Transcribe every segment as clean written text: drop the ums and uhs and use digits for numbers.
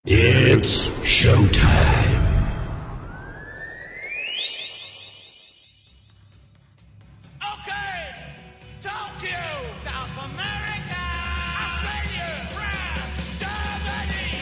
It's showtime. Okay, Tokyo, South America, Australia, France, Germany,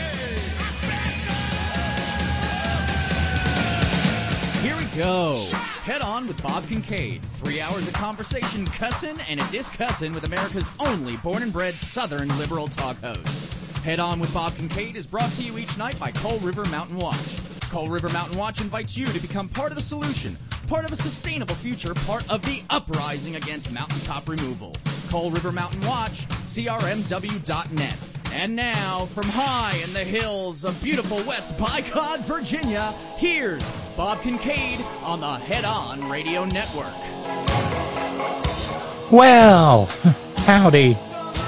UK, Here we go. Head On with Bob Kincaid. 3 hours of conversation, cussin' and a discussin' with America's only born and bred Southern liberal talk host. Head On with Bob Kincaid is brought to you each night by Coal River Mountain Watch. Coal River Mountain Watch invites you to become part of the solution, part of a sustainable future, part of the uprising against mountaintop removal. Coal River Mountain Watch, crmw.net. And now, from high in the hills of beautiful West Bicod, Virginia, here's Bob Kincaid on the Head On Radio Network. Well, howdy.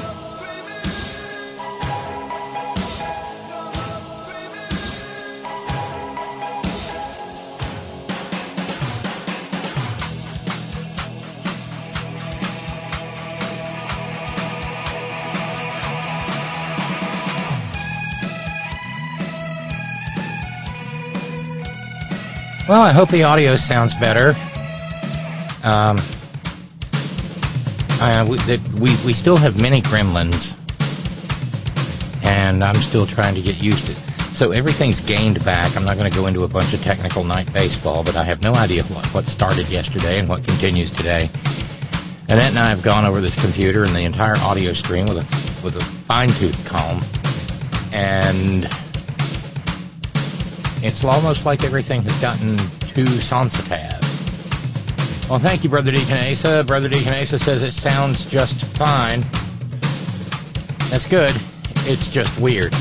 Well, I hope the audio sounds better. We still have many gremlins, and I'm still trying to get used to it. So everything's gained back. I'm not going to go into a bunch of technical night baseball, but I have no idea what started yesterday and what continues today. Annette and I have gone over this computer and the entire audio stream with a fine-tooth comb, and it's almost like everything has gotten too sensitive. Well, thank you, Brother Deacon Asa. Brother Deacon Asa says it sounds just fine. That's good. It's just weird.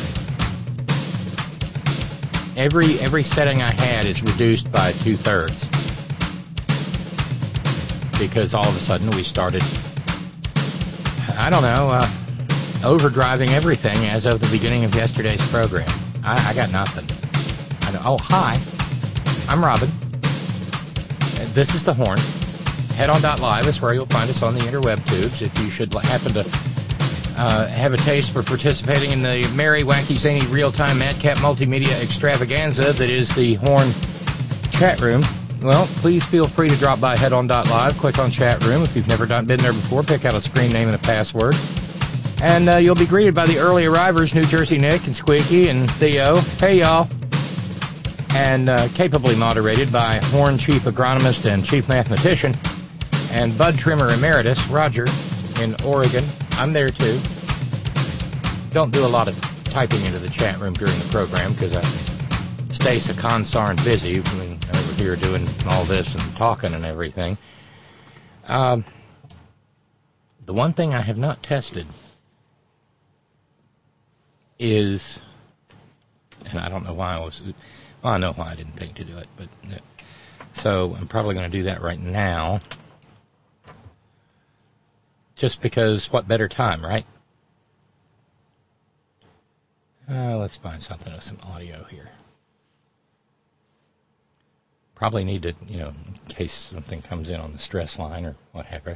Every setting I had is reduced by 2/3. Because all of a sudden we started, overdriving everything as of the beginning of yesterday's program. I got nothing. Oh, hi. I'm Robin. This is The Horn. Headon.live is where you'll find us on the interweb tubes. If you should happen to have a taste for participating in the merry, wacky, zany, real-time, madcap multimedia extravaganza that is the Horn chat room, well, please feel free to drop by Headon.live, click on chat room. If you've never been there before, pick out a screen name and a password. And you'll be greeted by the early arrivers, New Jersey Nick and Squeaky and Theo. Hey, y'all. And capably moderated by Horn Chief Agronomist and Chief Mathematician and Bud Trimmer Emeritus, Roger, in Oregon. I'm there, too. Don't do a lot of typing into the chat room during the program because I stay so consarned busy over here doing all this and talking and everything. The one thing I have not tested is, and I don't know why I know why I didn't think to do it, but so I'm probably going to do that right now. Just because, what better time, right? Let's find something with some audio here. Probably need to, in case something comes in on the stress line or whatever.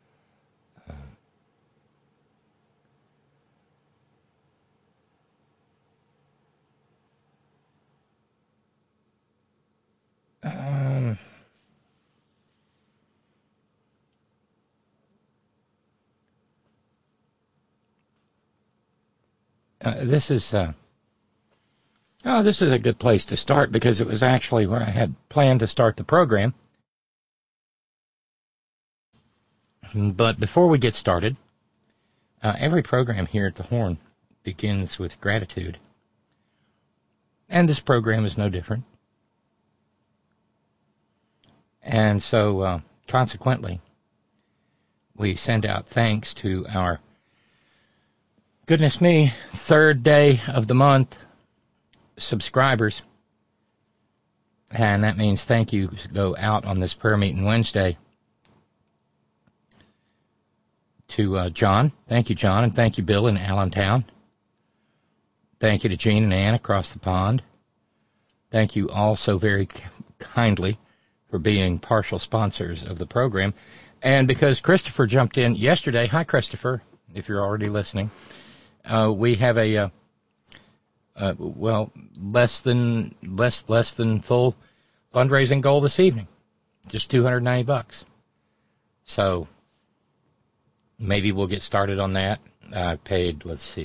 This is a good place to start because it was actually where I had planned to start the program. But before we get started, every program here at the Horn begins with gratitude. And this program is no different. And so, consequently, we send out thanks to our, goodness me, third day of the month subscribers. And that means thank you go out on this prayer meeting Wednesday to John. Thank you, John, and thank you, Bill in Allentown. Thank you to Jean and Ann across the pond. Thank you all so very kindly for being partial sponsors of the program. And because Christopher jumped in yesterday, hi, Christopher, if you're already listening, we have a less than full fundraising goal this evening, just $290. So maybe we'll get started on that. I paid,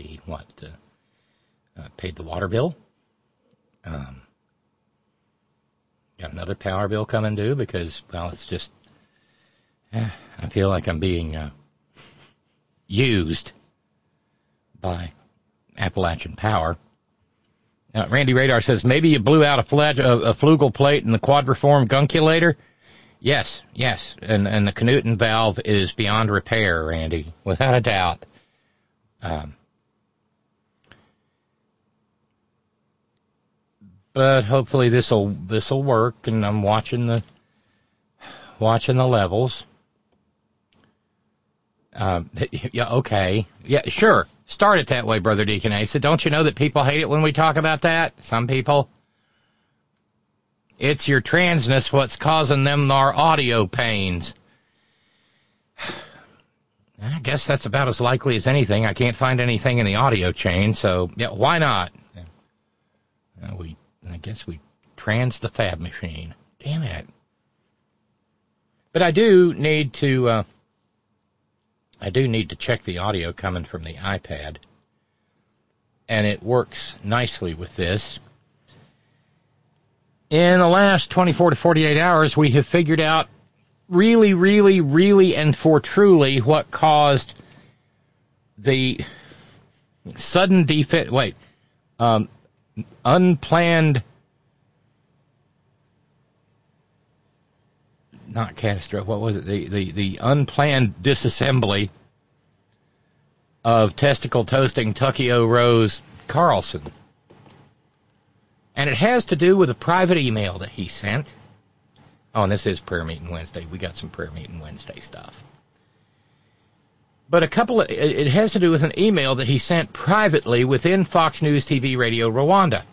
paid the water bill. Got another power bill coming due because, it's just, I feel like I'm being used by Appalachian Power. Randy Radar says, maybe you blew out a flugel plate in the quadriform gunculator? Yes, and the Knudten valve is beyond repair, Randy, without a doubt. But hopefully this'll work, and I'm watching the levels. Okay. Yeah, sure. Start it that way, Brother Deacon Asa. Don't you know that people hate it when we talk about that? Some people. It's your transness what's causing them our audio pains. I guess that's about as likely as anything. I can't find anything in the audio chain, so yeah, why not? I guess we trans the fab machine. Damn it. But I do need to check the audio coming from the iPad, and it works nicely with this. In the last 24 to 48 hours, we have figured out really, really, really, and for truly what caused the sudden unplanned, not catastrophe, what was it? The unplanned disassembly of testicle toasting Tuckio Rose Carlson. And it has to do with a private email that he sent. Oh, and this is Prayer Meeting Wednesday. We got some Prayer Meeting Wednesday stuff. But it has to do with an email that he sent privately within Fox News TV Radio Rwanda.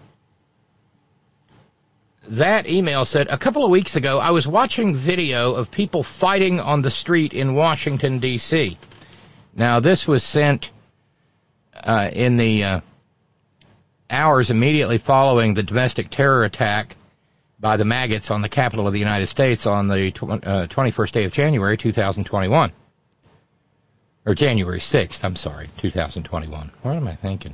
That email said, a couple of weeks ago, I was watching video of people fighting on the street in Washington, D.C. Now, this was sent in the hours immediately following the domestic terror attack by the maggots on the Capitol of the United States on the 21st day of January, 2021. Or January 6th, 2021. What am I thinking?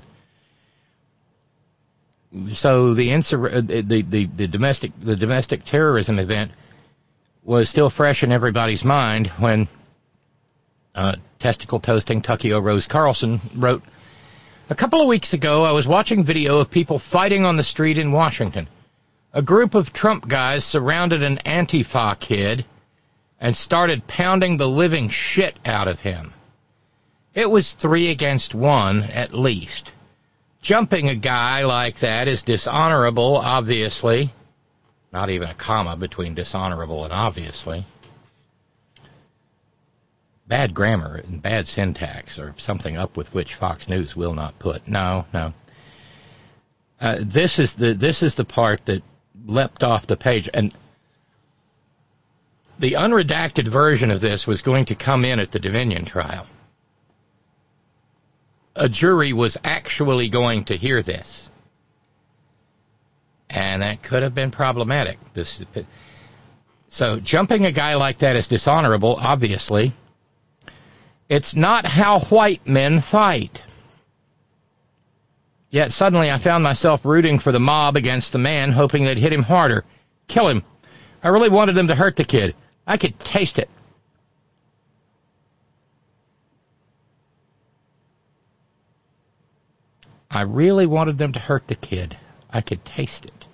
So the domestic terrorism event was still fresh in everybody's mind when testicle toasting Tuckio Rose Carlson wrote, a couple of weeks ago, I was watching video of people fighting on the street in Washington. A group of Trump guys surrounded an Antifa kid and started pounding the living shit out of him. It was 3 against 1, at least. Jumping a guy like that is dishonorable, obviously. Not even a comma between dishonorable and obviously. Bad grammar and bad syntax are something up with which Fox News will not put. No. This is the part that leapt off the page, and the unredacted version of this was going to come in at the Dominion trial. A jury was actually going to hear this, and that could have been problematic. So jumping a guy like that is dishonorable, obviously. It's not how white men fight. Yet suddenly I found myself rooting for the mob against the man, hoping they'd hit him harder. Kill him. I really wanted them to hurt the kid. I could taste it. I really wanted them to hurt the kid. I could taste it.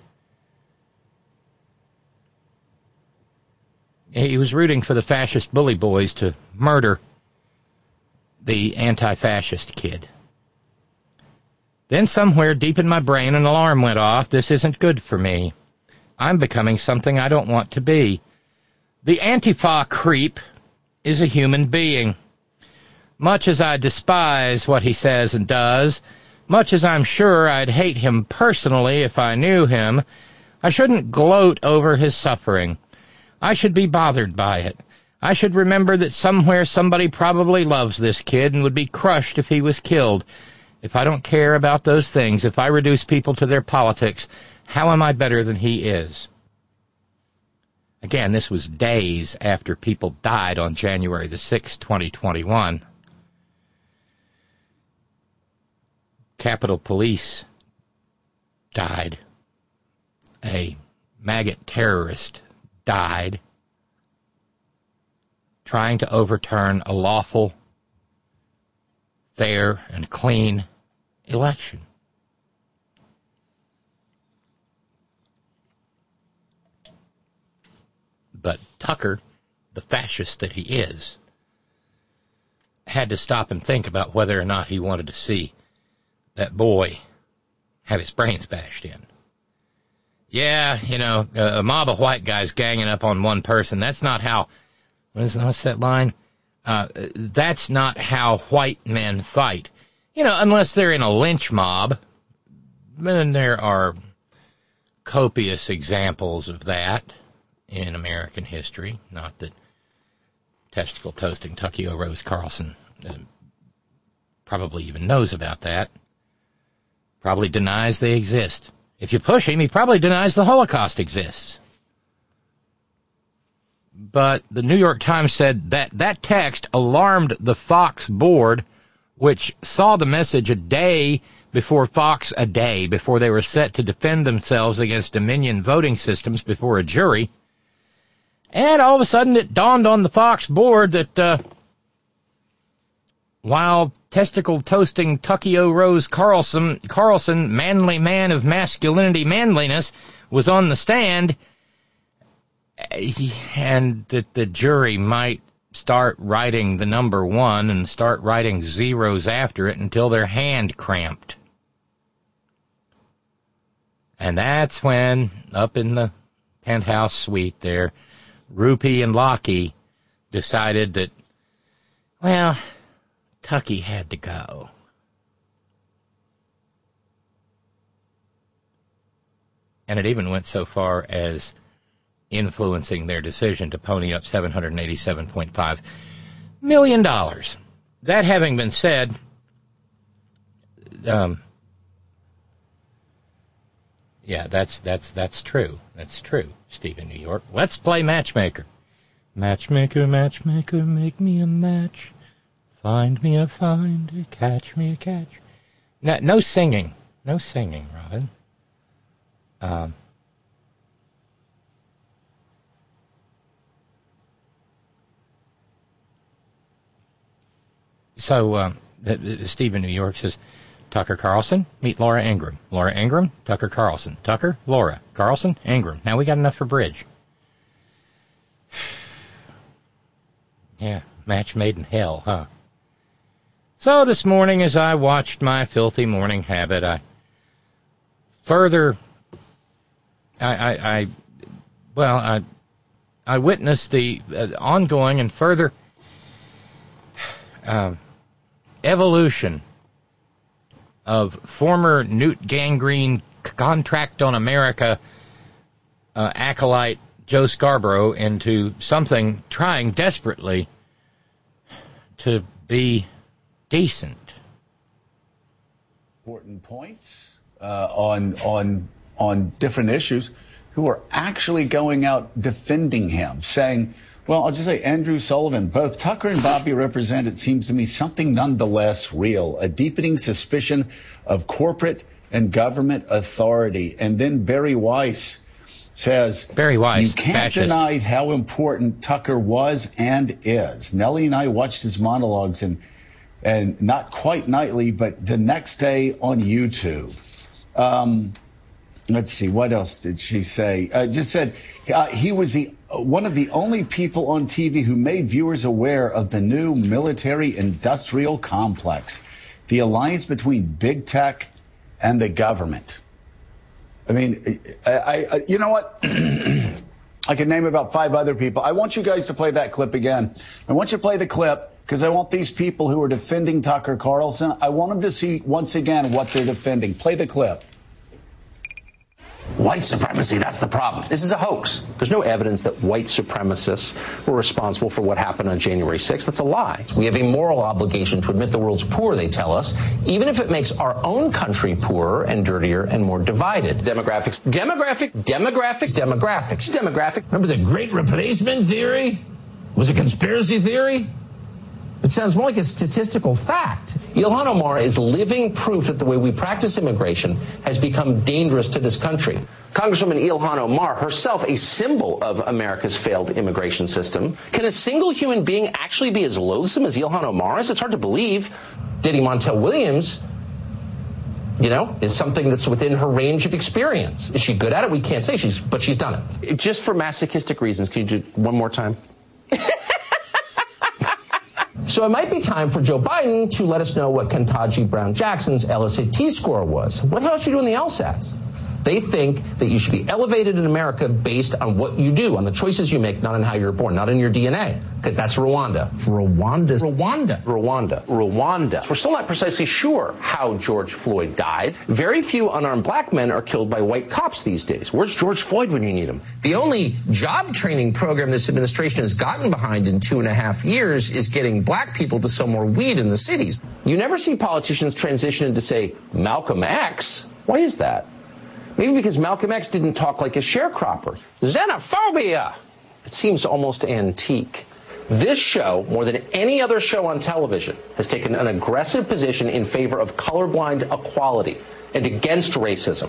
He was rooting for the fascist bully boys to murder the anti-fascist kid. Then somewhere deep in my brain an alarm went off. This isn't good for me. I'm becoming something I don't want to be. The Antifa creep is a human being. Much as I despise what he says and does, much as I'm sure I'd hate him personally if I knew him, I shouldn't gloat over his suffering. I should be bothered by it. I should remember that somewhere somebody probably loves this kid and would be crushed if he was killed. if I don't care about those things, if I reduce people to their politics, how am I better than he is? Again, this was days after people died on January the 6th, 2021. Capitol Police died. A maggot terrorist died trying to overturn a lawful, fair, and clean election. But Tucker, the fascist that he is, had to stop and think about whether or not he wanted to see that boy have his brains bashed in. Yeah, a mob of white guys ganging up on one person, that's not how, what's that line? That's not how white men fight. Unless they're in a lynch mob, then there are copious examples of that in American history. Not that testicle-toasting Tucky O. Rose Carlson probably even knows about that. Probably denies they exist. If you push him, he probably denies the Holocaust exists. But the New York Times said that text alarmed the Fox board, which saw the message a day before they were set to defend themselves against Dominion voting systems before a jury. And all of a sudden it dawned on the Fox board that while testicle-toasting Tucky O. Rose Carlson, manly man of masculinity manliness, was on the stand, and that the jury might start writing the number 1 and start writing zeros after it until their hand cramped. And that's when, up in the penthouse suite there, Rupee and Lockie decided that, well, Tucky had to go. And it even went so far as influencing their decision to pony up $787.5 million. That having been said, yeah, that's true. That's true, Stephen New York. Let's play Matchmaker. Matchmaker, matchmaker, make me a match. Find me a find, catch me a catch. No singing. No singing, Robin. So Stephen New York says, Tucker Carlson, meet Laura Ingraham. Laura Ingraham, Tucker Carlson. Tucker, Laura. Carlson, Ingraham. Now we got enough for bridge. Yeah, match made in hell, huh? So this morning, as I watched my filthy morning habit, I witnessed the ongoing and further evolution of former Newt Gingrich Contract on America acolyte Joe Scarborough into something trying desperately to be decent. Important points on different issues, who are actually going out defending him, saying, well, I'll just say Andrew Sullivan, both Tucker and Bobby represent, it seems to me, something nonetheless real, a deepening suspicion of corporate and government authority. And then Barry Weiss says, you can't deny how important Tucker was and is. Nellie and I watched his monologues and not quite nightly, but the next day on YouTube. Let's see, what else did she say? Just said he was one of the only people on TV who made viewers aware of the new military-industrial complex, the alliance between big tech and the government. I mean, I you know what? I can name about 5 other people. I want you guys to play that clip again. I want you to play the clip because I want these people who are defending Tucker Carlson, I want them to see once again what they're defending. Play the clip. White supremacy, that's the problem. This is a hoax. There's no evidence that white supremacists were responsible for what happened on January 6th. That's a lie. We have a moral obligation to admit the world's poor, they tell us, even if it makes our own country poorer and dirtier and more divided. Demographics. Remember the Great Replacement theory? Was a conspiracy theory? It sounds more like a statistical fact. Ilhan Omar is living proof that the way we practice immigration has become dangerous to this country. Congresswoman Ilhan Omar, herself a symbol of America's failed immigration system. Can a single human being actually be as loathsome as Ilhan Omar is? It's hard to believe. Dating Montel Williams, is something that's within her range of experience. Is she good at it? We can't say, but she's done it. Just for masochistic reasons, can you do one more time? So it might be time for Joe Biden to let us know what Ketanji Brown Jackson's LSAT score was. What the hell did she do in the LSATs? They think that you should be elevated in America based on what you do, on the choices you make, not on how you're born, not in your DNA, because that's Rwanda. It's Rwanda. We're still not precisely sure how George Floyd died. Very few unarmed black men are killed by white cops these days. Where's George Floyd when you need him? The only job training program this administration has gotten behind in 2.5 years is getting black people to sell more weed in the cities. You never see politicians transition into, say, Malcolm X. Why is that? Maybe because Malcolm X didn't talk like a sharecropper. Xenophobia! It seems almost antique. This show, more than any other show on television, has taken an aggressive position in favor of colorblind equality and against racism.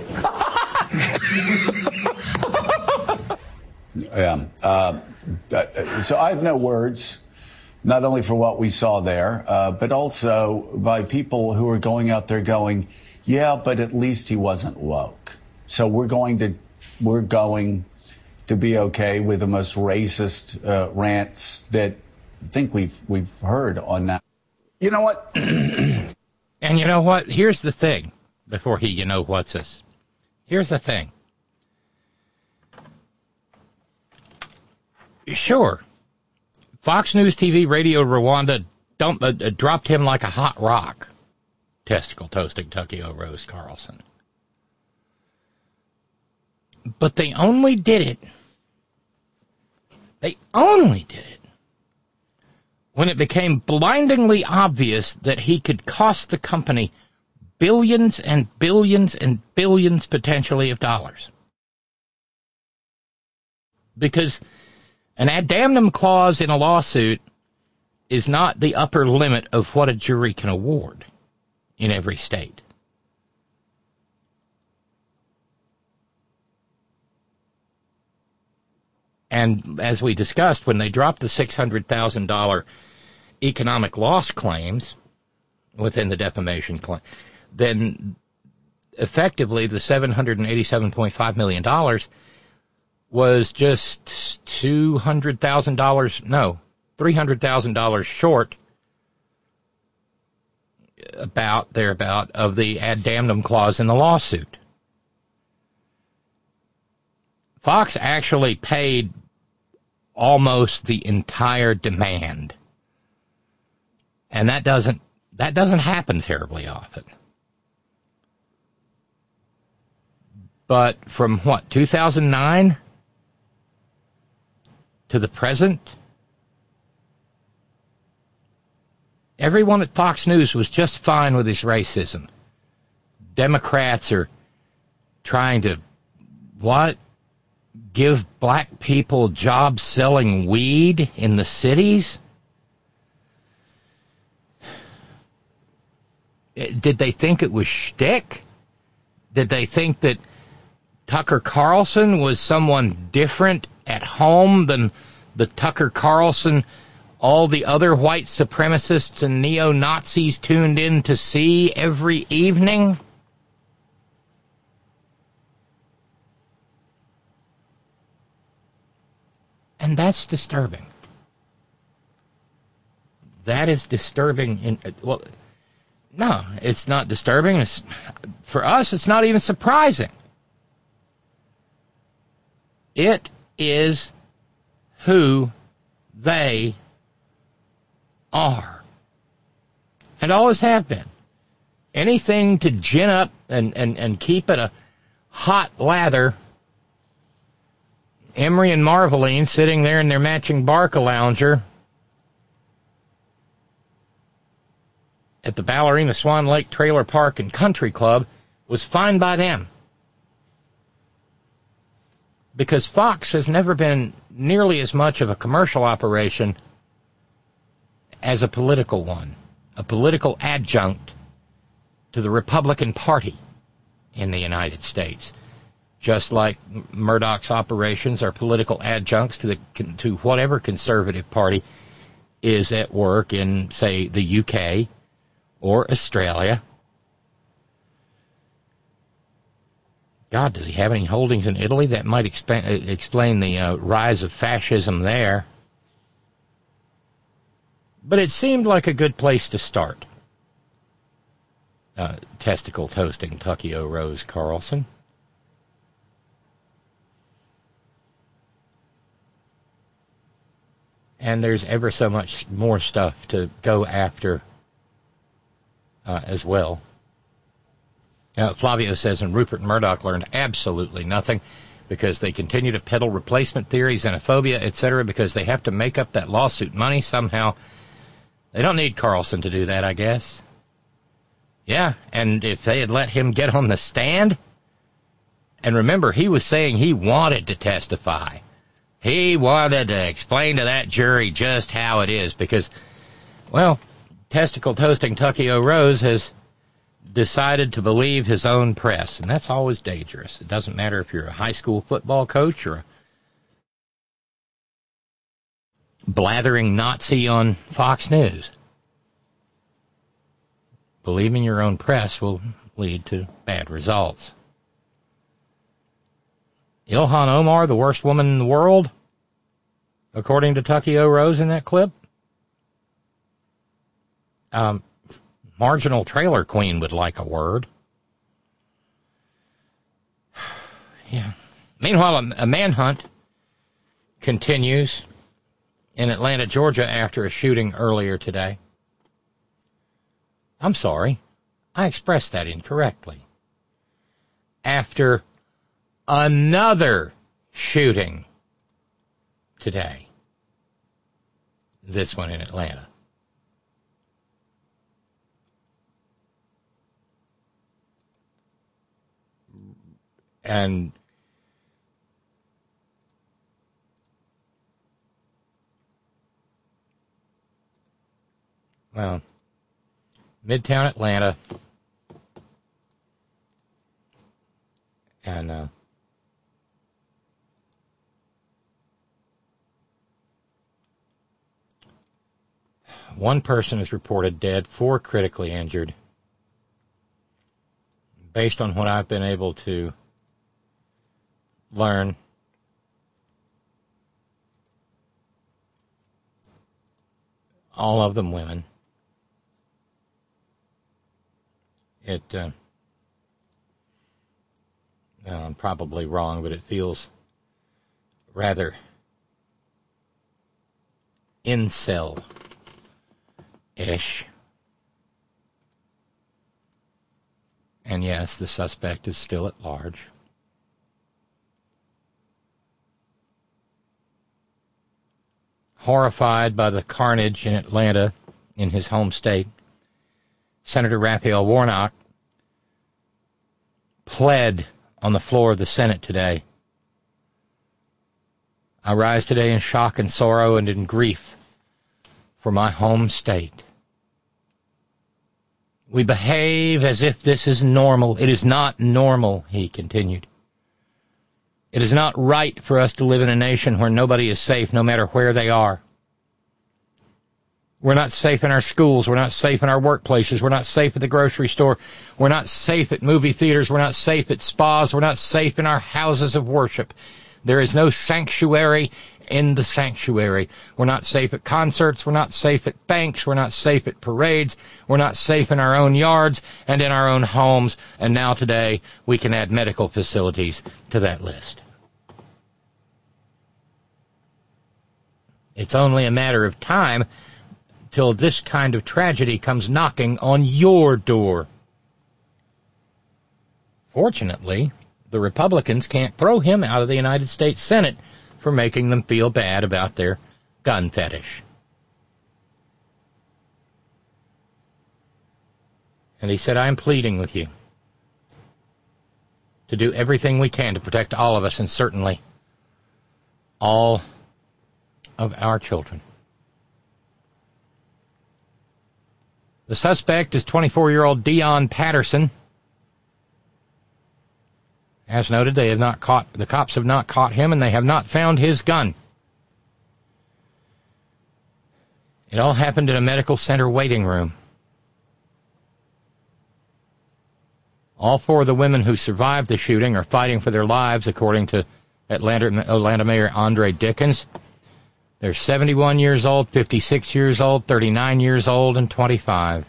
So I have no words, not only for what we saw there, but also by people who are going out there going, yeah, but at least he wasn't woke. So we're going to be okay with the most racist rants that I think we've heard on that. You know what? And you know what? Here's the thing. Before he what's us. Here's the thing. Sure, Fox News TV, Radio Rwanda dropped him like a hot rock. Testicle toasting Tuckio Rose Carlson. But they only did it when it became blindingly obvious that he could cost the company billions and billions and billions potentially of dollars. Because an ad damnum clause in a lawsuit is not the upper limit of what a jury can award in every state. And as we discussed, when they dropped the $600,000 economic loss claims within the defamation claim, then effectively the $787.5 million was just $300,000 short, thereabout, of the ad damnum clause in the lawsuit. Fox actually paid almost the entire demand. And that doesn't happen terribly often. But from 2009 to the present, everyone at Fox News was just fine with his racism. Democrats are trying to, give black people jobs selling weed in the cities? Did they think it was shtick? Did they think that Tucker Carlson was someone different at home than the Tucker Carlson all the other white supremacists and neo-Nazis tuned in to see every evening? And that's disturbing. That is disturbing. No, it's not disturbing. For us, it's not even surprising. It is who they are. And always have been. Anything to gin up and keep it a hot lather. Emery and Marveline sitting there in their matching Barca lounger at the Ballerina Swan Lake Trailer Park and Country Club was fine by them. Because Fox has never been nearly as much of a commercial operation as a political one, a political adjunct to the Republican Party in the United States. Just like Murdoch's operations are political adjuncts to whatever conservative party is at work in, say, the UK or Australia. God, does he have any holdings in Italy? That might explain the rise of fascism there. But it seemed like a good place to start. Testicle toasting Tucky O. Rose Carlson. And there's ever so much more stuff to go after as well. Flavio says, and Rupert Murdoch learned absolutely nothing because they continue to peddle replacement theory, xenophobia, etc., because they have to make up that lawsuit money somehow. They don't need Carlson to do that, I guess. Yeah, and if they had let him get on the stand, and remember, he was saying he wanted to testify. He wanted to explain to that jury just how it is because, well, testicle toasting Tucky O. Rose has decided to believe his own press, and that's always dangerous. It doesn't matter if you're a high school football coach or a blathering Nazi on Fox News. Believing your own press will lead to bad results. Ilhan Omar, the worst woman in the world, according to Tucky O. Rose in that clip. Marginal trailer queen would like a word. Yeah. Meanwhile, a manhunt continues in Atlanta, Georgia, after a shooting earlier today. I'm sorry, I expressed that incorrectly. After another shooting today. This one in Atlanta. And well, Midtown Atlanta, and one person is reported dead, 4 critically injured. Based on what I've been able to learn, all of them women. I'm probably wrong, but it feels rather incel-ish. And yes, the suspect is still at large. Horrified by the carnage in Atlanta, in his home state, Senator Raphael Warnock pled on the floor of the Senate today. I rise today in shock and sorrow and in grief for my home state. We behave as if this is normal. It is not normal, he continued. It is not right for us to live in a nation where nobody is safe, no matter where they are. We're not safe in our schools. We're not safe in our workplaces. We're not safe at the grocery store. We're not safe at movie theaters. We're not safe at spas. We're not safe in our houses of worship. There is no sanctuary in the sanctuary. We're not safe at concerts. We're not safe at banks. We're not safe at parades. We're not safe in our own yards and in our own homes. And now today, we can add medical facilities to that list. It's only a matter of time till this kind of tragedy comes knocking on your door. Fortunately, the Republicans can't throw him out of the United States Senate for making them feel bad about their gun fetish. And he said, I'm pleading with you to do everything we can to protect all of us, and certainly all of our children. The suspect is 24-year-old Dion Patterson. As noted, the cops have not caught him, and they have not found his gun. It all happened in a medical center waiting room. All four of the women who survived the shooting are fighting for their lives, according to Atlanta Mayor Andre Dickens. They're 71 years old, 56 years old, 39 years old, and 25.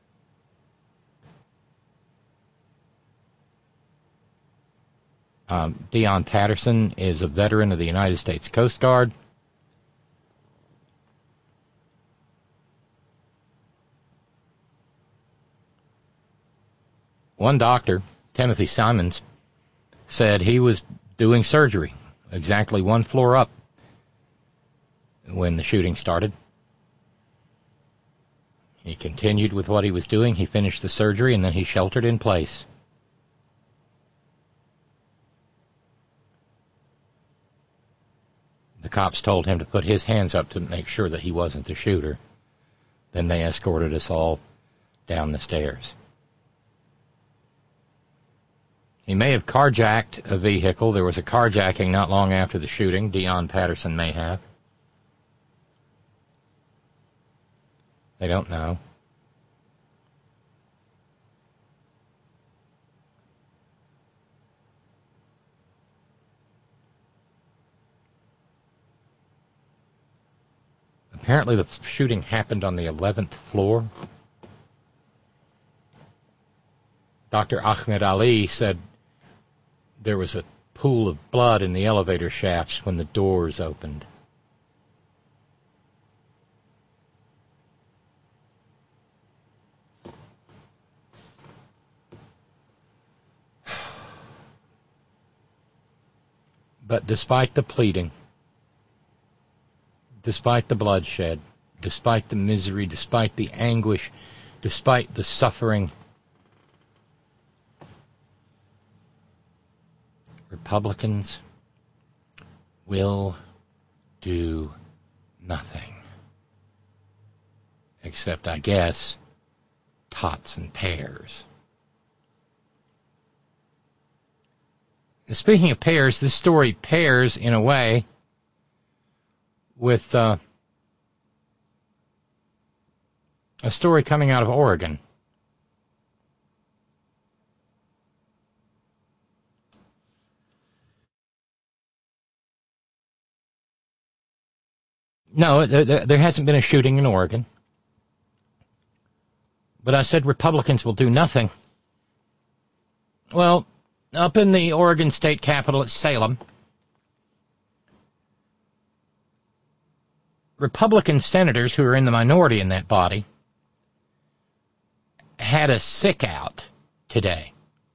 Dion Patterson is a veteran of the United States Coast Guard. One doctor, Timothy Simons, said he was doing surgery exactly one floor up when the shooting started. He continued with what he was doing. He finished the surgery, and then he sheltered in place. The cops told him to put his hands up to make sure that he wasn't the shooter. Then they escorted us all down the stairs. He may have carjacked a vehicle. There was a carjacking not long after the shooting. Dion Patterson may have. They don't know. Apparently the shooting happened on the 11th floor. Dr. Ahmed Ali said there was a pool of blood in the elevator shafts when the doors opened. But despite the pleading, despite the bloodshed, despite the misery, despite the anguish, despite the suffering, Republicans will do nothing. Except, I guess, tots and pears. Speaking of pears, this story pairs, in a way, with a story coming out of Oregon. No, there hasn't been a shooting in Oregon. But I said Republicans will do nothing. Well, up in the Oregon state capital at Salem, Republican senators who are in the minority in that body had a sick out today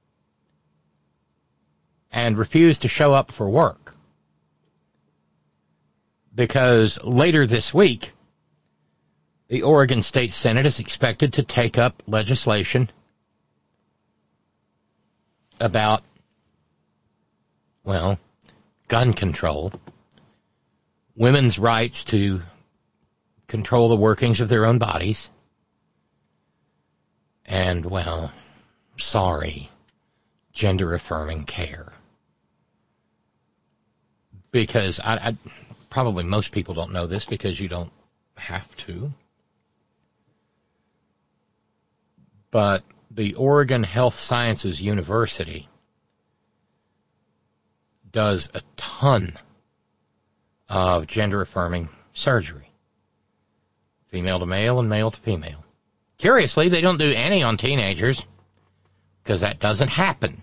and refused to show up for work. Because later this week, the Oregon State Senate is expected to take up legislation about, well, gun control, women's rights to control the workings of their own bodies, and, well, gender-affirming care. Because probably most people don't know this because you don't have to. But the Oregon Health Sciences University does a ton of gender-affirming surgery. Female to male and male to female. Curiously, they don't do any on teenagers because that doesn't happen.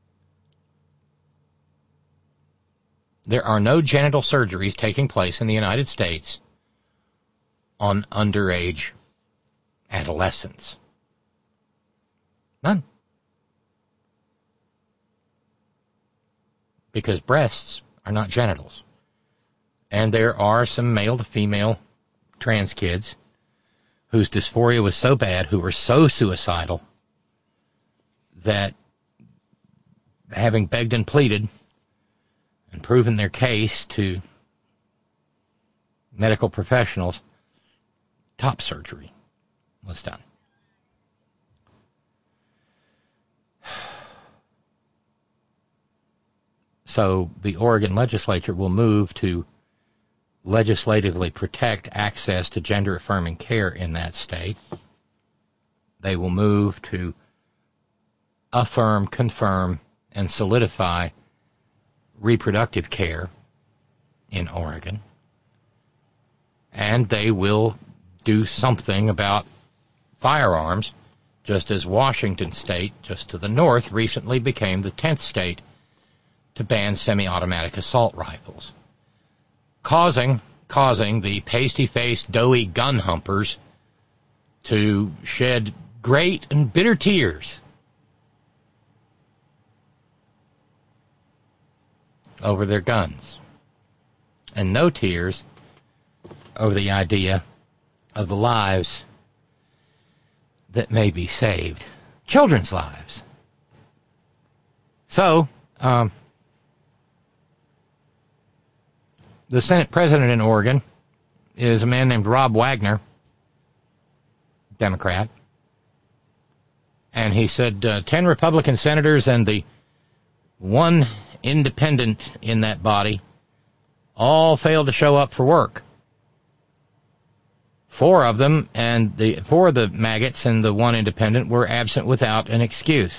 There are no genital surgeries taking place in the United States on underage adolescents. None. because breasts are not genitals. And there are some male-to-female trans kids whose dysphoria was so bad, who were so suicidal, that having begged and pleaded and proven their case to medical professionals, top surgery was done. So the Oregon legislature will move to legislatively protect access to gender-affirming care in that state. They will move to affirm, confirm, and solidify reproductive care in Oregon. And they will do something about firearms, just as Washington State, just to the north, recently became the 10th state to ban semi-automatic assault rifles, causing the pasty-faced, doughy gun humpers to shed great and bitter tears over their guns, and no tears over the idea of the lives that may be saved, children's lives. So, the Senate president in Oregon is a man named Rob Wagner, Democrat. And he said 10 Republican senators and the one independent in that body all failed to show up for work. 4 of them, and the 4 of the maggots and the one independent, were absent without an excuse.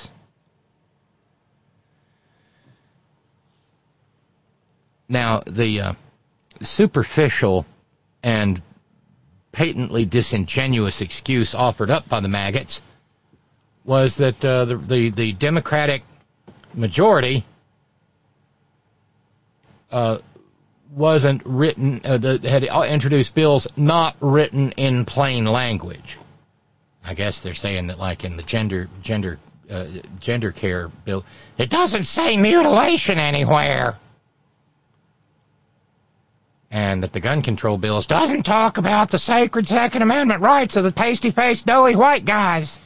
Now, the superficial and patently disingenuous excuse offered up by the maggots was that the Democratic majority wasn't written, had introduced bills not written in plain language. I guess they're saying that, like in the gender care bill, it doesn't say mutilation anywhere. And that the gun control bills doesn't talk about the sacred Second Amendment rights of the pasty-faced, doughy white guys.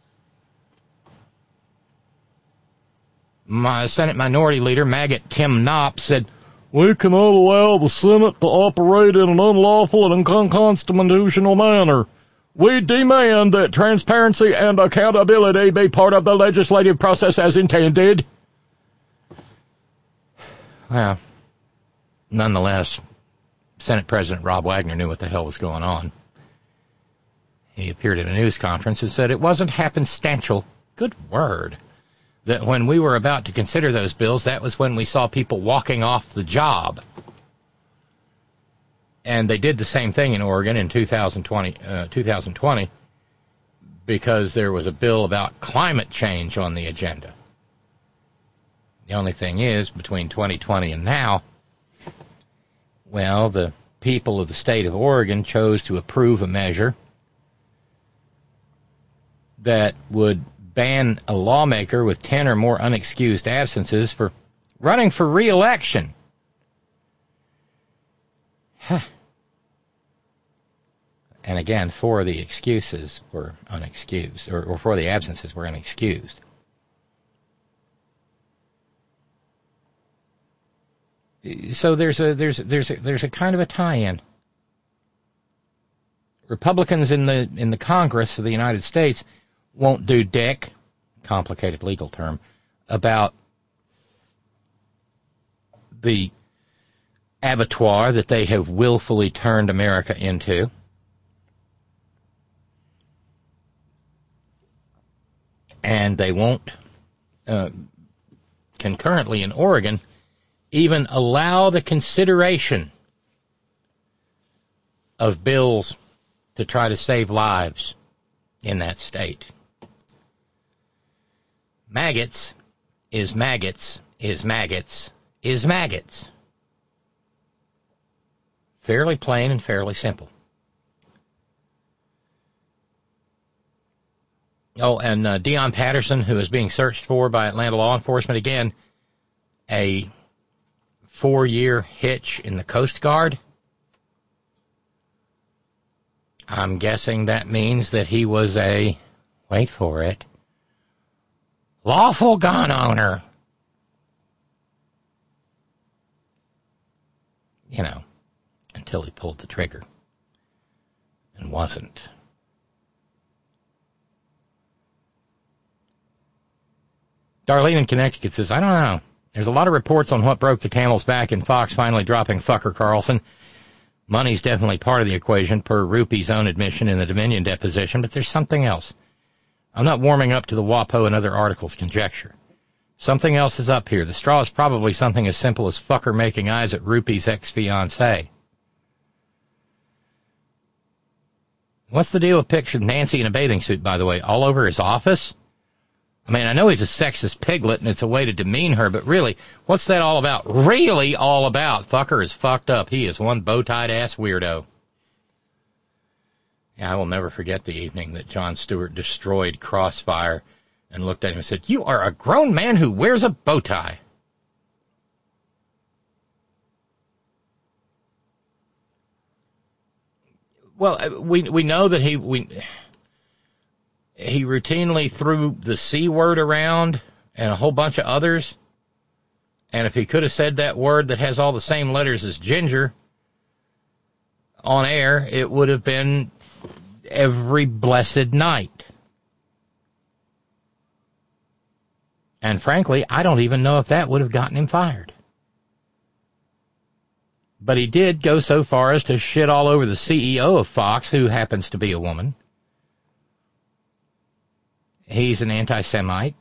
My Senate Minority Leader, Maggot Tim Knopp, said, "We cannot allow the Senate to operate in an unlawful and unconstitutional manner. We demand that transparency and accountability be part of the legislative process as intended." Well, nonetheless, Senate President Rob Wagner knew what the hell was going on. He appeared at a news conference and said it wasn't happenstantial, good word, that when we were about to consider those bills, that was when we saw people walking off the job. And they did the same thing in Oregon in 2020 because there was a bill about climate change on the agenda. The only thing is, between 2020 and now, well, the people of the state of Oregon chose to approve a measure that would ban a lawmaker with 10 or more unexcused absences for running for re-election. And again, 4 of the excuses were unexcused, or 4 of the absences were unexcused. So there's a kind of a tie-in. Republicans in the Congress of the United States won't do dick, complicated legal term, about the abattoir that they have willfully turned America into. And they won't, concurrently in Oregon, even allow the consideration of bills to try to save lives in that state. Maggots is maggots is maggots is maggots. Fairly plain and fairly simple. Oh, and Deion Patterson, who is being searched for by Atlanta law enforcement, again, a 4-year hitch in the Coast Guard. I'm guessing that means that he was a, wait for it, lawful gun owner. You know, until he pulled the trigger and wasn't. Darlene in Connecticut says, I don't know. There's a lot of reports on what broke the camel's back and Fox finally dropping Fucker Carlson. Money's definitely part of the equation, per Rupe's own admission in the Dominion deposition, but there's something else. I'm not warming up to the WAPO and other articles' conjecture. Something else is up here. The straw is probably something as simple as Fucker making eyes at Rupe's ex-fiancée. What's the deal with pics of Nancy in a bathing suit, by the way, all over his office? I mean, I know he's a sexist piglet and it's a way to demean her, but really, what's that all about? Really all about? Fucker is fucked up. He is one bow-tied ass weirdo. Yeah, I will never forget the evening that Jon Stewart destroyed Crossfire and looked at him and said, you are a grown man who wears a bow tie. Well, we know that he routinely threw the C word around and a whole bunch of others. And if he could have said that word that has all the same letters as ginger on air, it would have been every blessed night. And frankly, I don't even know if that would have gotten him fired. But he did go so far as to shit all over the CEO of Fox, who happens to be a woman. He's an anti-Semite,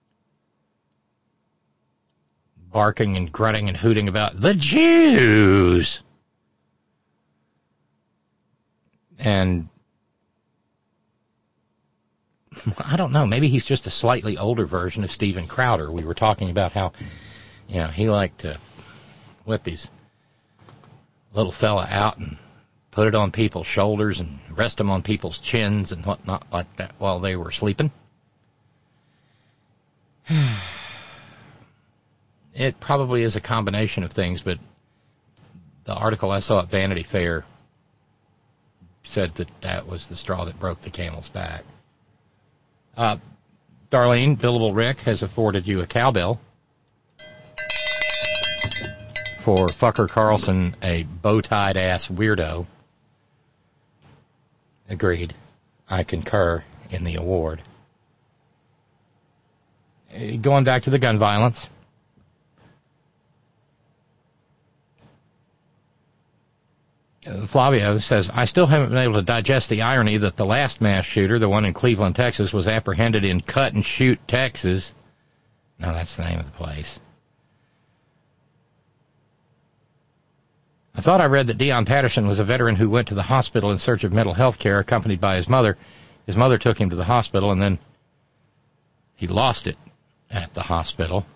barking and grunting and hooting about the Jews. And I don't know, maybe he's just a slightly older version of Steven Crowder. We were talking about how, you know, he liked to whip his little fella out and put it on people's shoulders and rest them on people's chins and whatnot like that while they were sleeping. It probably is a combination of things, but the article I saw at Vanity Fair said that that was the straw that broke the camel's back. Darlene, Billable Rick has afforded you a cowbell for Fucker Carlson, a bow-tied ass weirdo. Agreed. I concur in the award. Going back to the gun violence. Flavio says, I still haven't been able to digest the irony that the last mass shooter, the one in Cleveland, Texas, was apprehended in Cut and Shoot, Texas. No, that's the name of the place. I thought I read that Deion Patterson was a veteran who went to the hospital in search of mental health care accompanied by his mother. His mother took him to the hospital, and then he lost it at the hospital.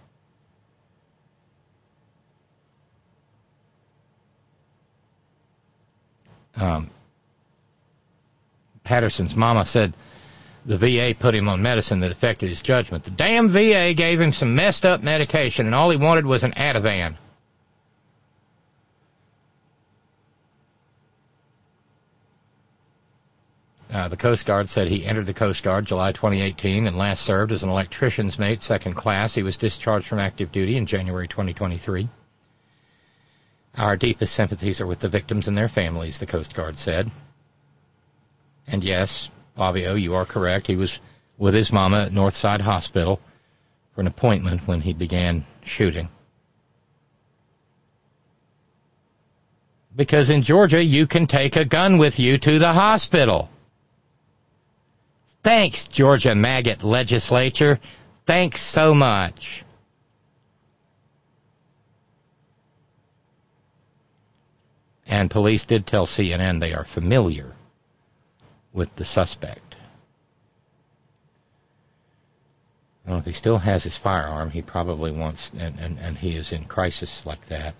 Patterson's mama said the VA put him on medicine that affected his judgment. The damn VA gave him some messed up medication, and all he wanted was an Ativan. The Coast Guard said he entered the Coast Guard July 2018 and last served as an electrician's mate, second class. He was discharged from active duty in January 2023. Our deepest sympathies are with the victims and their families, the Coast Guard said. And yes, Fabio, you are correct. He was with his mama at Northside Hospital for an appointment when he began shooting. Because in Georgia, you can take a gun with you to the hospital. Thanks, Georgia maggot legislature. Thanks so much. And police did tell CNN they are familiar with the suspect. Well, if he still has his firearm, he probably wants, and he is in crisis like that.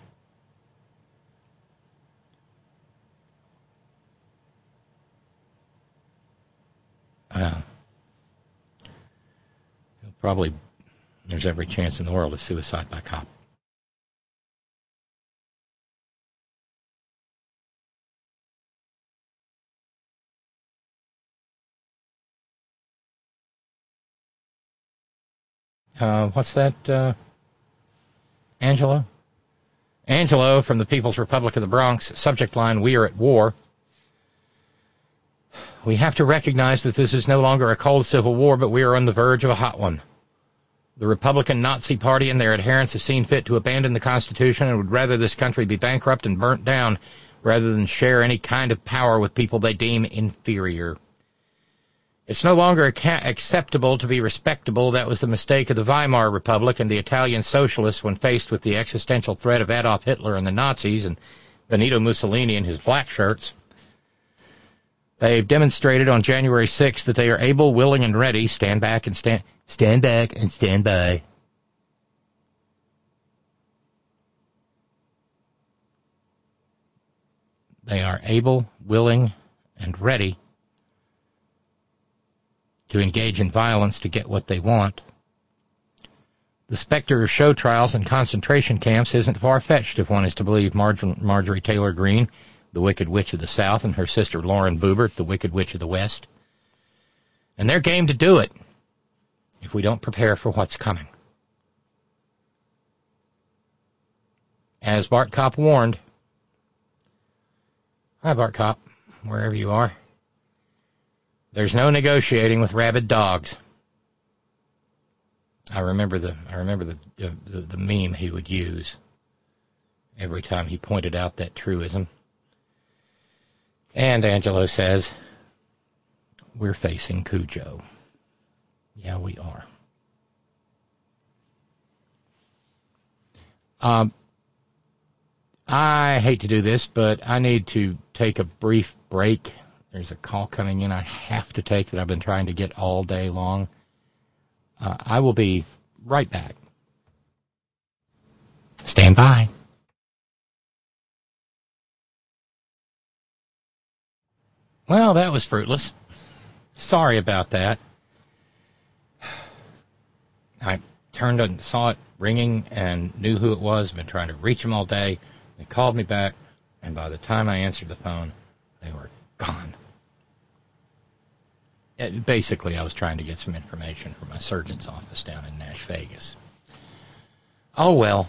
Probably, there's every chance in the world of suicide by cop. what's that, Angelo? Angelo from the People's Republic of the Bronx, subject line, "We are at war." We have to recognize that this is no longer a cold civil war, but we are on the verge of a hot one. The Republican Nazi Party and their adherents have seen fit to abandon the Constitution and would rather this country be bankrupt and burnt down rather than share any kind of power with people they deem inferior. It's no longer acceptable to be respectable. That was the mistake of the Weimar Republic and the Italian socialists when faced with the existential threat of Adolf Hitler and the Nazis and Benito Mussolini and his black shirts. They've demonstrated on January 6th that they are able, willing, and ready. Stand back and stand by. They are able, willing, and ready to engage in violence to get what they want. The specter of show trials and concentration camps isn't far-fetched if one is to believe Marjorie Taylor Greene, the Wicked Witch of the South, and her sister Lauren Boebert, the Wicked Witch of the West. And they're game to do it if we don't prepare for what's coming. As Bart Kopp warned, hi Bart Kopp, wherever you are, there's no negotiating with rabid dogs. I remember the meme he would use every time he pointed out that truism. And Angelo says, we're facing Cujo. Yeah, we are. I hate to do this, but I need to take a brief break. There's a call coming in I have to take that I've been trying to get all day long. I will be right back. Stand by. Well, that was fruitless. Sorry about that. I turned and saw it ringing and knew who it was. I've been trying to reach them all day. They called me back, and by the time I answered the phone, they were gone. Basically, I was trying to get some information from my surgeon's office down in Nash Vegas. Oh, well.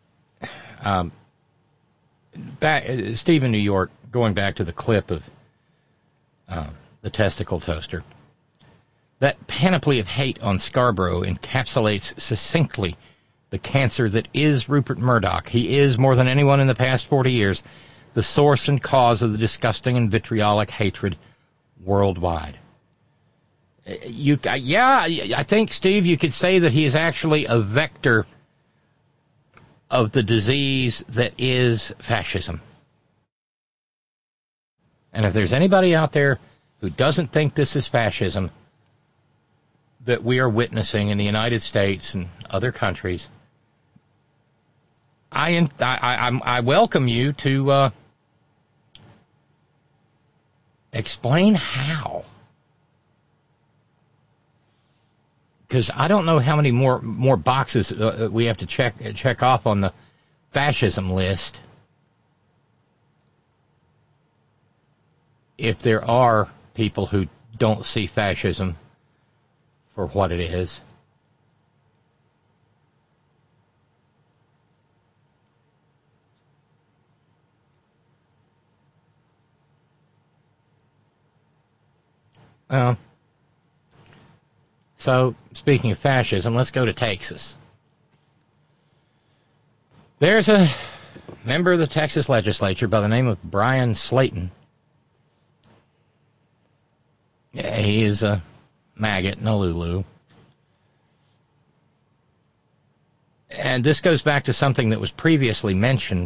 Steve in New York, going back to the clip of the testicle toaster, that panoply of hate on Scarborough encapsulates succinctly the cancer that is Rupert Murdoch. He is, more than anyone in the past 40 years, the source and cause of the disgusting and vitriolic hatred worldwide. I think, Steve, you could say that he is actually a vector of the disease that is fascism. And if there's anybody out there who doesn't think this is fascism that we are witnessing in the United States and other countries, I welcome you to explain how. Because I don't know how many more boxes we have to check off on the fascism list if there are people who don't see fascism for what it is. So, speaking of fascism, let's go to Texas. There's a member of the Texas legislature by the name of Brian Slayton. Yeah, he is a maggot and a Lulu. And this goes back to something that was previously mentioned.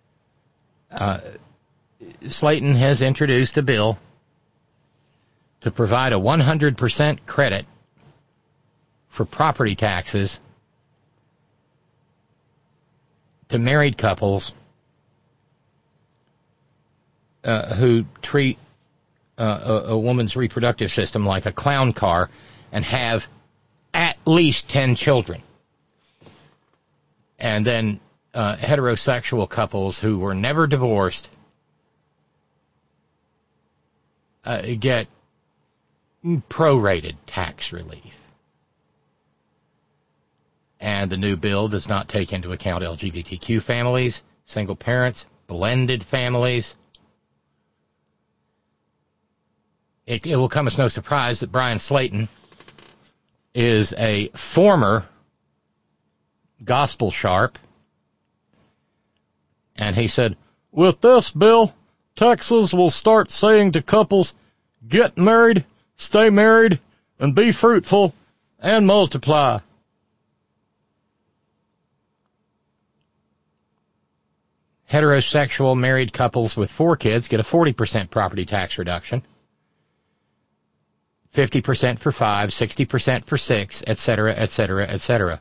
Slayton has introduced a bill to provide a 100% credit for property taxes to married couples who treat a woman's reproductive system like a clown car and have at least 10 children. And then heterosexual couples who were never divorced get prorated tax relief. And the new bill does not take into account LGBTQ families, single parents, blended families. It will come as no surprise that Brian Slayton is a former gospel sharp. And he said, with this bill, Texas will start saying to couples, get married, stay married, and be fruitful, and multiply. Heterosexual married couples with 4 kids get a 40% property tax reduction. 50% for 5, 60% for 6, et cetera, et cetera, et cetera.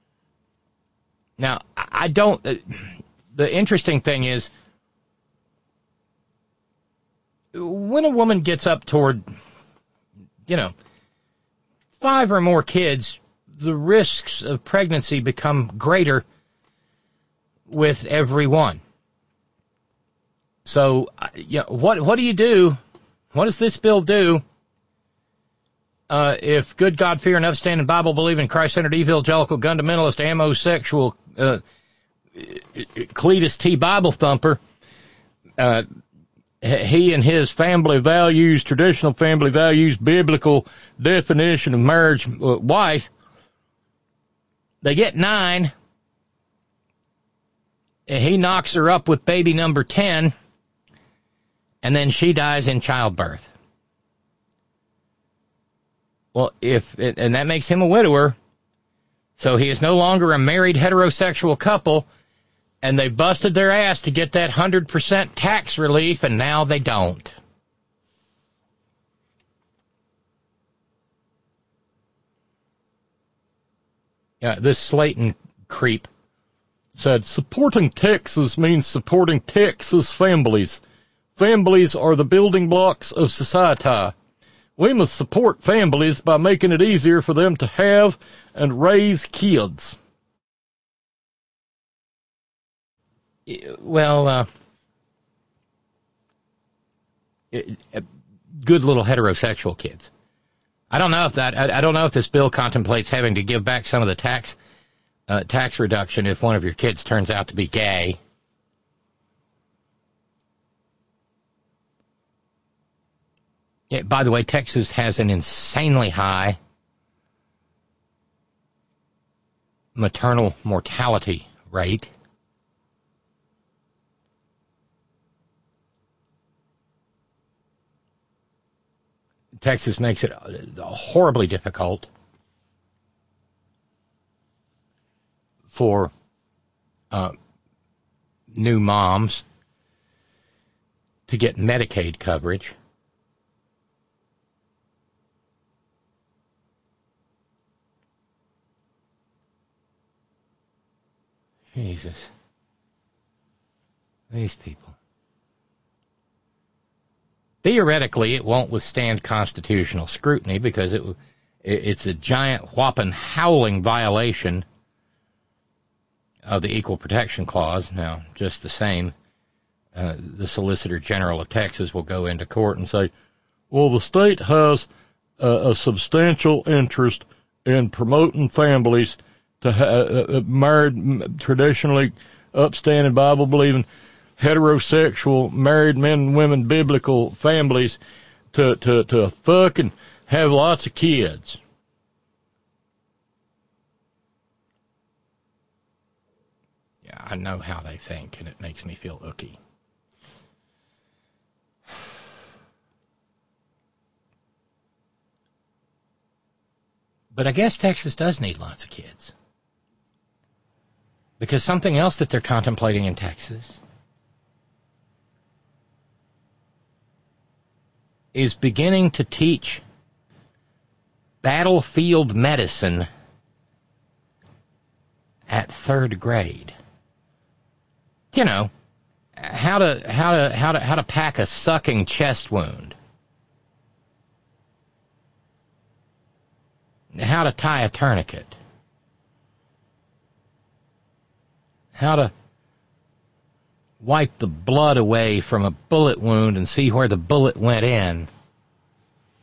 Now, the interesting thing is, when a woman gets up toward, 5 or more kids, the risks of pregnancy become greater with every one. So, what do you do? What does this bill do if good, God-fearing, upstanding, Bible-believing, Christ-centered, evangelical, fundamentalist, amosexual, Cletus T. Bible thumper, he and his family values, traditional family values, biblical definition of marriage, wife, they get 9, and he knocks her up with baby number 10, and then she dies in childbirth. Well, and that makes him a widower, so he is no longer a married heterosexual couple, and they busted their ass to get that 100% tax relief, and now they don't. Yeah, this Slayton creep said, supporting Texas means supporting Texas families. Families are the building blocks of society. We must support families by making it easier for them to have and raise kids. Well, good little heterosexual kids. I don't know if this bill contemplates having to give back some of the tax reduction if one of your kids turns out to be gay. Yeah, by the way, Texas has an insanely high maternal mortality rate. Texas makes it horribly difficult for new moms to get Medicaid coverage. Jesus. These people. Theoretically, it won't withstand constitutional scrutiny because it's a giant, whopping, howling violation of the Equal Protection Clause. Now, just the same, the Solicitor General of Texas will go into court and say, well, the state has a substantial interest in promoting families to married, traditionally upstanding, Bible-believing, heterosexual, married men and women, biblical families to fucking have lots of kids. Yeah, I know how they think, and it makes me feel ooky. But I guess Texas does need lots of kids. Because something else that they're contemplating in Texas is beginning to teach battlefield medicine at 3rd grade. You know, how to pack a sucking chest wound. How to tie a tourniquet. How to wipe the blood away from a bullet wound and see where the bullet went in.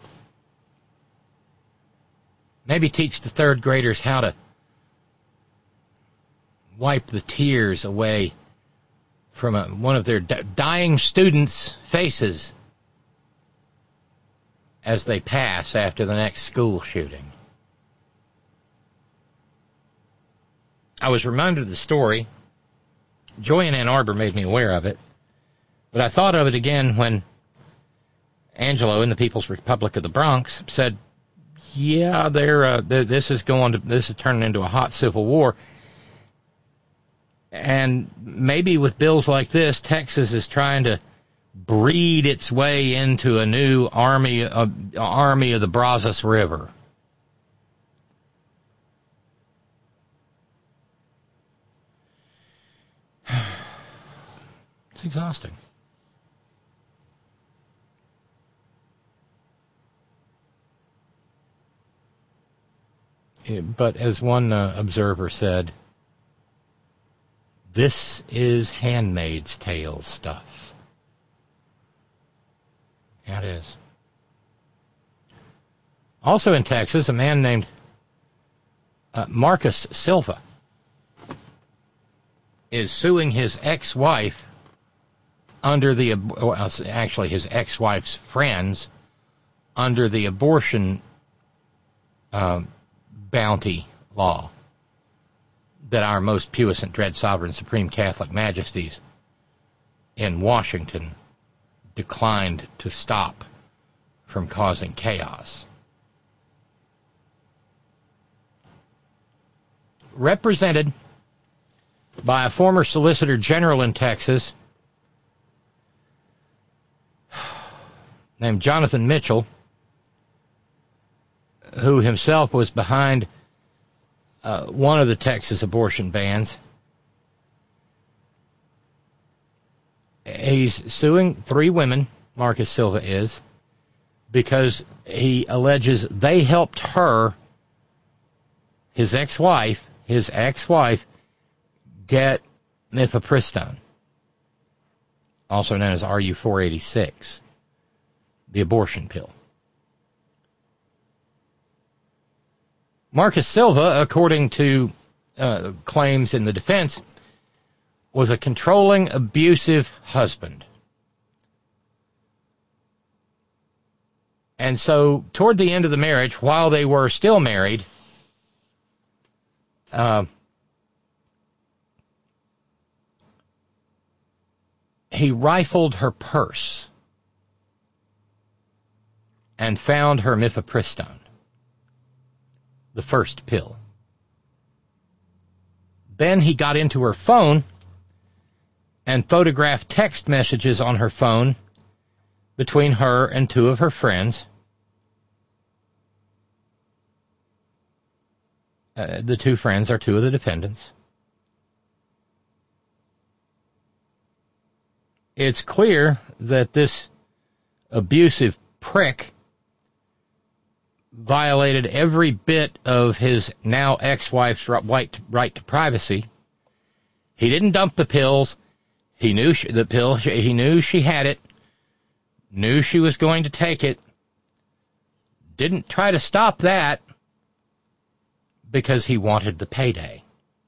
Maybe teach the 3rd graders how to wipe the tears away from one of their dying students' faces as they pass after the next school shooting. I was reminded of the story. Joy in Ann Arbor made me aware of it, but I thought of it again when Angelo in the People's Republic of the Bronx said, "Yeah, this is turning into a hot civil war." And maybe with bills like this, Texas is trying to breed its way into a new army of the Brazos River. It's exhausting. But as one observer said, this is Handmaid's Tale stuff. Yeah, it is. Also in Texas, a man named Marcus Silva is suing his ex-wife actually his ex-wife's friends under the abortion bounty law that our most puissant, dread, sovereign, supreme Catholic majesties in Washington declined to stop from causing chaos. Represented by a former Solicitor General in Texas named Jonathan Mitchell, who himself was behind one of the Texas abortion bans. He's suing 3 women, Marcus Silva is, because he alleges they helped her, his ex-wife, get mifepristone, also known as RU-486, the abortion pill. Marcus Silva, according to claims in the defense, was a controlling, abusive husband. And so, toward the end of the marriage, while they were still married, he rifled her purse and found her mifepristone, the first pill. Then he got into her phone and photographed text messages on her phone between her and 2 of her friends. The 2 friends are 2 of the defendants. It's clear that this abusive prick violated every bit of his now ex-wife's right to privacy. He didn't dump the pills. He knew he knew she had it, knew she was going to take it, didn't try to stop that because he wanted the payday.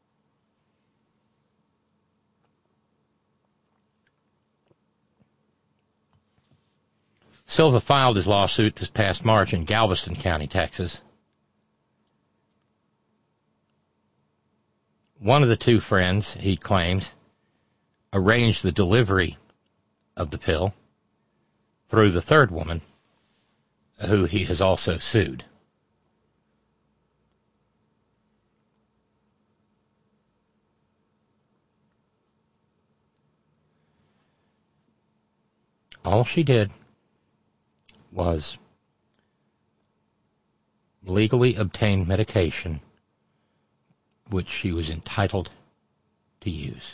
Silva filed his lawsuit this past March in Galveston County, Texas. One of the 2 friends, he claims, arranged the delivery of the pill through the 3rd woman, who he has also sued. All she did was legally obtain medication which she was entitled to use.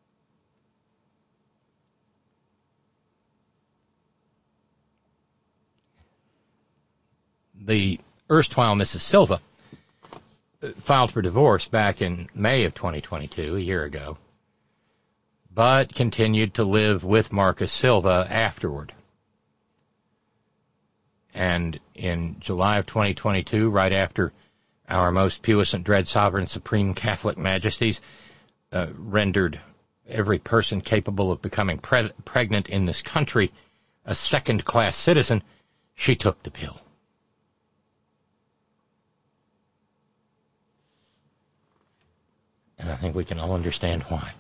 The erstwhile Mrs. Silva filed for divorce back in May of 2022, a year ago, but continued to live with Marcus Silva afterward. And in July of 2022, right after our most puissant, dread, sovereign, supreme Catholic majesties rendered every person capable of becoming pregnant in this country a second-class citizen, she took the pill. And I think we can all understand why.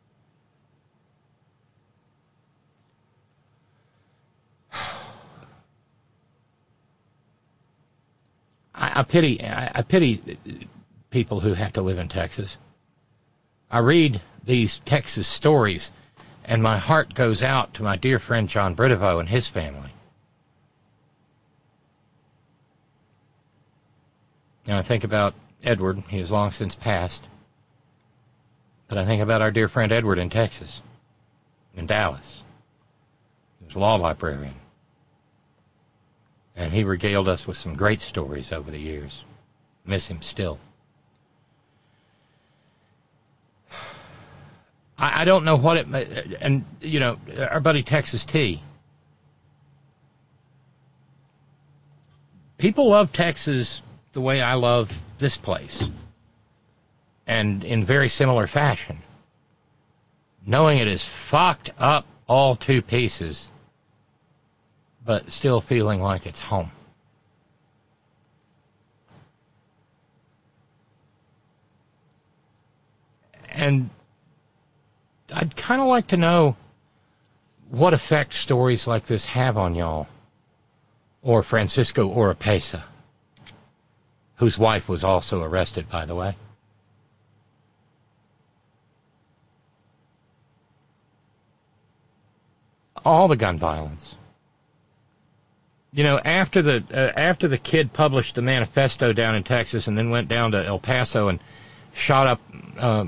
I pity people who have to live in Texas. I read these Texas stories, and my heart goes out to my dear friend John Britovo and his family. And I think about Edward. He has long since passed. But I think about our dear friend Edward in Texas, in Dallas. He was a law librarian. And he regaled us with some great stories over the years. Miss him still. I don't know what it... And, you know, our buddy Texas T. People love Texas the way I love this place. And in very similar fashion. Knowing it is fucked up all to pieces, but still feeling like it's home. And I'd kind of like to know what effect stories like this have on y'all. Or Francisco Oropesa, whose wife was also arrested, by the way. All the gun violence. You know, after the kid published the manifesto down in Texas and then went down to El Paso and shot up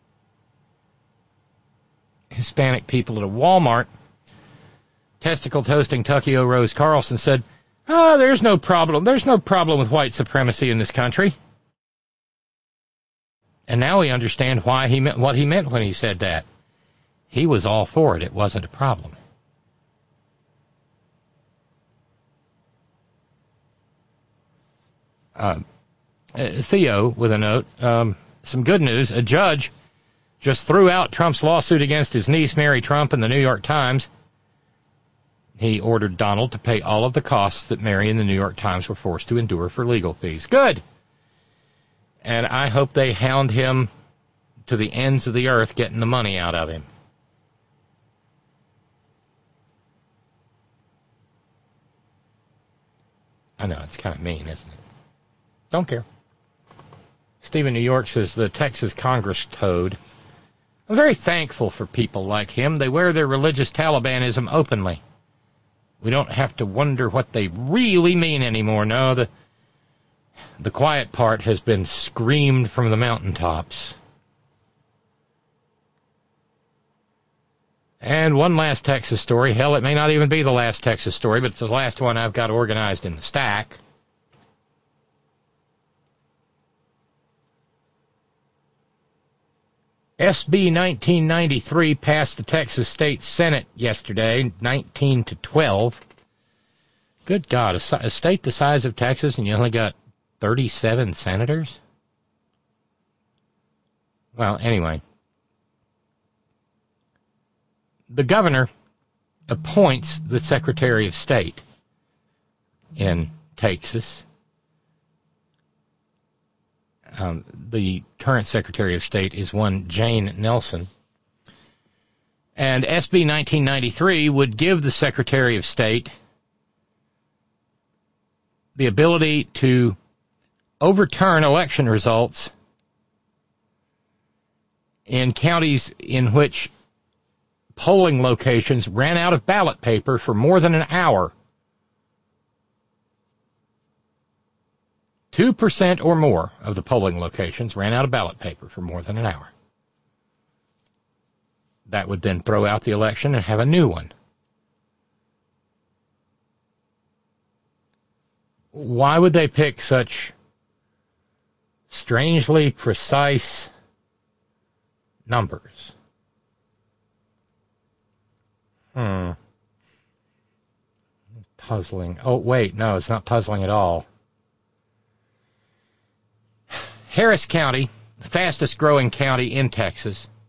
Hispanic people at a Walmart, testicle-toasting Tuckio Rose Carlson said, there's no problem. There's no problem with white supremacy in this country. And now we understand why he meant what he meant when he said that. He was all for it. It wasn't a problem. Theo with a note. Some good news. A judge just threw out Trump's lawsuit against his niece, Mary Trump, in the New York Times. He ordered Donald to pay all of the costs that Mary and the New York Times were forced to endure for legal fees. Good. And I hope they hound him to the ends of the earth getting the money out of him. I know, it's kind of mean, isn't it? Don't care. Stephen New York says the Texas Congress toad. I'm very thankful for people like him. They wear their religious Talibanism openly. We don't have to wonder what they really mean anymore. No, the quiet part has been screamed from the mountaintops. And one last Texas story. Hell, it may not even be the last Texas story, but it's the last one I've got organized in the stack. SB 1993 passed the Texas State Senate yesterday, 19-12. Good God, a state the size of Texas and you only got 37 senators? Well, anyway. The governor appoints the Secretary of State in Texas. The current Secretary of State is one Jane Nelson. And SB 1993 would give the Secretary of State the ability to overturn election results in counties in which polling locations ran out of ballot paper for more than an hour. 2% or more of the polling locations ran out of ballot paper for more than an hour. That would then throw out the election and have a new one. Why would they pick such strangely precise numbers? Puzzling. Oh, wait, no, it's not puzzling at all. Harris County, the fastest growing county in Texas,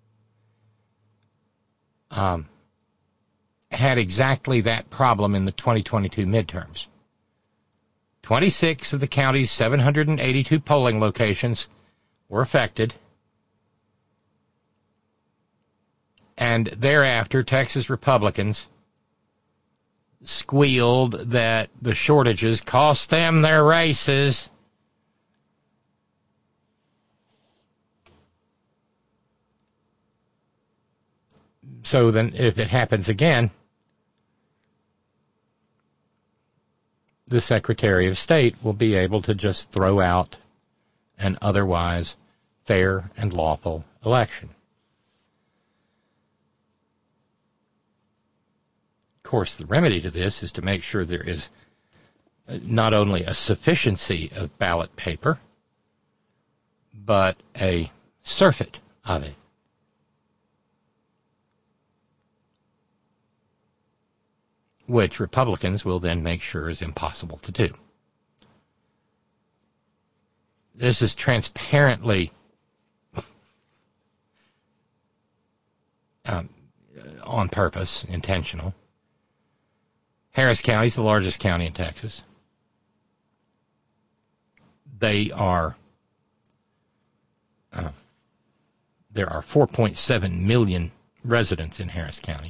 had exactly that problem in the 2022 midterms. 26 of the county's 782 polling locations were affected. And thereafter, Texas Republicans squealed that the shortages cost them their races. So then, if it happens again, the Secretary of State will be able to just throw out an otherwise fair and lawful election. Of course, the remedy to this is to make sure there is not only a sufficiency of ballot paper, but a surfeit of it. Which Republicans will then make sure is impossible to do. This is transparently on purpose, intentional. Harris County is the largest county in Texas. There are 4.7 million residents in Harris County.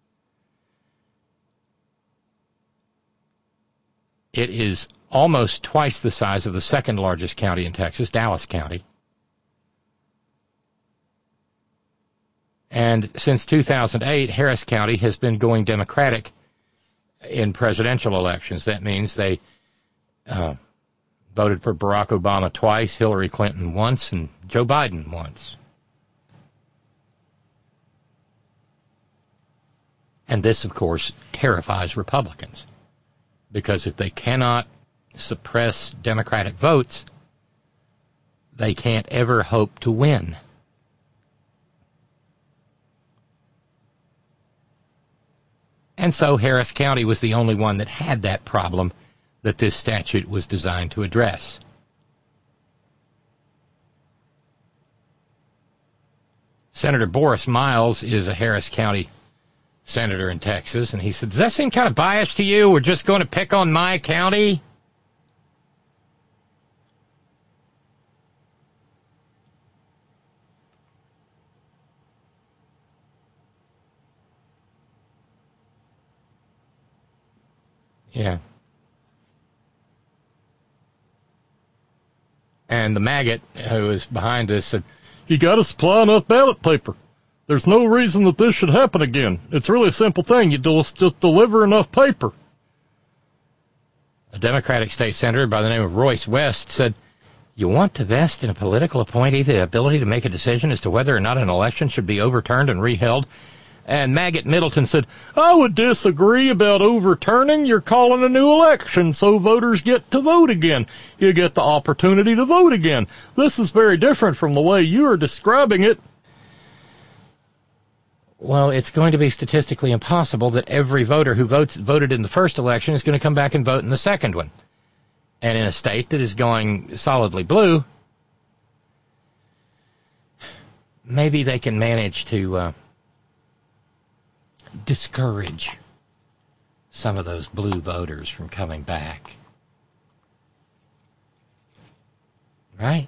It is almost twice the size of the second largest county in Texas, Dallas County. And since 2008, Harris County has been going Democratic in presidential elections. That means they voted for Barack Obama twice, Hillary Clinton once, and Joe Biden once. And this, of course, terrifies Republicans. Because if they cannot suppress Democratic votes, they can't ever hope to win. And so Harris County was the only one that had that problem that this statute was designed to address. Senator Boris Miles is a Harris County senator in Texas, and he said, does that seem kind of biased to you? We're just going to pick on my county? Yeah. And the maggot who is behind this said, you got to supply enough ballot paper. There's no reason that this should happen again. It's really a simple thing. You just deliver enough paper. A Democratic state senator by the name of Royce West said, you want to vest in a political appointee the ability to make a decision as to whether or not an election should be overturned and reheld? And Maggot Middleton said, I would disagree about overturning. You're calling a new election so voters get to vote again. You get the opportunity to vote again. This is very different from the way you are describing it. Well, it's going to be statistically impossible that every voter who voted in the first election is going to come back and vote in the second one. And in a state that is going solidly blue, maybe they can manage to discourage some of those blue voters from coming back. Right?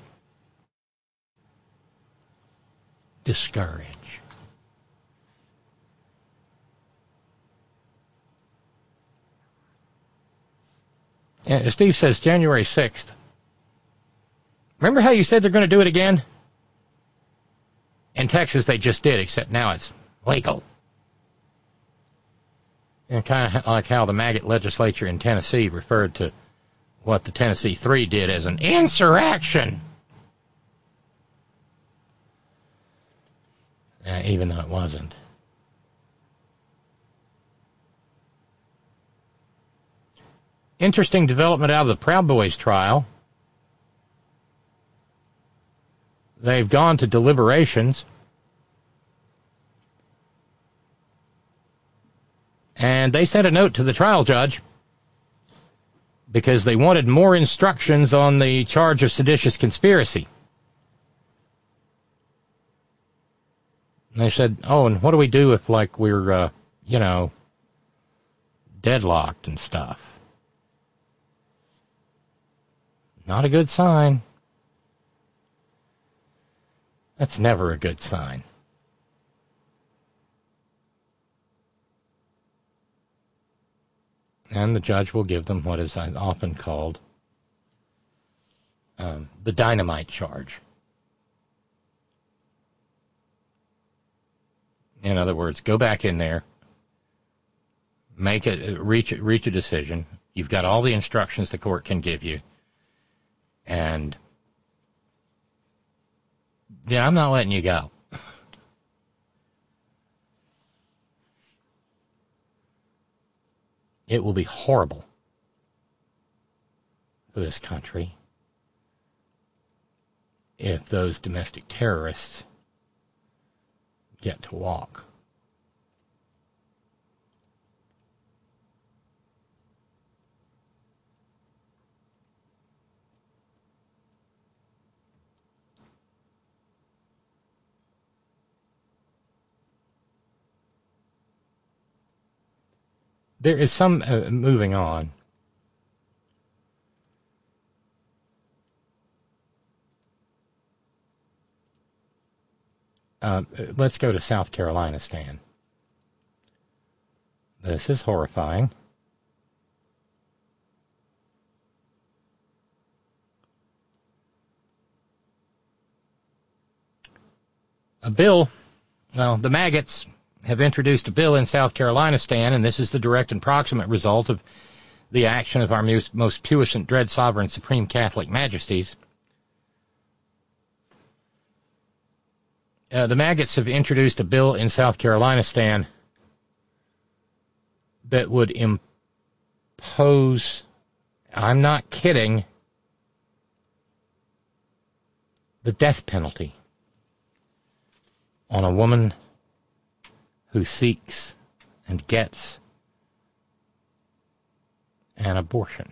Discourage. And Steve says January 6th. Remember how you said they're going to do it again? In Texas, they just did, except now it's legal. And kind of like how the maggot legislature in Tennessee referred to what the Tennessee Three did as an insurrection. Even though it wasn't. Interesting development out of the Proud Boys trial. They've gone to deliberations. And they sent a note to the trial judge because they wanted more instructions on the charge of seditious conspiracy. And they said, oh, and what do we do if, like, we're, deadlocked and stuff? Not a good sign. That's never a good sign. And the judge will give them what is often called the dynamite charge. In other words, go back in there, reach a decision. You've got all the instructions the court can give you, and yeah, I'm not letting you go. It will be horrible for this country if those domestic terrorists get to walk. There is some moving on. Let's go to South Carolina, Stan. This is horrifying. A bill, well, the maggots have introduced a bill in South Carolina, Stan, and this is the direct and proximate result of the action of our most puissant, dread, sovereign, supreme Catholic majesties. The maggots have introduced a bill in South Carolina, Stan, that would impose, I'm not kidding, the death penalty on a woman who seeks and gets an abortion.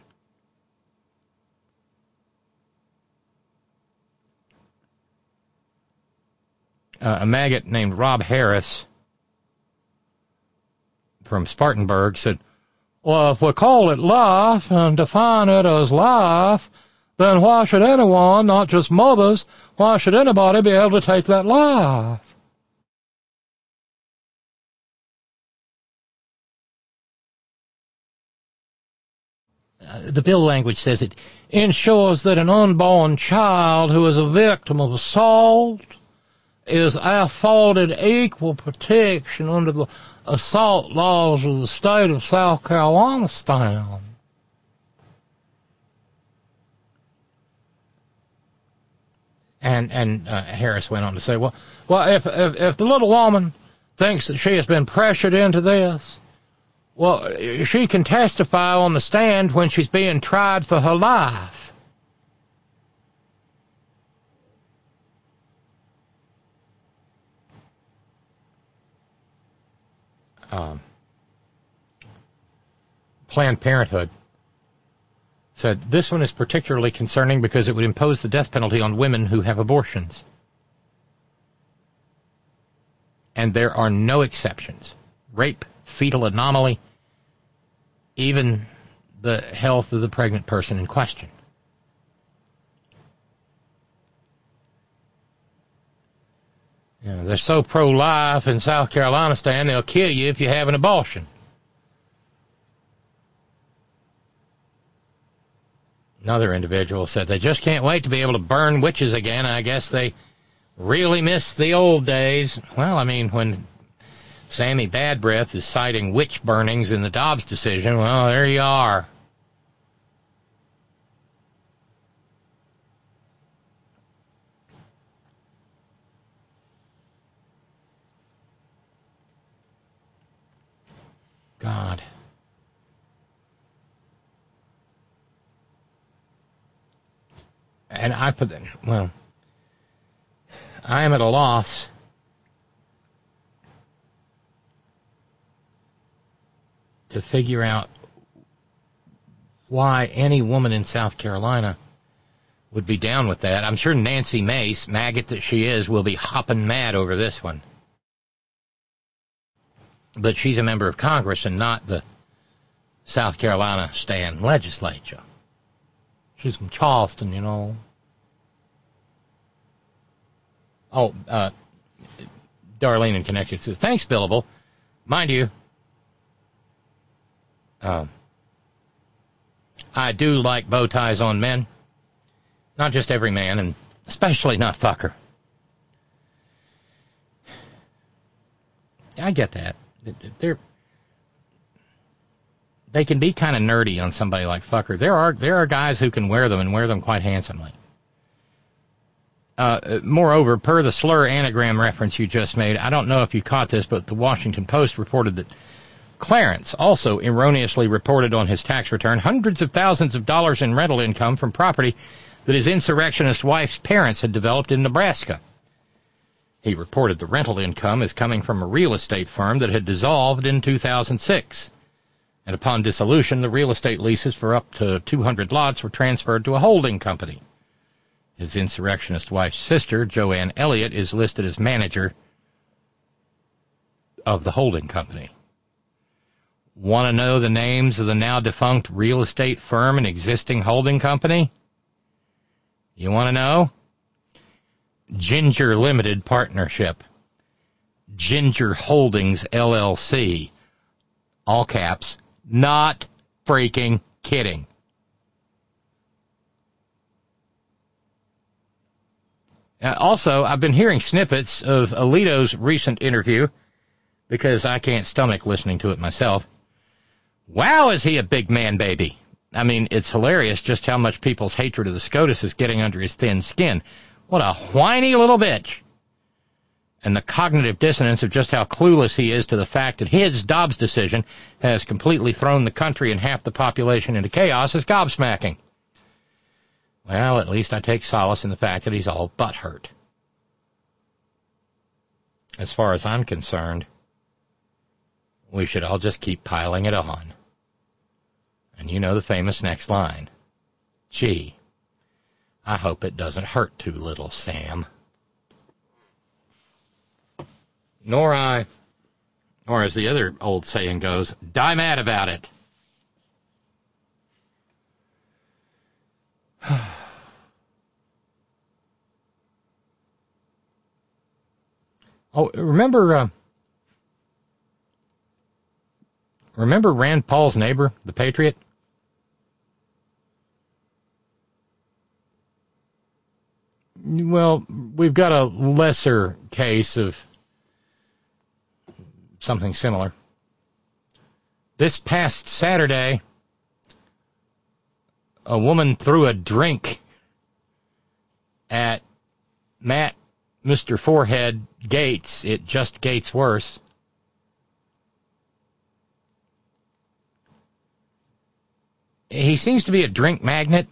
A maggot named Rob Harris from Spartanburg said, well, if we call it life and define it as life, then why should anyone, not just mothers, why should anybody be able to take that life? The bill language says it ensures that an unborn child who is a victim of assault is afforded equal protection under the assault laws of the state of South Carolina. And Harris went on to say, well, if the little woman thinks that she has been pressured into this, well, she can testify on the stand when she's being tried for her life. Planned Parenthood said this one is particularly concerning because it would impose the death penalty on women who have abortions. And there are no exceptions. Rape, fetal anomaly, even the health of the pregnant person in question. You know, they're so pro-life in South Carolina, Stan, they'll kill you if you have an abortion. Another individual said they just can't wait to be able to burn witches again. I guess they really miss the old days. Well, I mean, when Sammy Bad Breath is citing witch burnings in the Dobbs decision, well, there you are. God. And I am at a loss to figure out why any woman in South Carolina would be down with that. I'm sure Nancy Mace, maggot that she is, will be hopping mad over this one. But she's a member of Congress and not the South Carolina state legislature. She's from Charleston, you know. Oh, Darlene in Connecticut says, thanks, Billable. Mind you, I do like bow ties on men. Not just every man, and especially not fucker. I get that. They can be kind of nerdy on somebody like fucker. There are guys who can wear them and wear them quite handsomely. Moreover, per the slur anagram reference you just made, I don't know if you caught this, but the Washington Post reported that Clarence also erroneously reported on his tax return hundreds of thousands of dollars in rental income from property that his insurrectionist wife's parents had developed in Nebraska. He reported the rental income as coming from a real estate firm that had dissolved in 2006. And upon dissolution, the real estate leases for up to 200 lots were transferred to a holding company. His insurrectionist wife's sister, Joanne Elliott, is listed as manager of the holding company. Want to know the names of the now defunct real estate firm and existing holding company? You want to know? Ginger Limited Partnership. Ginger Holdings, LLC. All caps. Not freaking kidding. Also, I've been hearing snippets of Alito's recent interview because I can't stomach listening to it myself. Wow, is he a big man baby? I mean, it's hilarious just how much people's hatred of the SCOTUS is getting under his thin skin. What a whiny little bitch. And the cognitive dissonance of just how clueless he is to the fact that his Dobbs decision has completely thrown the country and half the population into chaos is gobsmacking. Well, at least I take solace in the fact that he's all butthurt. As far as I'm concerned, we should all just keep piling it on. And you know the famous next line. Gee, I hope it doesn't hurt too little, Sam. Nor I, or as the other old saying goes, die mad about it. Oh, remember Rand Paul's neighbor, the Patriot? Well, we've got a lesser case of something similar. This past Saturday, a woman threw a drink at Mr. Forehead Gates. It just Gates worse. He seems to be a drink magnet.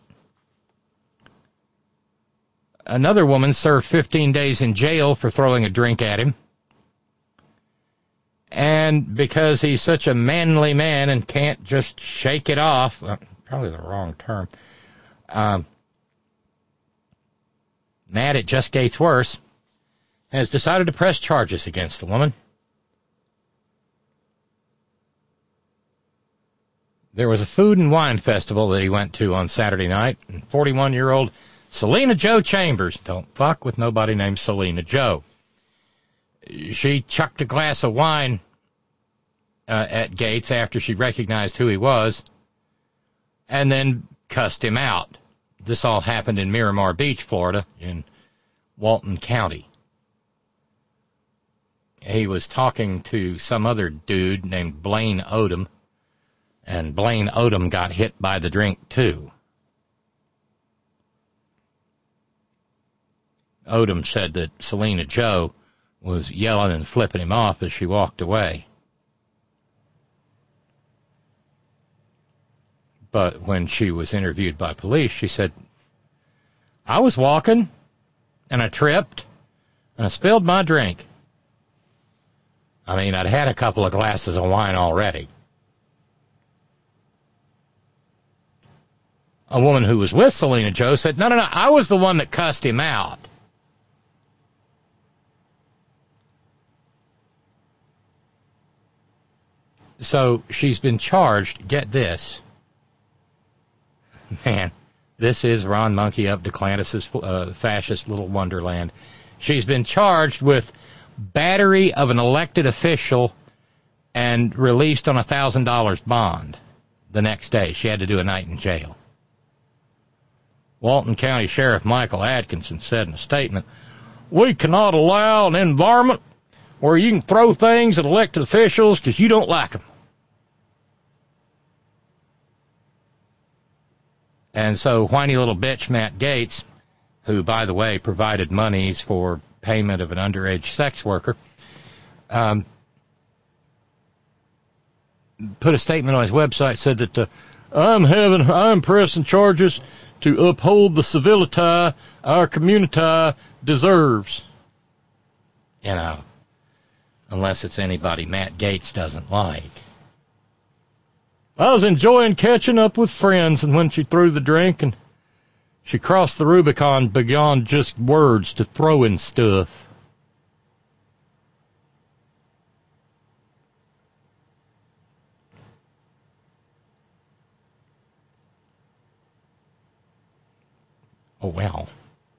Another woman served 15 days in jail for throwing a drink at him. And because he's such a manly man and can't just shake it off, probably the wrong term, mad it just gets worse, has decided to press charges against the woman. There was a food and wine festival that he went to on Saturday night, and 41-year-old Selena Jo Chambers, don't fuck with nobody named Selena Jo. She chucked a glass of wine at Gates after she recognized who he was, and then cussed him out. This all happened in Miramar Beach, Florida, in Walton County. He was talking to some other dude named Blaine Odom, and Blaine Odom got hit by the drink, too. Odom said that Selena Jo was yelling and flipping him off as she walked away. But when she was interviewed by police, she said, I was walking, and I tripped, and I spilled my drink. I mean, I'd had a couple of glasses of wine already. A woman who was with Selena Jo said, no, I was the one that cussed him out. So she's been charged, get this. Man, this is Ron Monkey up DeClantis' fascist little wonderland. She's been charged with battery of an elected official and released on $1,000 bond the next day. She had to do a night in jail. Walton County Sheriff Michael Atkinson said in a statement, "We cannot allow an environment where you can throw things at elected officials because you don't like them." And so whiny little bitch Matt Gaetz, who, by the way, provided monies for payment of an underage sex worker, put a statement on his website, said that I'm pressing charges to uphold the civility our community deserves. You know, unless it's anybody Matt Gaetz doesn't like. I was enjoying catching up with friends, and when she threw the drink and she crossed the Rubicon beyond just words to throwing stuff. Oh, well.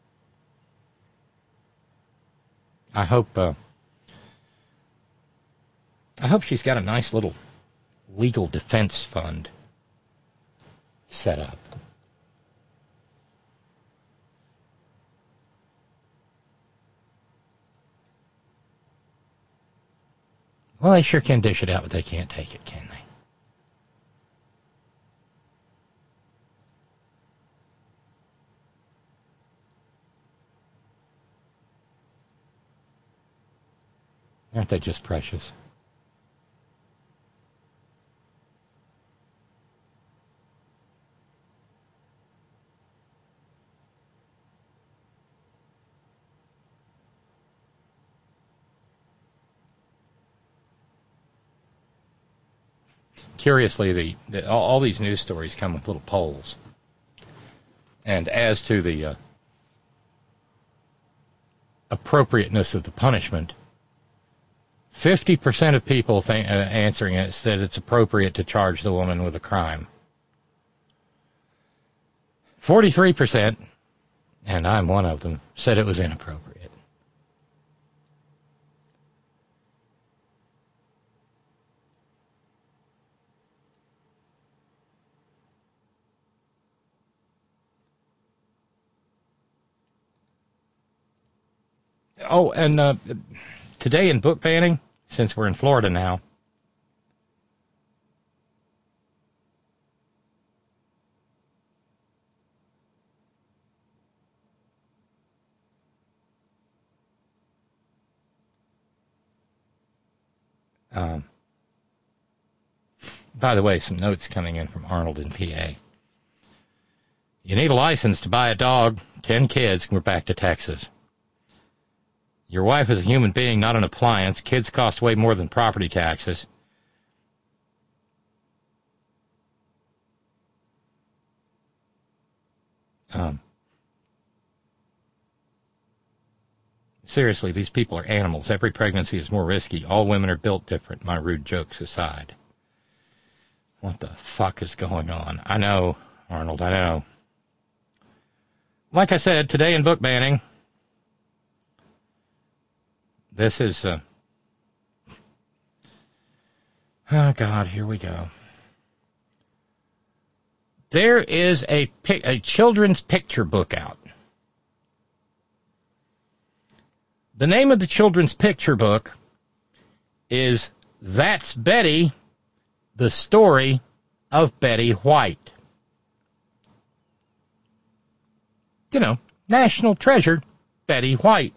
I hope she's got a nice little legal defense fund set up. Well, they sure can dish it out, but they can't take it, can they? Aren't they just precious? Curiously, all these news stories come with little polls. And as to the appropriateness of the punishment, 50% of people answering it said it's appropriate to charge the woman with a crime. 43%, and I'm one of them, said it was inappropriate. Oh, and today in book banning, since we're in Florida now, by the way, some notes coming in from Arnold in PA. You need a license to buy a dog, 10 kids, and we're back to Texas. Your wife is a human being, not an appliance. Kids cost way more than property taxes. Seriously, these people are animals. Every pregnancy is more risky. All women are built different, my rude jokes aside. What the fuck is going on? I know, Arnold, I know. Like I said, today in book banning, this is, oh God, here we go. There is a children's picture book out. The name of the children's picture book is That's Betty, the Story of Betty White. You know, national treasure, Betty White.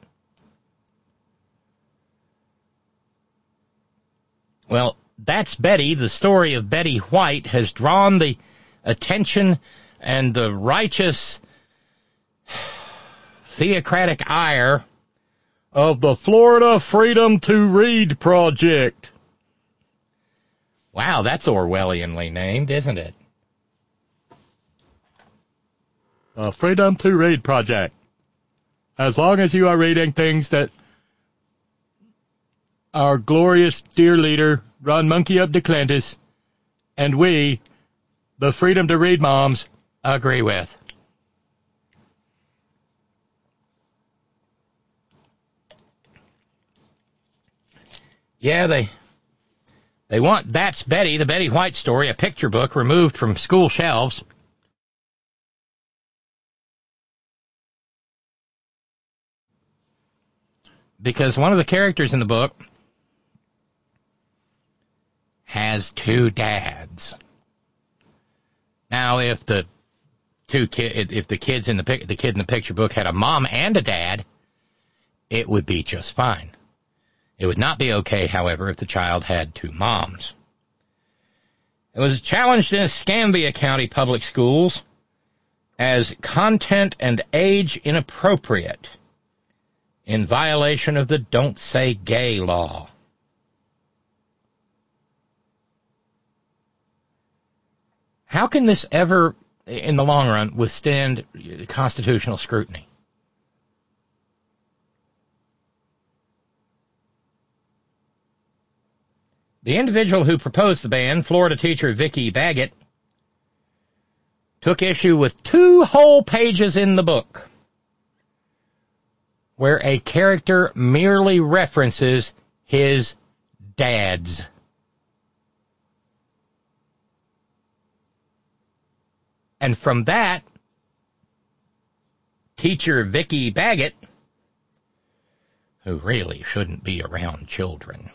Well, That's Betty, the Story of Betty White, has drawn the attention and the righteous theocratic ire of the Florida Freedom to Read Project. Wow, that's Orwellianly named, isn't it? The Freedom to Read Project. As long as you are reading things that our glorious dear leader, Ron Monkey up DeClantis, and we, the Freedom to Read moms, agree with. Yeah, they want That's Betty, the Betty White story, a picture book removed from school shelves. Because one of the characters in the book has two dads. Now, if the kid in the picture book had a mom and a dad, it would be just fine. It would not be okay, however, if the child had two moms. It was challenged in Escambia County Public Schools as content and age inappropriate in violation of the Don't Say Gay law. How can this ever, in the long run, withstand constitutional scrutiny? The individual who proposed the ban, Florida teacher Vicky Baggett, took issue with 2 whole pages in the book where a character merely references his dads. And from that, teacher Vicky Baggett, who really shouldn't be around children,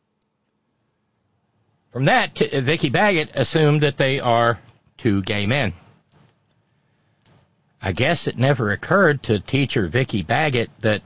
from that, Vicky Baggett assumed that they are 2 gay men. I guess it never occurred to teacher Vicky Baggett that,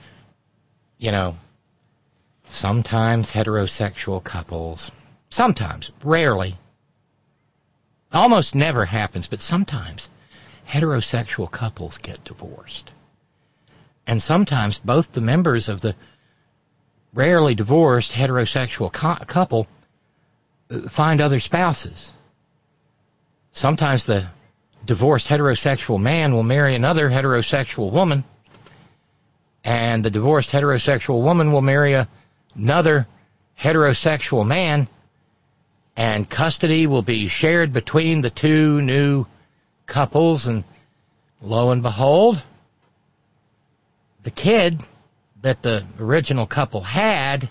sometimes heterosexual couples, sometimes, rarely, almost never happens, but sometimes heterosexual couples get divorced. And sometimes both the members of the rarely divorced heterosexual couple find other spouses. Sometimes the divorced heterosexual man will marry another heterosexual woman, and the divorced heterosexual woman will marry another heterosexual man, and custody will be shared between the 2 new couples, and lo and behold, the kid that the original couple had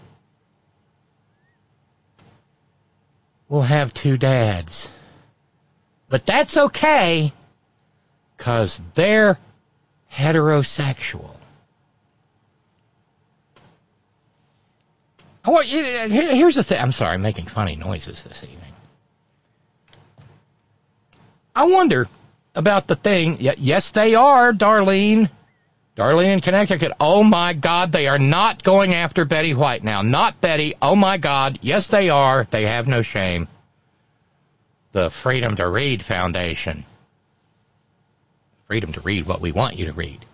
will have 2 dads. But that's okay, because they're heterosexual. Here's the thing. I'm sorry, I'm making funny noises this evening. I wonder about the thing. Yes, they are, Darlene. Darlene in Connecticut. Oh, my God, they are not going after Betty White now. Not Betty. Oh, my God. Yes, they are. They have no shame. The Freedom to Read Foundation. Freedom to read what we want you to read.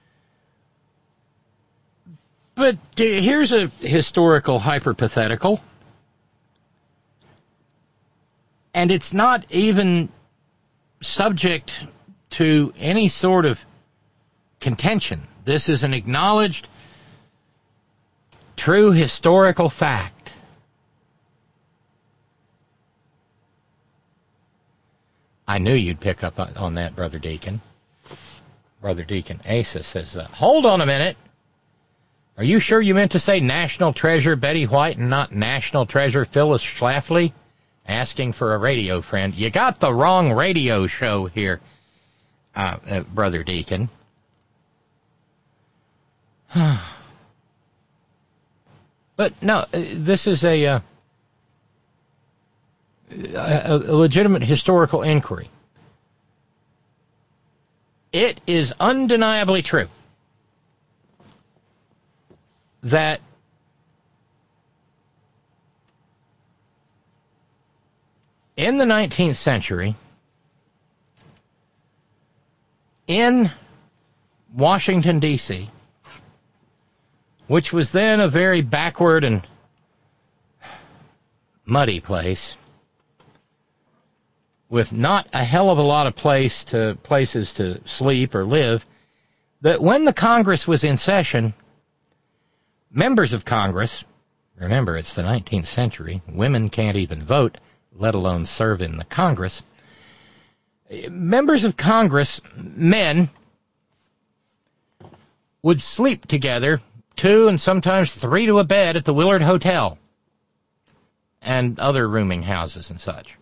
But here's a historical hypothetical. And it's not even subject to any sort of contention. This is an acknowledged, true historical fact. I knew you'd pick up on that, Brother Deacon. Brother Deacon Asa says, hold on a minute. Are you sure you meant to say National Treasure Betty White and not National Treasure Phyllis Schlafly? Asking for a radio friend. You got the wrong radio show here, Brother Deacon. But no, this is a legitimate historical inquiry. It is undeniably true that in the 19th century, in Washington, D.C., which was then a very backward and muddy place, with not a hell of a lot of places to sleep or live, that when the Congress was in session, members of Congress, Remember, it's the 19th century. Women can't even vote, let alone serve in the Congress. Members of Congress, men, would sleep together, 2 and sometimes 3 to a bed at the Willard Hotel and other rooming houses and such.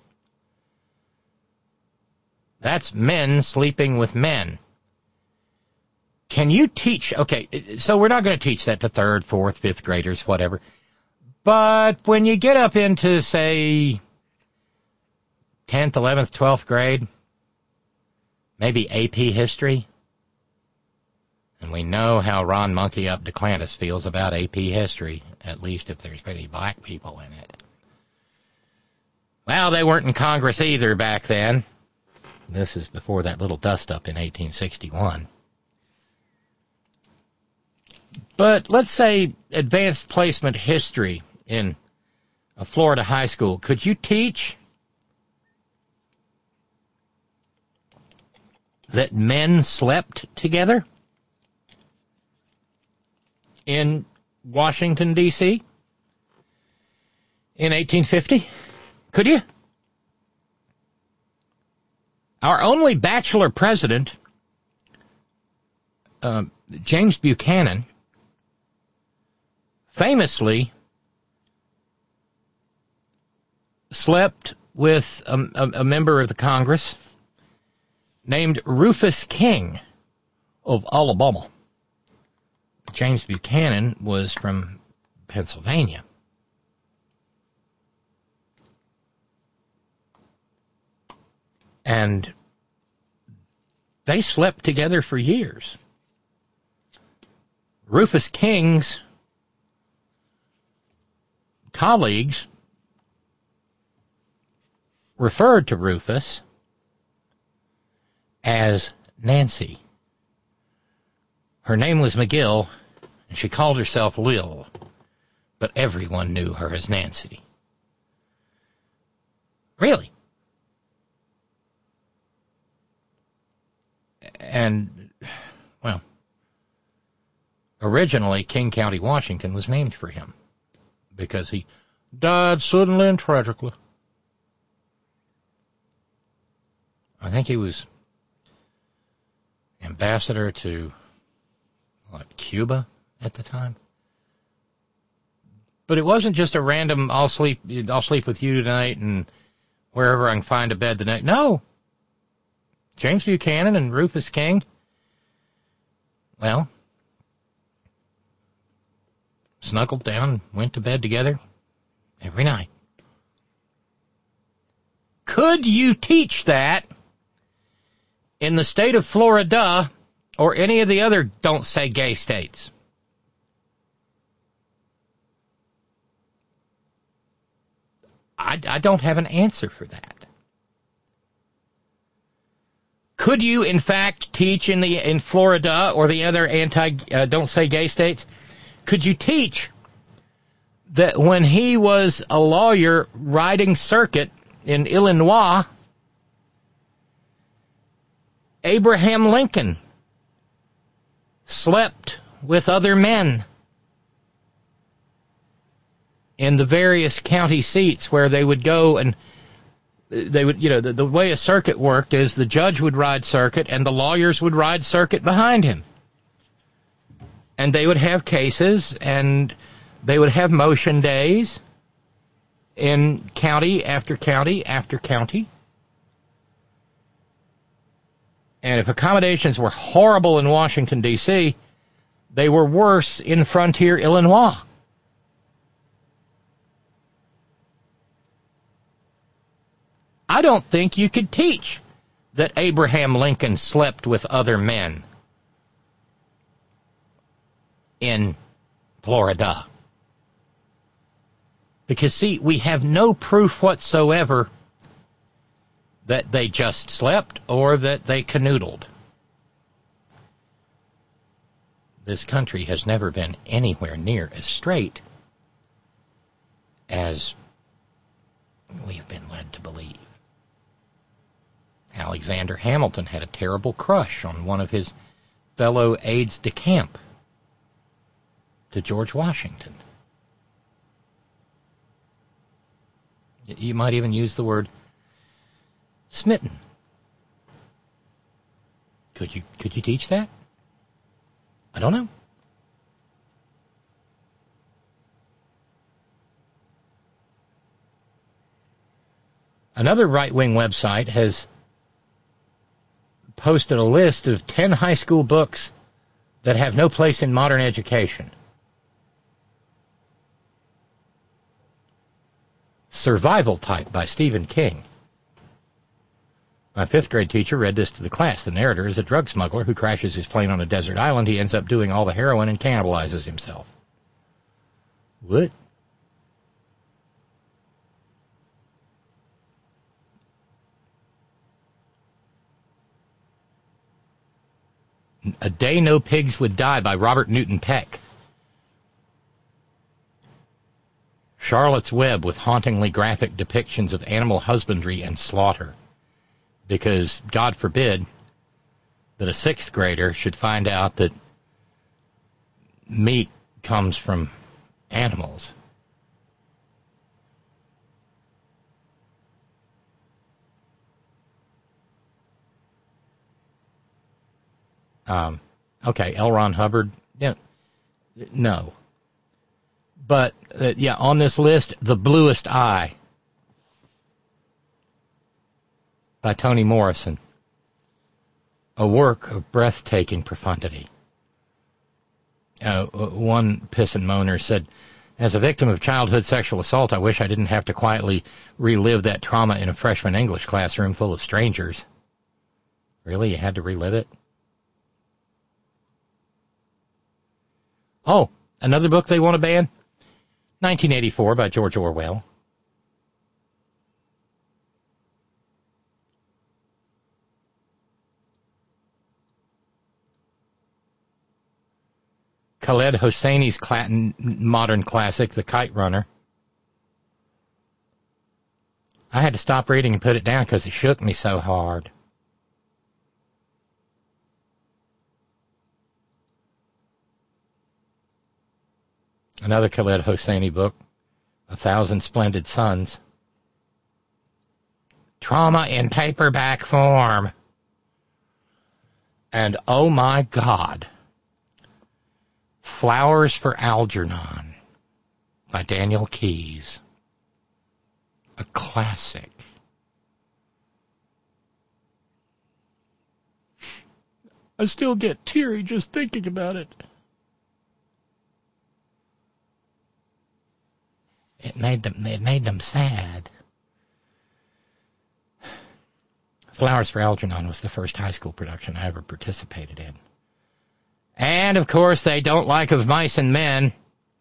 That's men sleeping with men. Can you teach, okay, so we're not going to teach that to 3rd, 4th, 5th graders, whatever. But when you get up into, say, 10th, 11th, 12th grade, maybe AP history, and we know how Ron Monkey Up DeClantis feels about AP history, at least if there's any black people in it. Well, they weren't in Congress either back then. This is before that little dust-up in 1861. But let's say advanced placement history in a Florida high school. Could you teach that men slept together in Washington, D.C. in 1850? Could you? Our only bachelor president, James Buchanan, famously slept with a member of the Congress named Rufus King of Alabama. James Buchanan was from Pennsylvania. And they slept together for years. Rufus King's colleagues referred to Rufus as Nancy. Her name was McGill, and she called herself Lil, but everyone knew her as Nancy. Really? And, well, originally King County, Washington was named for him because he died suddenly and tragically. I think he was ambassador to, Cuba at the time. But it wasn't just a random, I'll sleep with you tonight and wherever I can find a bed the next. No. James Buchanan and Rufus King, well, snuggled down, went to bed together every night. Could you teach that in the state of Florida or any of the other don't say gay states? I don't have an answer for that. Could you, in fact, teach in Florida or the other don't say gay states? Could you teach that when he was a lawyer riding circuit in Illinois, Abraham Lincoln slept with other men in the various county seats where they would go and they would, the way a circuit worked is the judge would ride circuit and the lawyers would ride circuit behind him. And they would have cases and they would have motion days in county after county after county. And if accommodations were horrible in Washington, D.C., they were worse in frontier Illinois. I don't think you could teach that Abraham Lincoln slept with other men in Florida. Because, see, we have no proof whatsoever that they just slept or that they canoodled. This country has never been anywhere near as straight as we've been led to believe. Alexander Hamilton had a terrible crush on one of his fellow aides de camp to George Washington. You might even use the word smitten. Could you teach that? I don't know. Another right-wing website has posted a list of 10 high school books that have no place in modern education. Survival Type by Stephen King. My 5th grade teacher read this to the class. The narrator is a drug smuggler who crashes his plane on a desert island. He ends up doing all the heroin and cannibalizes himself. What? A Day No Pigs Would Die by Robert Newton Peck. Charlotte's Web with hauntingly graphic depictions of animal husbandry and slaughter. Because, God forbid, that a 6th grader should find out that meat comes from animals. Okay, L. Ron Hubbard. Yeah, no. But, on this list, The Bluest Eye by Toni Morrison. A work of breathtaking profundity. One piss and moaner said, as a victim of childhood sexual assault, I wish I didn't have to quietly relive that trauma in a freshman English classroom full of strangers. Really? You had to relive it? Oh, another book they want to ban? 1984 by George Orwell. Khaled Hosseini's modern classic, The Kite Runner. I had to stop reading and put it down because it shook me so hard. Another Khaled Hosseini book, 1,000 Splendid Suns. Trauma in paperback form. And oh my God, Flowers for Algernon by Daniel Keyes. A classic. I still get teary just thinking about it. It made them sad. Flowers for Algernon was the first high school production I ever participated in. And, of course, they don't like Of Mice and Men.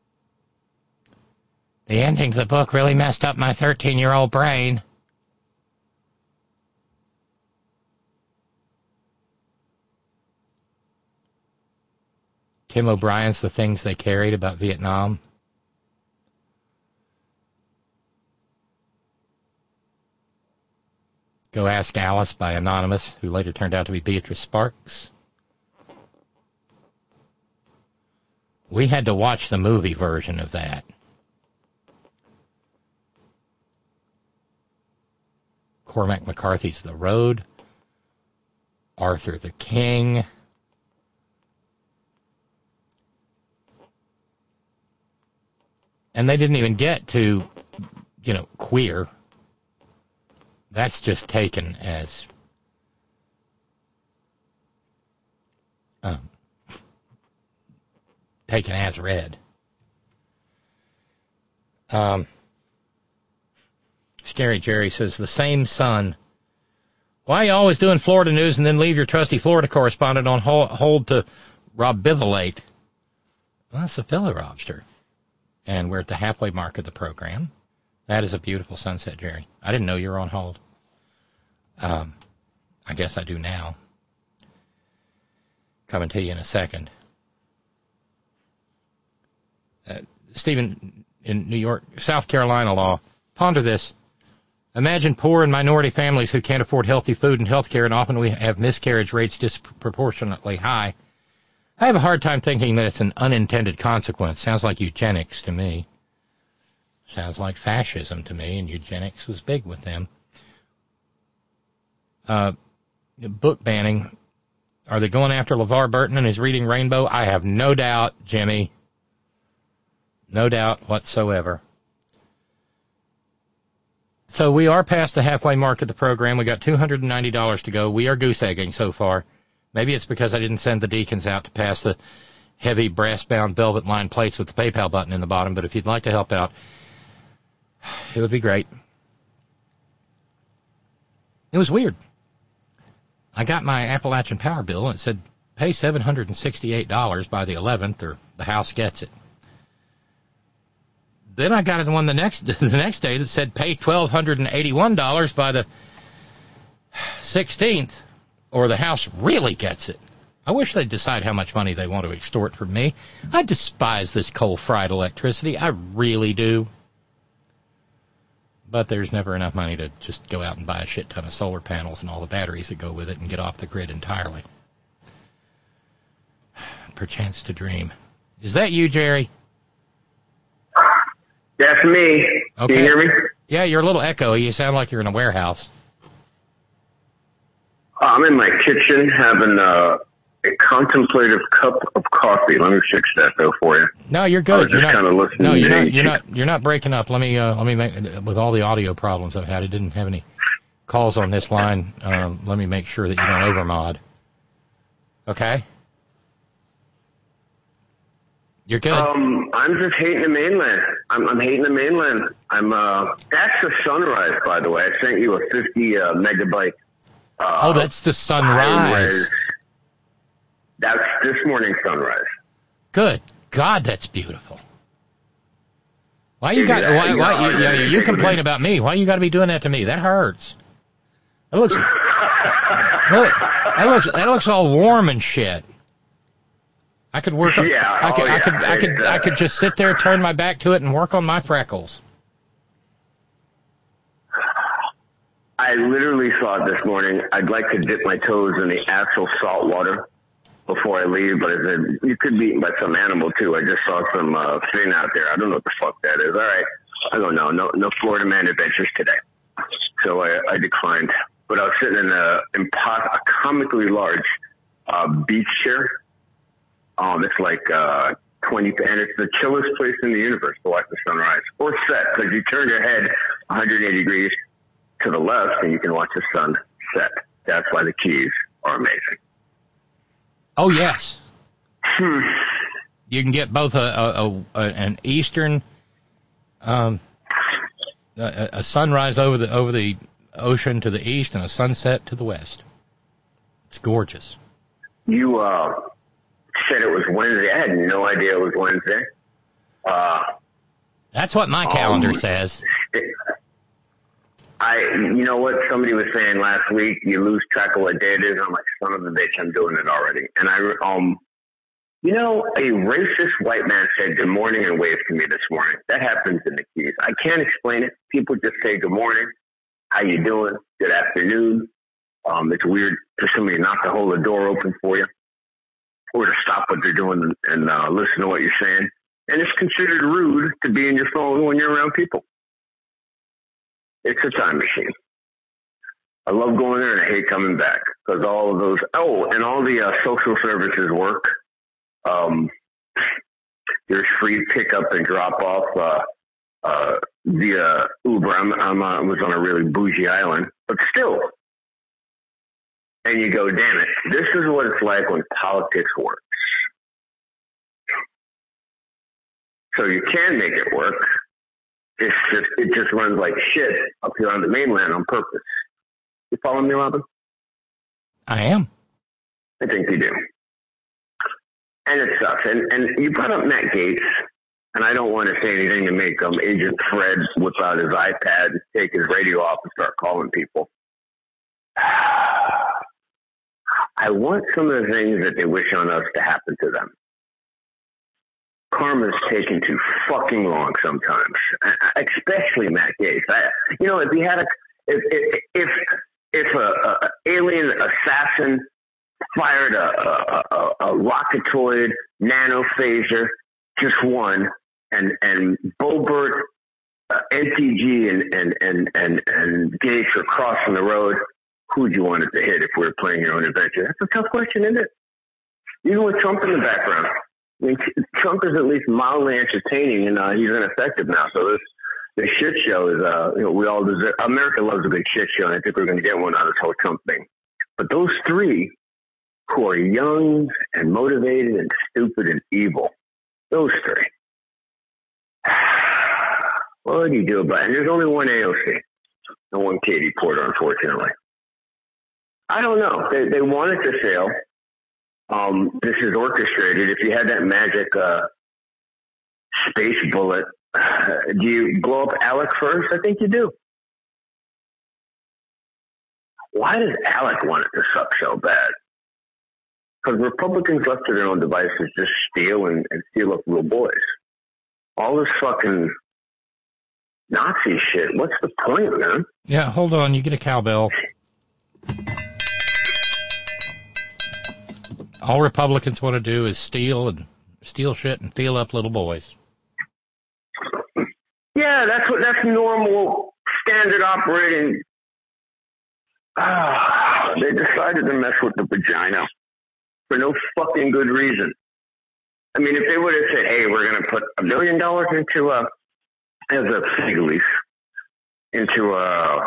The ending to the book really messed up my 13-year-old brain. Tim O'Brien's The Things They Carried about Vietnam. Go Ask Alice by Anonymous, who later turned out to be Beatrice Sparks. We had to watch the movie version of that. Cormac McCarthy's The Road. Arthur the King. And they didn't even get to, queer. That's just taken as read. Scary Jerry says, the same son. Why are you always doing Florida news and then leave your trusty Florida correspondent on hold to robivolate? Well, that's a fellow Robster. And we're at the halfway mark of the program. That is a beautiful sunset, Jerry. I didn't know you were on hold. I guess I do now. Coming to you in a second. Stephen, in New York, South Carolina law. Ponder this. Imagine poor and minority families who can't afford healthy food and health care, and often we have miscarriage rates disproportionately high. I have a hard time thinking that it's an unintended consequence. Sounds like eugenics to me. Sounds like fascism to me, and eugenics was big with them. Book banning. Are they going after LeVar Burton and his Reading Rainbow? I have no doubt, Jimmy. No doubt whatsoever. So we are past the halfway mark of the program. We got $290 to go. We are goose egging so far. Maybe it's because I didn't send the deacons out to pass the heavy brass-bound velvet-lined plates with the PayPal button in the bottom. But if you'd like to help out, it would be great. It was weird. I got my Appalachian Power bill, and it said, pay $768 by the 11th, or the House gets it. Then I got one the next day that said, pay $1,281 by the 16th, or the House really gets it. I wish they'd decide how much money they want to extort from me. I despise this coal-fried electricity. I really do. But there's never enough money to just go out and buy a shit ton of solar panels and all the batteries that go with it and get off the grid entirely. Perchance to dream. Is that you, Jerry? That's me. Okay. Can you hear me? Yeah, you're a little echoey. You sound like you're in a warehouse. I'm in my kitchen having a contemplative cup of coffee. Let me fix that though for you. No, you're good. You're not. No, you're not breaking up. Let me make, with all the audio problems I've had, I didn't have any calls on this line. Let me make sure that you don't overmod. Okay. You're good. I'm just hating the mainland. I'm hating the mainland. That's the sunrise, by the way. I sent you a 50 megabyte. That's the sunrise. That's this morning's sunrise. Good God, that's beautiful. Why you you complain about me? Why you got to be doing that to me? That hurts. That looks all warm and shit. I could work. I could just sit there, turn my back to it, and work on my freckles. I literally thought this morning I'd like to dip my toes in the actual salt water before I leave, but I said, you could be eaten by some animal too. I just saw some thing out there. I don't know what the fuck that is. All right. I go, no Florida man adventures today. So I declined. But I was sitting in a comically large beach chair. It's like 20, and it's the chillest place in the universe to watch the sunrise or set, because you turn your head 180 degrees to the left and you can watch the sun set. That's why the Keys are amazing. Oh, yes. You can get both an eastern, a sunrise over the ocean to the east and a sunset to the west. It's gorgeous. You said it was Wednesday. I had no idea it was Wednesday. That's what my calendar says. You know what? Somebody was saying last week, you lose track of what day it is. I'm like, son of a bitch, I'm doing it already. And a racist white man said good morning and waved to me this morning. That happens in the Keys. I can't explain it. People just say good morning, how you doing, good afternoon. It's weird for somebody not to hold the door open for you or to stop what they're doing and listen to what you're saying. And it's considered rude to be in your phone when you're around people. It's a time machine. I love going there and I hate coming back because all of those, and all the social services work. There's free pickup and drop off via Uber. I was on a really bougie island, but still. And you go, damn it, this is what it's like when politics works. So you can make it work. It just runs like shit up here on the mainland on purpose. You follow me, Robin? I am. I think you do. And it sucks. And you brought up Matt Gaetz, and I don't want to say anything to make Agent Fred whip out his iPad and take his radio off and start calling people. I want some of the things that they wish on us to happen to them. Karma's taking too fucking long sometimes, especially Matt Gaetz. If he had if a alien assassin fired a rocketoid nanophaser, just one, and Bobert NTG and Gates are crossing the road, who'd you want it to hit if we were playing your own adventure? That's a tough question, isn't it? Even with Trump in the background. I mean, Trump is at least mildly entertaining, and he's ineffective now. So this shit show is, we all deserve. America loves a good shit show, and I think we're going to get one out of this whole Trump thing. But those three who are young and motivated and stupid and evil, those three. What do you do about it? And there's only one AOC, and one Katie Porter, unfortunately. I don't know. They want it to fail. This is orchestrated. If you had that magic space bullet, do you blow up Alec first? I think you do. Why does Alec want it to suck so bad? Because Republicans left to their own devices just steal and steal up real boys. All this fucking Nazi shit. What's the point, man? Yeah, hold on. You get a cowbell. All Republicans want to do is steal shit and steal up little boys. Yeah, that's normal, standard operating. They decided to mess with the vagina for no fucking good reason. I mean, if they would have said, hey, we're going to put $1 million into as a fig leaf, into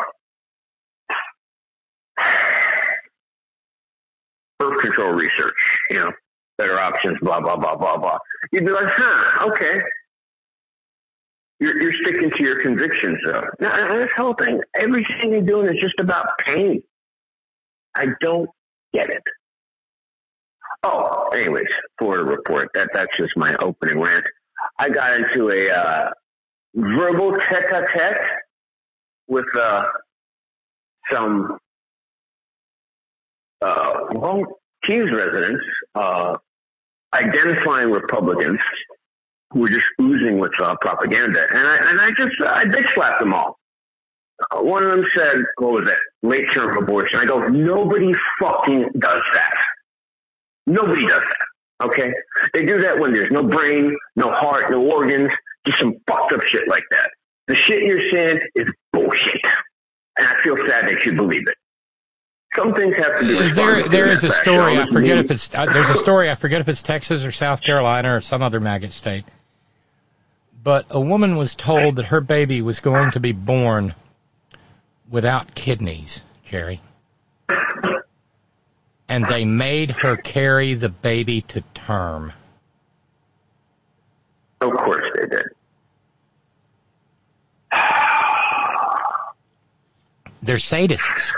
birth control research, better options, blah, blah, blah, blah, blah. You'd be like, okay. You're sticking to your convictions, though. Now, this whole thing, everything you're doing is just about pain. I don't get it. Oh, anyways, Florida report. That's just my opening rant. I got into a verbal tete-a-tete with some Keys residents identifying Republicans who were just oozing with propaganda, and I bitch slapped them all. One of them said, "What was it? Late-term abortion." I go, "Nobody fucking does that. Nobody does that. Okay? They do that when there's no brain, no heart, no organs, just some fucked up shit like that. The shit you're saying is bullshit, and I feel sad that you believe it." Some things have to be. There is a story. I forget if it's there's a story. I forget if it's Texas or South Carolina or some other maggot state. But a woman was told that her baby was going to be born without kidneys, Jerry. And they made her carry the baby to term. Of course they did. They're sadists.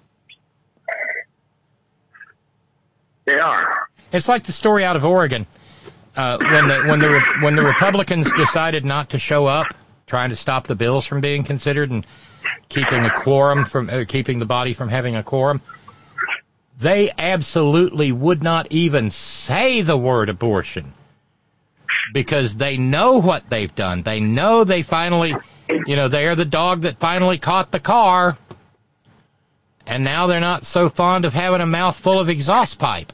They are. It's like the story out of Oregon. When the Republicans decided not to show up, trying to stop the bills from being considered and keeping a quorum from keeping the body from having a quorum, they absolutely would not even say the word abortion because they know what they've done. They know they finally, they are the dog that finally caught the car, and now they're not so fond of having a mouthful of exhaust pipe.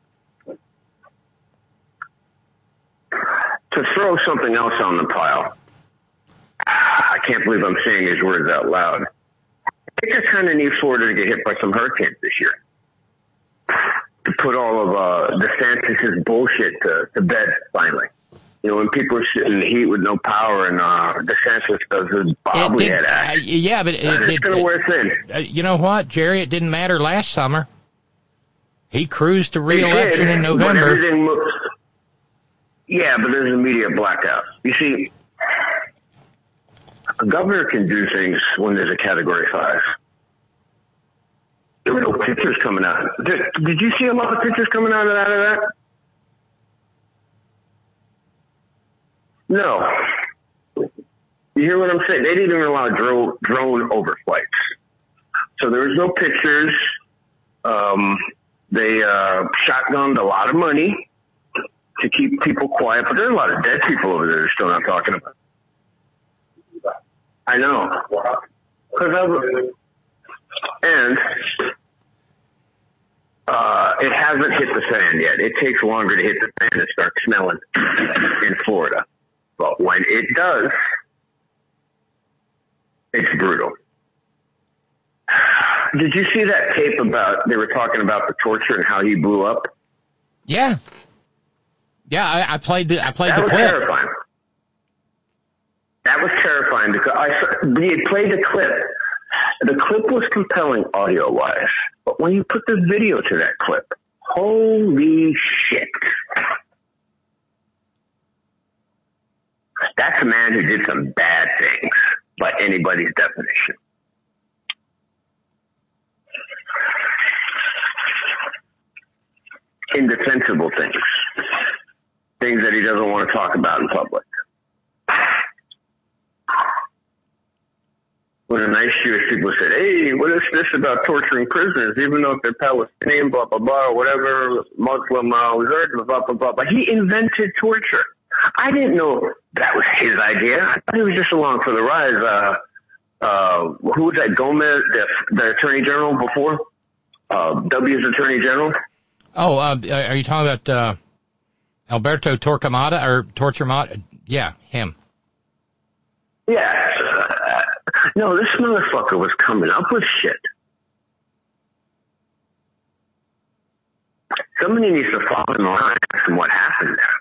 To throw something else on the pile, I can't believe I'm saying these words out loud. I think I kind of need Florida to get hit by some hurricanes this year to put all of DeSantis' bullshit to bed finally. When people are sitting in the heat with no power and DeSantis does his bobblehead act. Yeah, but it's going to wear thin. You know what, Jerry? It didn't matter last summer. He cruised to re-election in November. Yeah, but there's a media blackout. You see, a governor can do things when there's a Category 5. There were no pictures coming out. Did you see a lot of pictures coming out of that? No. You hear what I'm saying? They didn't even allow drone overflights. So there was no pictures. They shotgunned a lot of money to keep people quiet, but there's a lot of dead people over there they're still not talking about. I know. And it hasn't hit the fan yet. It takes longer to hit the fan and start smelling in Florida. But when it does, It's brutal. Did you see that tape they were talking about the torture and how he blew up? Yeah. Yeah, I played the clip. That was terrifying. That was terrifying because we had played the clip. The clip was compelling audio-wise, but when you put the video to that clip, holy shit. That's a man who did some bad things by anybody's definition. Indefensible things. Things that he doesn't want to talk about in public. When the nice Jewish people said, hey, what is this about torturing prisoners, even though if they're Palestinian, blah, blah, blah, or whatever, Muslim, blah, blah, blah, blah. He invented torture. I didn't know that was his idea. I thought he was just along for the ride. Who was that, Gomez, the Attorney General before? W's Attorney General? Oh, are you talking about Alberto Torquemada or Torturemada? Yeah, him. Yeah. No, this motherfucker was coming up with shit. Somebody needs to follow in line from what happened there.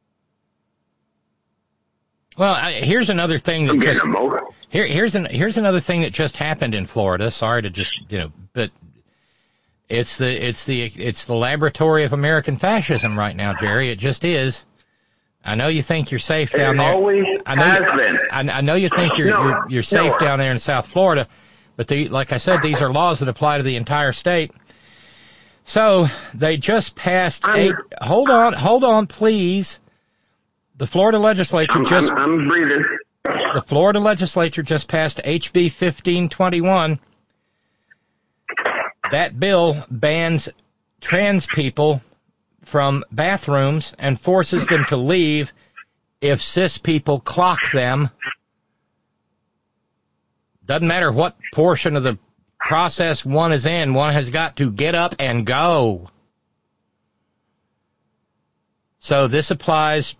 Well, here's another thing that just here's another thing that just happened in Florida. Sorry to just but it's the laboratory of American fascism right now, Jerry. It just is. I know you think you're safe down there. I know you think you're safe down there in South Florida, but like I said, these are laws that apply to the entire state. So they just passed hold on, please. The Florida legislature I'm breathing. The Florida legislature just passed HB 1521. That bill bans trans people from bathrooms and forces them to leave if cis people clock them. Doesn't matter what portion of the process one is in, one has got to get up and go. So this applies,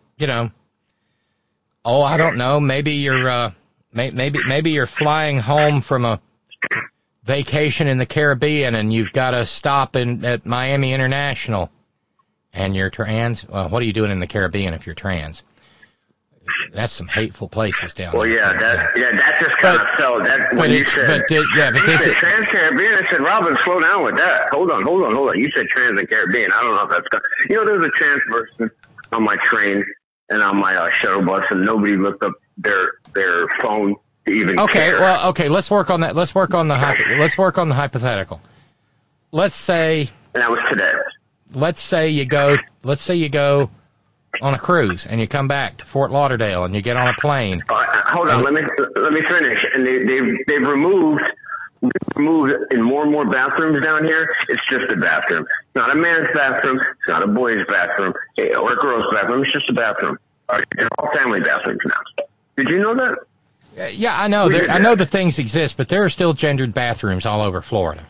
I don't know, maybe you're maybe you're flying home from a vacation in the Caribbean and you've got to stop at Miami International. And you're trans? Well, what are you doing in the Caribbean if you're trans? That's some hateful places down there. Well, that just kind of fell. That when you said trans Caribbean, I said, Robin, slow down with that. Hold on. You said trans and Caribbean. I don't know if that's there's a trans person on my train and on my shuttle bus, and nobody looked up their phone to even care. Well, let's work on that. Let's work on the hypothetical. Let's say. And that was today. Let's say you go on a cruise and you come back to Fort Lauderdale and you get on a plane. Hold on, let me finish. And they've removed in more and more bathrooms down here. It's just a bathroom. It's not a man's bathroom. It's not a boy's bathroom or a girl's bathroom. It's just a bathroom. They're all family bathrooms now. Did you know that? Yeah, I know. I know the things exist, but there are still gendered bathrooms all over Florida.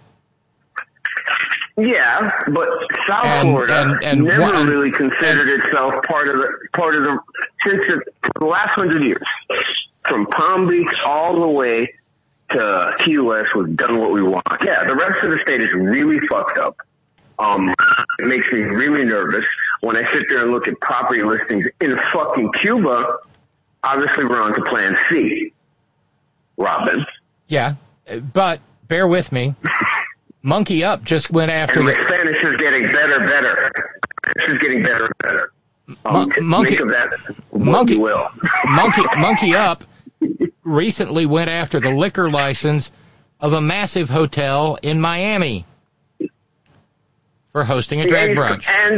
Yeah, but South Florida never really considered itself part of the since the last 100 years, from Palm Beach all the way to Key West, we've done what we want. Yeah, the rest of the state is really fucked up. It makes me really nervous when I sit there and look at property listings in fucking Cuba. Obviously, we're on to Plan C, Robin. Yeah, but bear with me. Monkey Up just went after and the Spanish is getting better. This is getting better and better. Think of that what you will. Monkey Up recently went after the liquor license of a massive hotel in Miami for hosting a drag brunch. And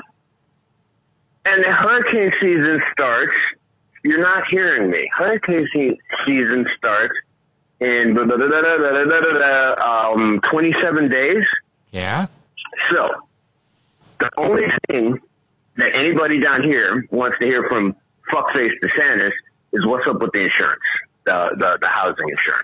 the hurricane season starts. You're not hearing me. Hurricane season starts in 27 days. Yeah. So, the only thing that anybody down here wants to hear from fuckface DeSantis is what's up with the insurance, the housing insurance.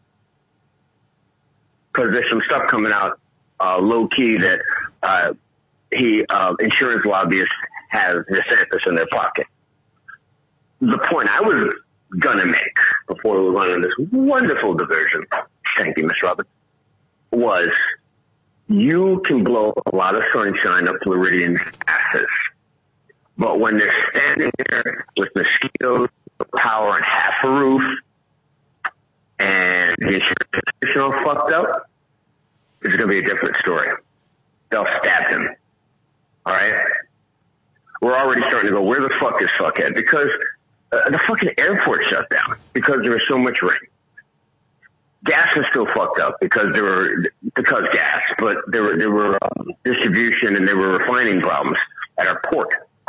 Because there's some stuff coming out low key that insurance lobbyists have DeSantis in their pocket. The point I was gonna make before we went on this wonderful diversion, thank you, Miss Roberts, was you can blow a lot of sunshine up Floridians' asses. But when they're standing there with mosquitoes, power and half a roof, and the insurance is all fucked up, it's going to be a different story. They'll stab him. All right? We're already starting to go, where the fuck is fuckhead? Because the fucking airport shut down because there was so much rain. Gas is still fucked up because gas, but there were distribution and there were refining problems at our port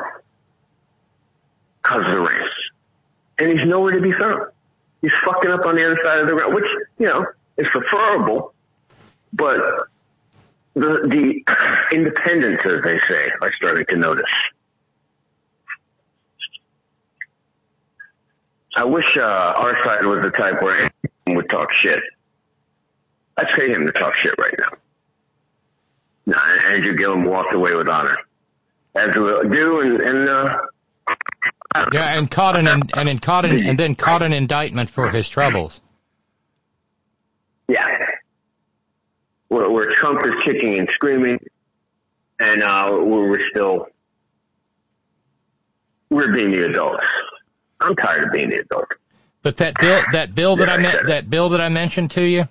because of the rain. And he's nowhere to be found. He's fucking up on the other side of the road, which, you know, is preferable, but the independents, as they say, are starting to notice. I wish our side was the type where anyone would talk shit. I'd pay him to talk shit right now. Nah, Andrew Gillum walked away with honor, as we'll do, and caught an indictment for his troubles. Yeah, where Trump is kicking and screaming, and we're being the adults. I'm tired of being the adult. But that bill that I mentioned to you.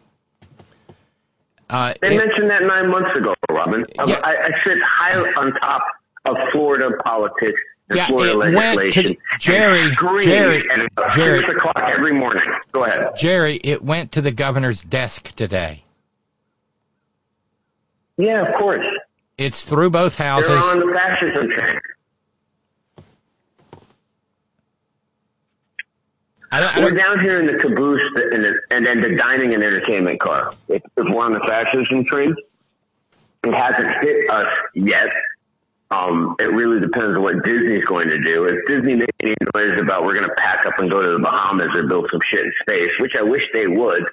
They mentioned that 9 months ago, Robin. Yeah. I sit high on top of Florida politics and Florida legislation. Jerry, at 6 o'clock every morning. Go ahead. Jerry, it went to the governor's desk today. Yeah, of course. It's through both houses. They're on the fascism train. We're down here in the caboose and then the dining and entertainment car. If we're on the fascism train, it hasn't hit us yet. It really depends on what Disney's going to do. If Disney made any noise about we're going to pack up and go to the Bahamas or build some shit in space, which I wish they would,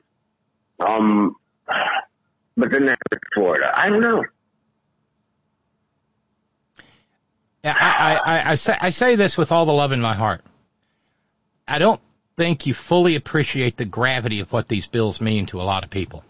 but then that's Florida. I don't know. I say this with all the love in my heart. I don't think you fully appreciate the gravity of what these bills mean to a lot of people.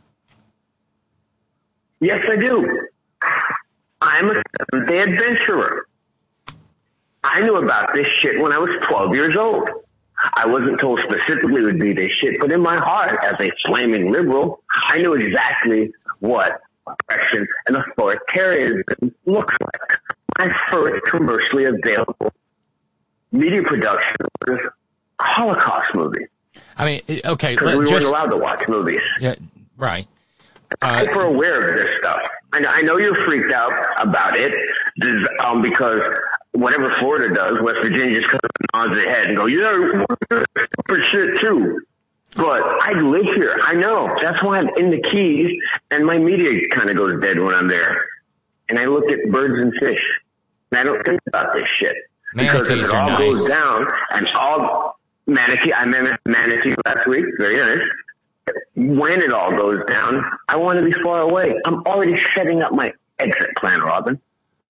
Yes, I do. I'm a seventh-day adventurer. I knew about this shit when I was 12 years old. I wasn't told specifically it would be this shit, but in my heart, as a flaming liberal, I knew exactly what oppression and authoritarianism looks like. My first commercially available media production was Holocaust movie. I mean, okay. Because we weren't allowed to watch movies. Yeah, right. I'm super aware of this stuff. I know you're freaked out about it because whatever Florida does, West Virginia just nods their head and go, yeah, for shit too. But I live here. I know. That's why I'm in the Keys, and my media kind of goes dead when I'm there. And I look at birds and fish, and I don't think about this shit. Because if it all goes down, and all manatee, I met manatee last week, very nice. When it all goes down, I want to be far away. I'm already setting up my exit plan, Robin.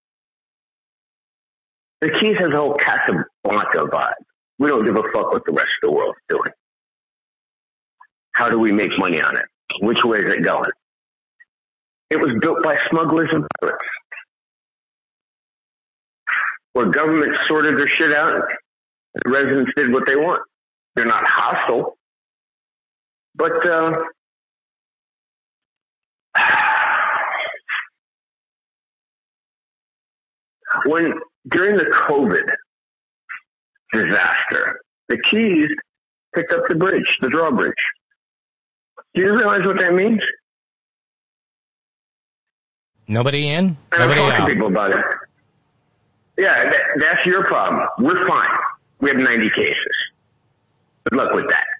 The Keys has a whole Casablanca vibe. We don't give a fuck what the rest of the world's doing. How do we make money on it? Which way is it going? It was built by smugglers and pirates. Where government sorted their shit out, the residents did what they want. They're not hostile. But during the COVID disaster, the Keys picked up the bridge, the drawbridge. Do you realize what that means? Nobody in, nobody out. I'm talking to people about it. Yeah, that's your problem. We're fine. We have 90 cases. Good luck with that.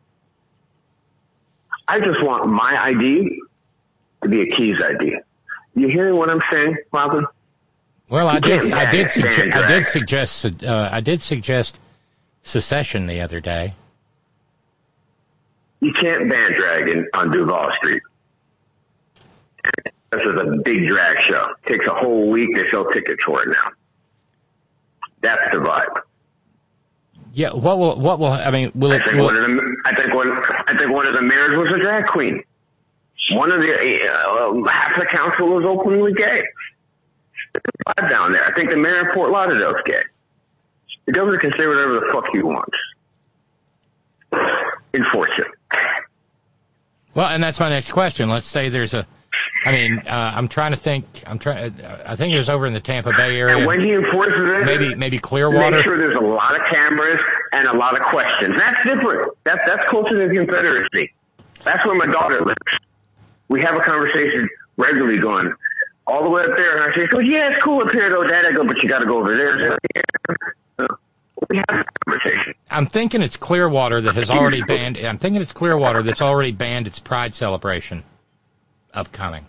I just want my ID to be a Keys ID. You hearing what I'm saying, Robin? Well, I did suggest secession the other day. You can't band drag on Duval Street. This is a big drag show. It takes a whole week to sell tickets for it now. That's the vibe. Yeah. What will I mean? Will it? I think one of the mayors was a drag queen. One of the half the council was openly gay. Down there, I think the mayor of Fort Lauderdale is gay. The governor can say whatever the fuck he wants. Enforce it. Well, and that's my next question. Let's say there's a. I mean, I'm trying to think. I think it was over in the Tampa Bay area. And when he enforces it, maybe Clearwater. Make sure there's a lot of cameras and a lot of questions. That's different. That's closer to the Confederacy. That's where my daughter lives. We have a conversation regularly going all the way up there, and I say, "Oh yeah, it's cool up here, though, Dad." I go, "But you got to go over there." We have a conversation. I'm thinking it's Clearwater that has already banned. I'm thinking it's Clearwater that's already banned its Pride celebration upcoming.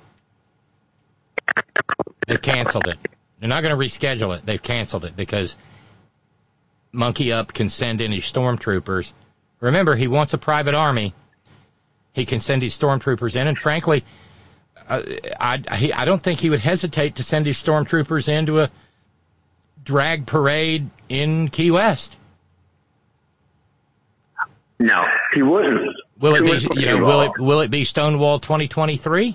They've canceled it. They're not going to reschedule it. They've canceled it because Monkey Up can send in his stormtroopers. Remember, he wants a private army. He can send his stormtroopers in, and frankly, I don't think he would hesitate to send his stormtroopers into a drag parade in Key West. No, he wouldn't. Will it be? Will it be Stonewall 2023?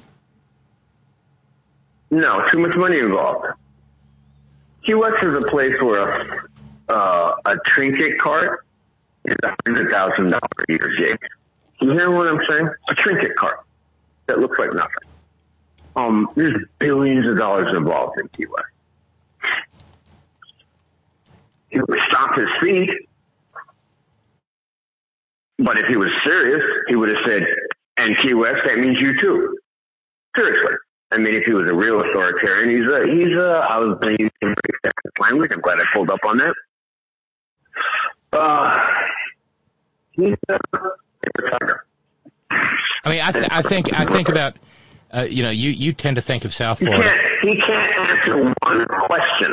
No, too much money involved. Key West is a place where a trinket cart is $100,000 a year, Jake. You hear what I'm saying? A trinket cart that looks like nothing. There's billions of dollars involved in Key West. He would stomp his feet, but if he was serious, he would have said, "And Key West, that means you too." Seriously. I mean, if he was a real authoritarian, I was using very excessive language. I'm glad I pulled up on that. He's a tiger. I mean, I think about, you tend to think of South Florida. He can't answer one question.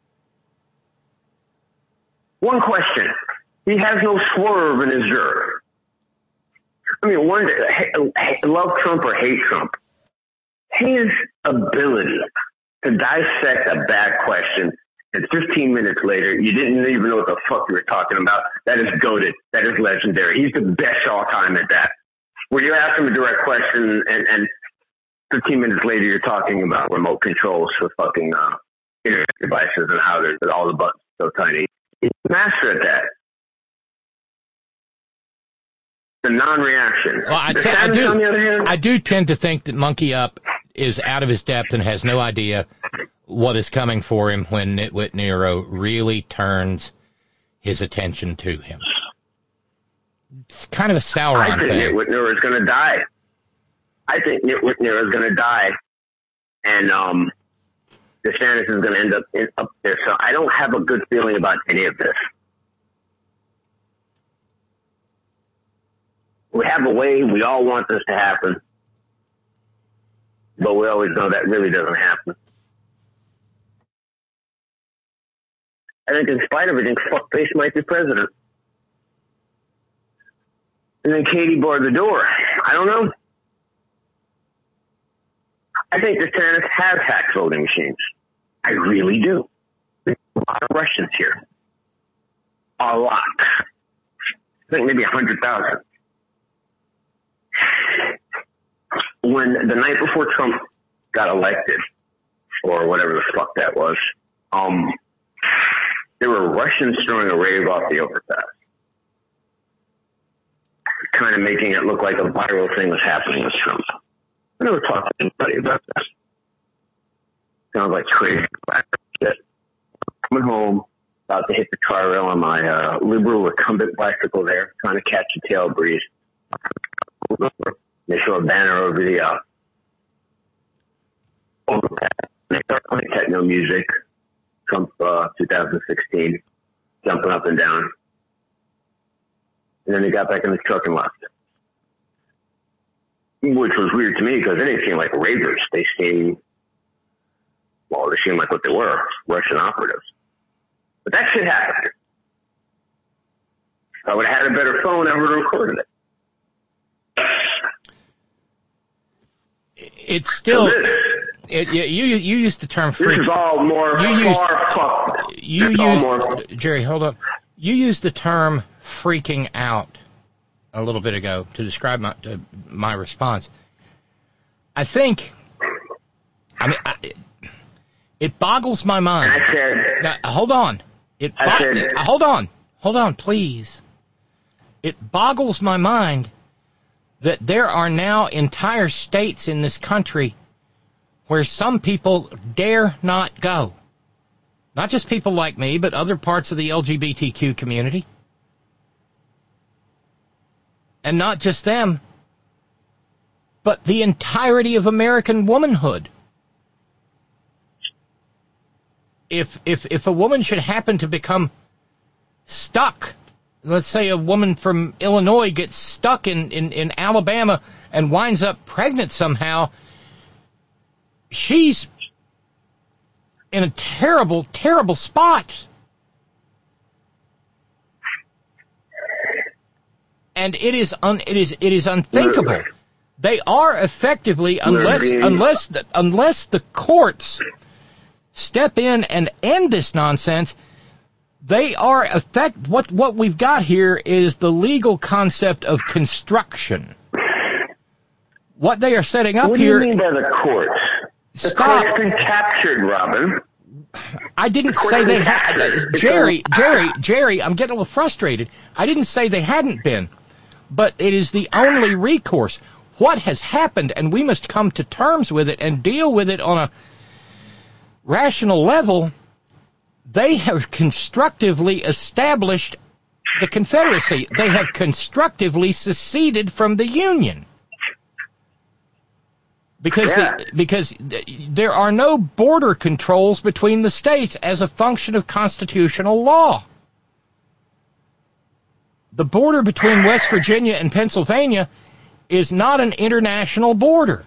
One question. He has no swerve in his jerk. I mean, love Trump or hate Trump. His ability to dissect a bad question, and 15 minutes later, you didn't even know what the fuck you were talking about. That is goated. That is legendary. He's the best all time at that. Where you ask him a direct question, and 15 minutes later, you're talking about remote controls for fucking internet devices and how there's all the buttons so tiny. He's a master at that. The non-reaction. Well, I do tend to think that Monkey Up is out of his depth and has no idea what is coming for him when Nitwit Nero really turns his attention to him. It's kind of a Sauron thing. I think Nitwit Nero is going to die. And DeSantis is going to end up there. So I don't have a good feeling about any of this. We have a way. We all want this to happen. But we always know that really doesn't happen. I think in spite of everything, fuckface might be president. And then Katie barred the door. I don't know. I think DeSantis has hacked voting machines. I really do. There's a lot of Russians here. A lot. I think maybe 100,000. When the night before Trump got elected, or whatever the fuck that was, there were Russians throwing a rave off the overpass, kind of making it look like a viral thing was happening with Trump. I never talked to anybody about that. Sounds like crazy shit. Coming home, about to hit the car rail on my liberal recumbent bicycle there, trying to catch a tail breeze. They show a banner over the overpass. They start playing techno music. Trump 2016, jumping up and down. And then they got back in the truck and left. Which was weird to me because they didn't seem like ravers. They seemed like what they were, Russian operatives. But that shit happened. If I would have had a better phone, I would have recorded it. It's still. You used the term freak. This is all more far fucked. Jerry, hold up. You used the term freaking out a little bit ago to describe my response. I think, it boggles my mind. I said, Now, hold on. Hold on, please. It boggles my mind that there are now entire states in this country where some people dare not go. Not just people like me, but other parts of the LGBTQ community. And not just them, but the entirety of American womanhood. If a woman should happen to become stuck, let's say a woman from Illinois gets stuck in Alabama and winds up pregnant somehow, she's in a terrible, terrible spot. And it is unthinkable. They are effectively, unless the courts step in and end this nonsense, they are what we've got here is the legal concept of construction. What they are setting up here. What do you mean by the courts? The court's been captured, Robin. I didn't say they had. Jerry, I'm getting a little frustrated. I didn't say they hadn't been, but it is the only recourse. What has happened, and we must come to terms with it and deal with it on a rational level. They have constructively established the Confederacy. They have constructively seceded from the Union. Because there are no border controls between the states as a function of constitutional law. The border between West Virginia and Pennsylvania is not an international border.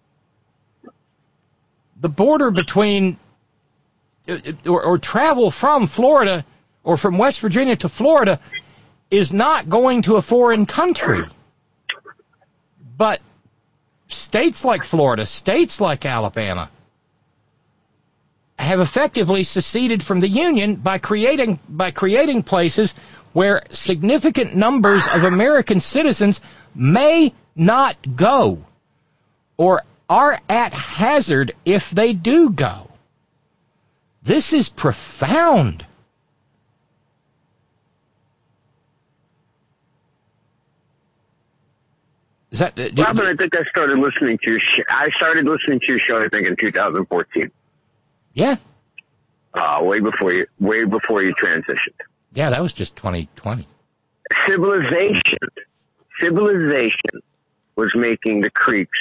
The border between or travel from Florida or from West Virginia to Florida is not going to a foreign country. But states like Florida, states like Alabama, have effectively seceded from the Union by creating places where significant numbers of American citizens may not go or are at hazard if they do go. This is profound. Robin, I think I started listening to your show. I think in 2014. Yeah. Way before you transitioned. Yeah, that was just 2020. Civilization was making the creeps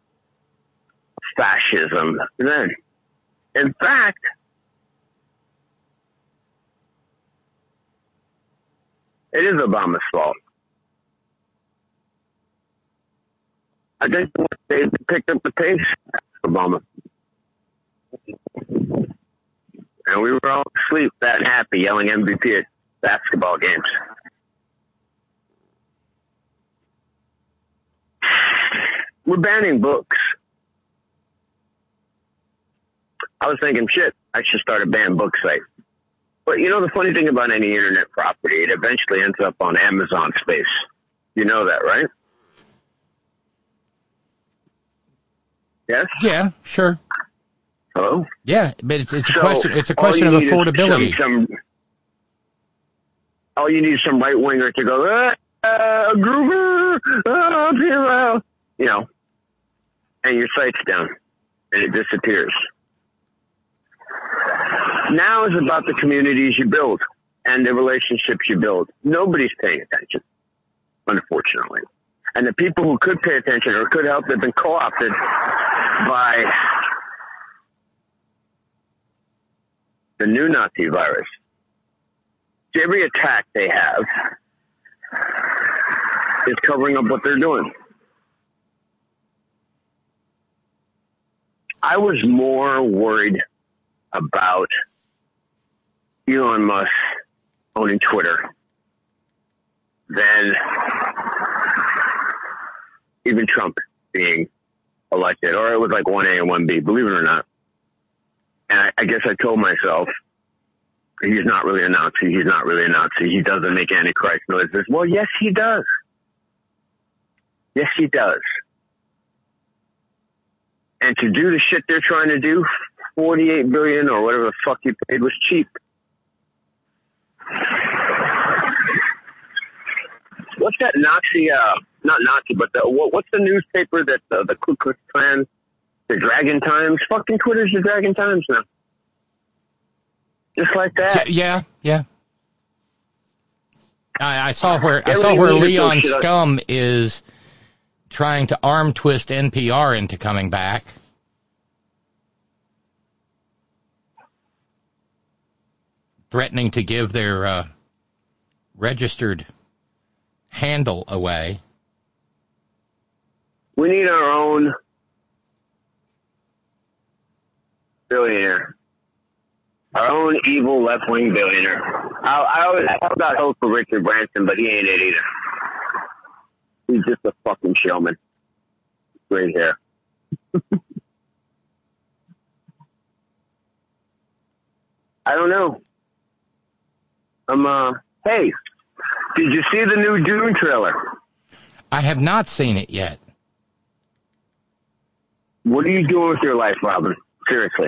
fascism then. In fact, it is Obama's fault. I think they picked up the pace, Obama. And we were all asleep, fat and happy, yelling MVP at basketball games. We're banning books. I was thinking, shit, I should start a banned book site. But you know the funny thing about any internet property, it eventually ends up on Amazon space. You know that, right? Yes? Yeah, sure. Hello? Yeah, but it's a question of affordability. All you need is some right winger to go, Groover, you know, and your site's down and it disappears. Now is about the communities you build and the relationships you build. Nobody's paying attention, unfortunately. And the people who could pay attention or could help have been co-opted by the new Nazi virus. Every attack they have is covering up what they're doing. I was more worried about Elon Musk owning Twitter than even Trump being elected, or it was like 1A and 1B, believe it or not. And I guess I told myself, He's not really a Nazi. He's not really a Nazi. He doesn't make Antichrist noises. Well, yes, he does. Yes, he does. And to do the shit they're trying to do, $48 billion or whatever the fuck you paid was cheap. What's that Nazi? Not Nazi, but what's the newspaper that the Ku Klux Klan, the Dragon Times? Fucking Twitter's the Dragon Times now. Just like that. Yeah. I saw where Leon Scum is trying to arm twist NPR into coming back. Threatening to give their registered handle away. We need our own billionaire. Our own evil left-wing billionaire. I always thought about hope for Richard Branson, but he ain't it either. He's just a fucking showman. Great hair. I don't know. Hey, did you see the new Dune trailer? I have not seen it yet. What are you doing with your life, Robin? Seriously.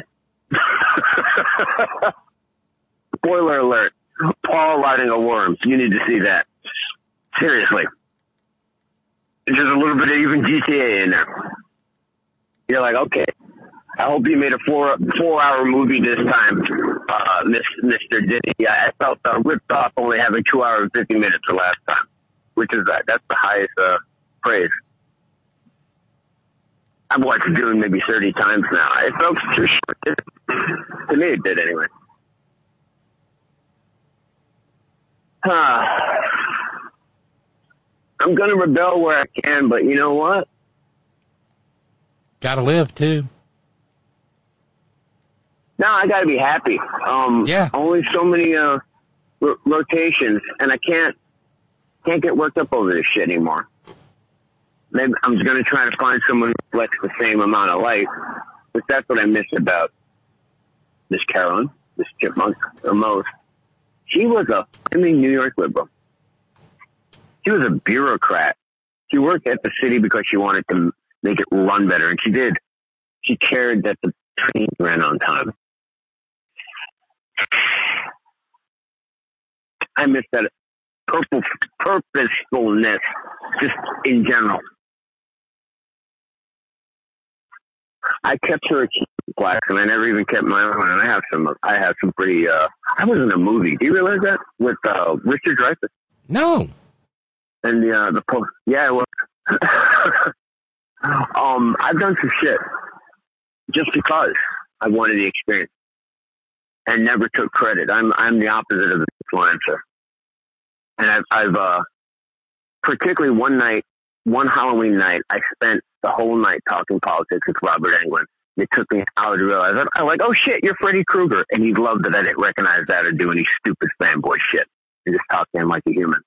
Spoiler alert. Paul riding a worm. You need to see that. Seriously. There's a little bit of even GTA in there. You're like, okay. I hope you made a 4-hour movie this time, Mr. Diddy. I felt ripped off only having 2 hours and 50 minutes the last time, which is that's the highest praise. I've watched Dune maybe 30 times now. It felt too short. To me, it did anyway. I'm going to rebel where I can, but you know what? Gotta live, too. No, I got to be happy. Yeah. Only so many rotations, and I can't get worked up over this shit anymore. Maybe I'm just going to try to find someone who reflects the same amount of light, but that's what I miss about Miss Carolyn, Miss Chipmunk, or most. She was a New York liberal. She was a bureaucrat. She worked at the city because she wanted to make it run better, and she did. She cared that the train ran on time. I miss that purposefulness just in general. I kept her a class, and I never even kept my own. And I have some pretty. I was in a movie. Do you realize that with Richard Dreyfuss? No. And the post. Yeah, well, I've done some shit just because I wanted the experience and never took credit. I'm the opposite of an influencer. And I've particularly one Halloween night, I spent the whole night talking politics with Robert Englund. It took me an hour to realize that. I'm like, oh shit, you're Freddy Krueger. And he loved that I didn't recognize that or do any stupid fanboy shit. And just talk to him like a human.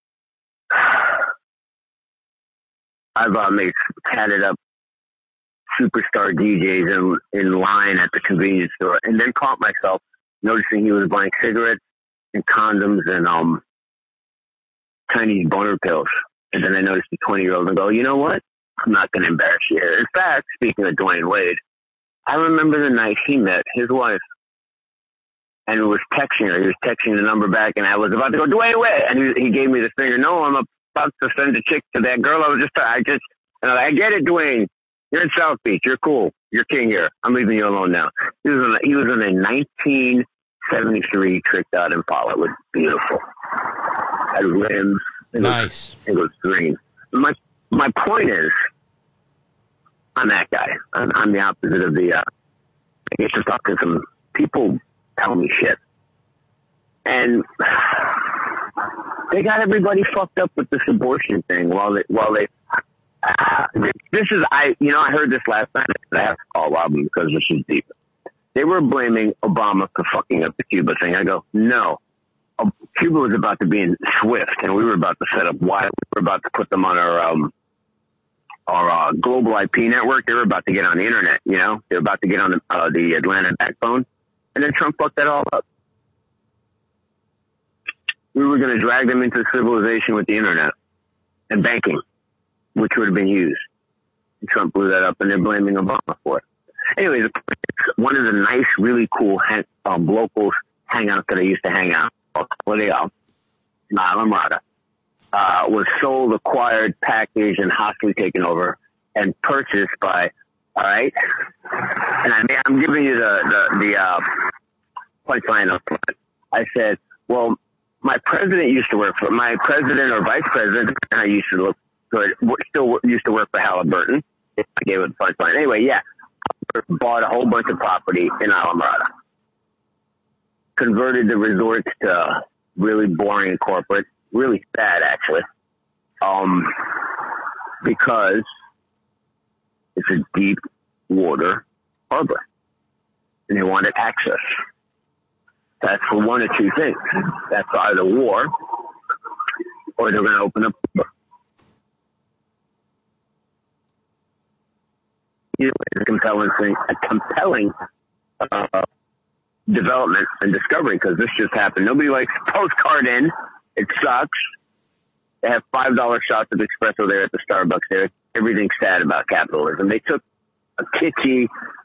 I've tatted up superstar DJs in line at the convenience store, and then caught myself noticing he was buying cigarettes and condoms and Chinese boner pills. And then I noticed the 20-year-old and go, you know what? I'm not going to embarrass you here. In fact, speaking of Dwayne Wade, I remember the night he met his wife and was texting her. He was texting the number back, and I was about to go, Dwayne Wade. And he gave me the finger. No, I'm about to send a chick to that girl. I get it, Dwayne. You're in South Beach. You're cool. You're king here. I'm leaving you alone now. He was in a 1973 tricked out Impala. It was beautiful. Had rims. Nice. It was green. My point is, I'm that guy. I'm the opposite of the. I get to talk to some people tell me shit, and they got everybody fucked up with this abortion thing. While they this is I heard this last night. I have to call Robin because this is deep. They were blaming Obama for fucking up the Cuba thing. I go, no. Cuba was about to be in SWIFT, and we were about to set up why we were about to put them on our global IP network. They were about to get on the internet, They were about to get on the Atlantic backbone, and then Trump fucked that all up. we were going to drag them into civilization with the internet and banking, which would have been huge. And Trump blew that up, and they're blaming Obama for it. Anyways, one of the nice, really cool locals hangouts that I used to hang out, Holiday Inn in Islamorada, was sold, acquired, packaged, and hostily taken over and purchased by, all right? And I'm giving you the punchline of it. I said, well, my president or vice president, and I used to look good, still used to work for Halliburton. I gave it the punchline. Anyway, yeah, bought a whole bunch of property in Islamorada, converted the resorts to really boring and corporate, really sad actually, because it's a deep water harbor, and they wanted access. That's for one or two things. That's either war, or they're going to open up. It's a compelling development and discovery, because this just happened. Nobody likes Postcard Inn. It sucks. They have $5 shots of espresso there at the Starbucks there. Everything's sad about capitalism. They took a kitschy,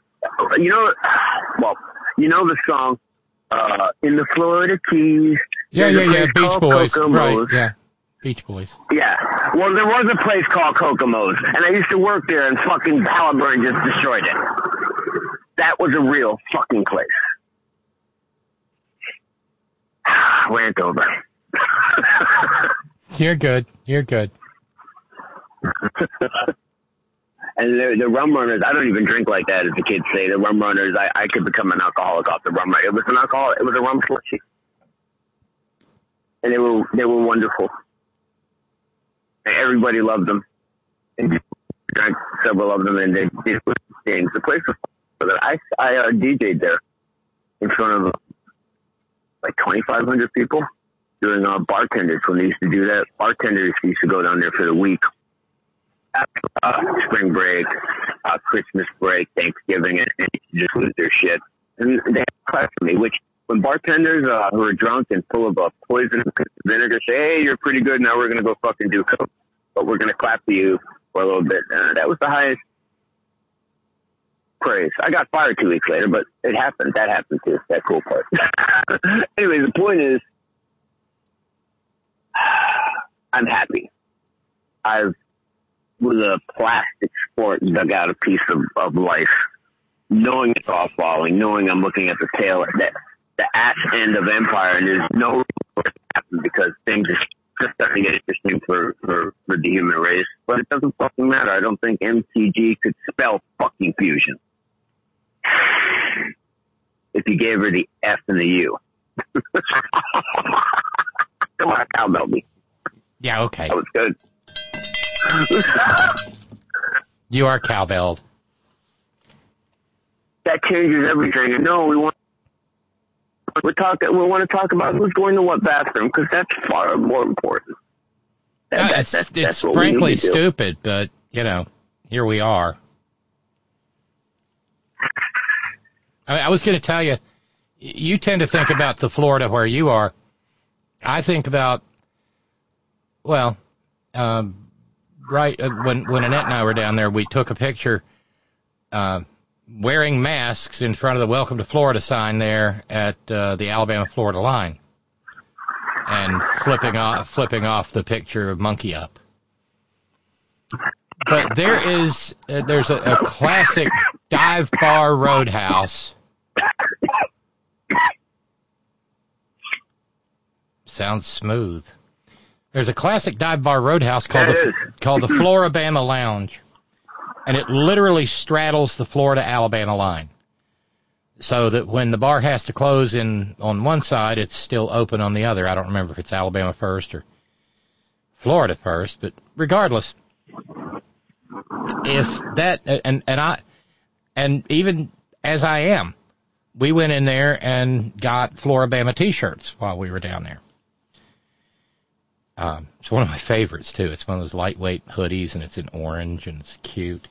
the song, in the Florida Keys. Yeah, Beach Boys. Right, yeah. Beach Boys. Yeah. Well, there was a place called Kokomo's, and I used to work there, and fucking Halliburton just destroyed it. That was a real fucking place. Rant over. You're good. And the rum runners, I don't even drink like that, as the kids say. The rum runners, I could become an alcoholic off the rum runner. It was a rum slushy. And they were wonderful. And everybody loved them. And drank several of them, and they did things. The place was I DJ'd there in front of like 2,500 people doing bartenders when they used to do that. Bartenders used to go down there for the week. Spring break, Christmas break, Thanksgiving, and just lose their shit. And they clapped for me, which when bartenders who are drunk and full of poison and vinegar say, hey, you're pretty good, now we're going to go fucking do coke, but we're going to clap for you for a little bit. That was the highest praise. I got fired 2 weeks later, but it happened. That happened too. That cool part. Anyway, the point is, I'm happy. With a plastic sport, dug out a piece of life, knowing it's all falling, knowing I'm looking at the tail, the ass end of empire, and there's no reason for it to happen, because things are just starting to get interesting for the human race. But it doesn't fucking matter. I don't think MTG could spell fucking fusion if you gave her the F and the U. Come on, cowbell me. Yeah, okay. That was good. You are cowbelled. That changes everything. No, we want to talk about who's going to what bathroom, because that's far more important. It's frankly stupid, but here we are. I was going to tell you, you tend to think about the Florida where you are. I think about, right, when Annette and I were down there, we took a picture wearing masks in front of the Welcome to Florida sign there at the Alabama-Florida line, and flipping off the picture of Monkey Up. But there's a classic dive bar roadhouse. Sounds smooth. There's a classic dive bar roadhouse called the Floribama Lounge, and it literally straddles the Florida-Alabama line, so that when the bar has to close on one side, it's still open on the other. I don't remember if it's Alabama first or Florida first, but regardless, if that and even as I am, we went in there and got Floribama T-shirts while we were down there. It's one of my favorites, too. It's one of those lightweight hoodies, and it's in orange, and it's cute.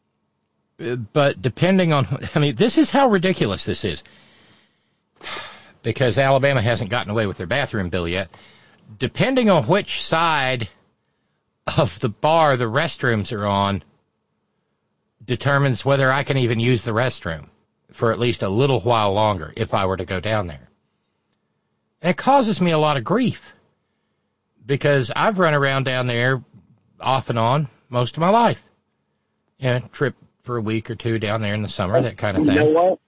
But depending on, this is how ridiculous this is. because Alabama hasn't gotten away with their bathroom bill yet. Depending on which side of the bar the restrooms are on determines whether I can even use the restroom for at least a little while longer if I were to go down there. And it causes me a lot of grief because I've run around down there off and on most of my life. Yeah, trip for a week or two down there in the summer, that kind of thing. You know what?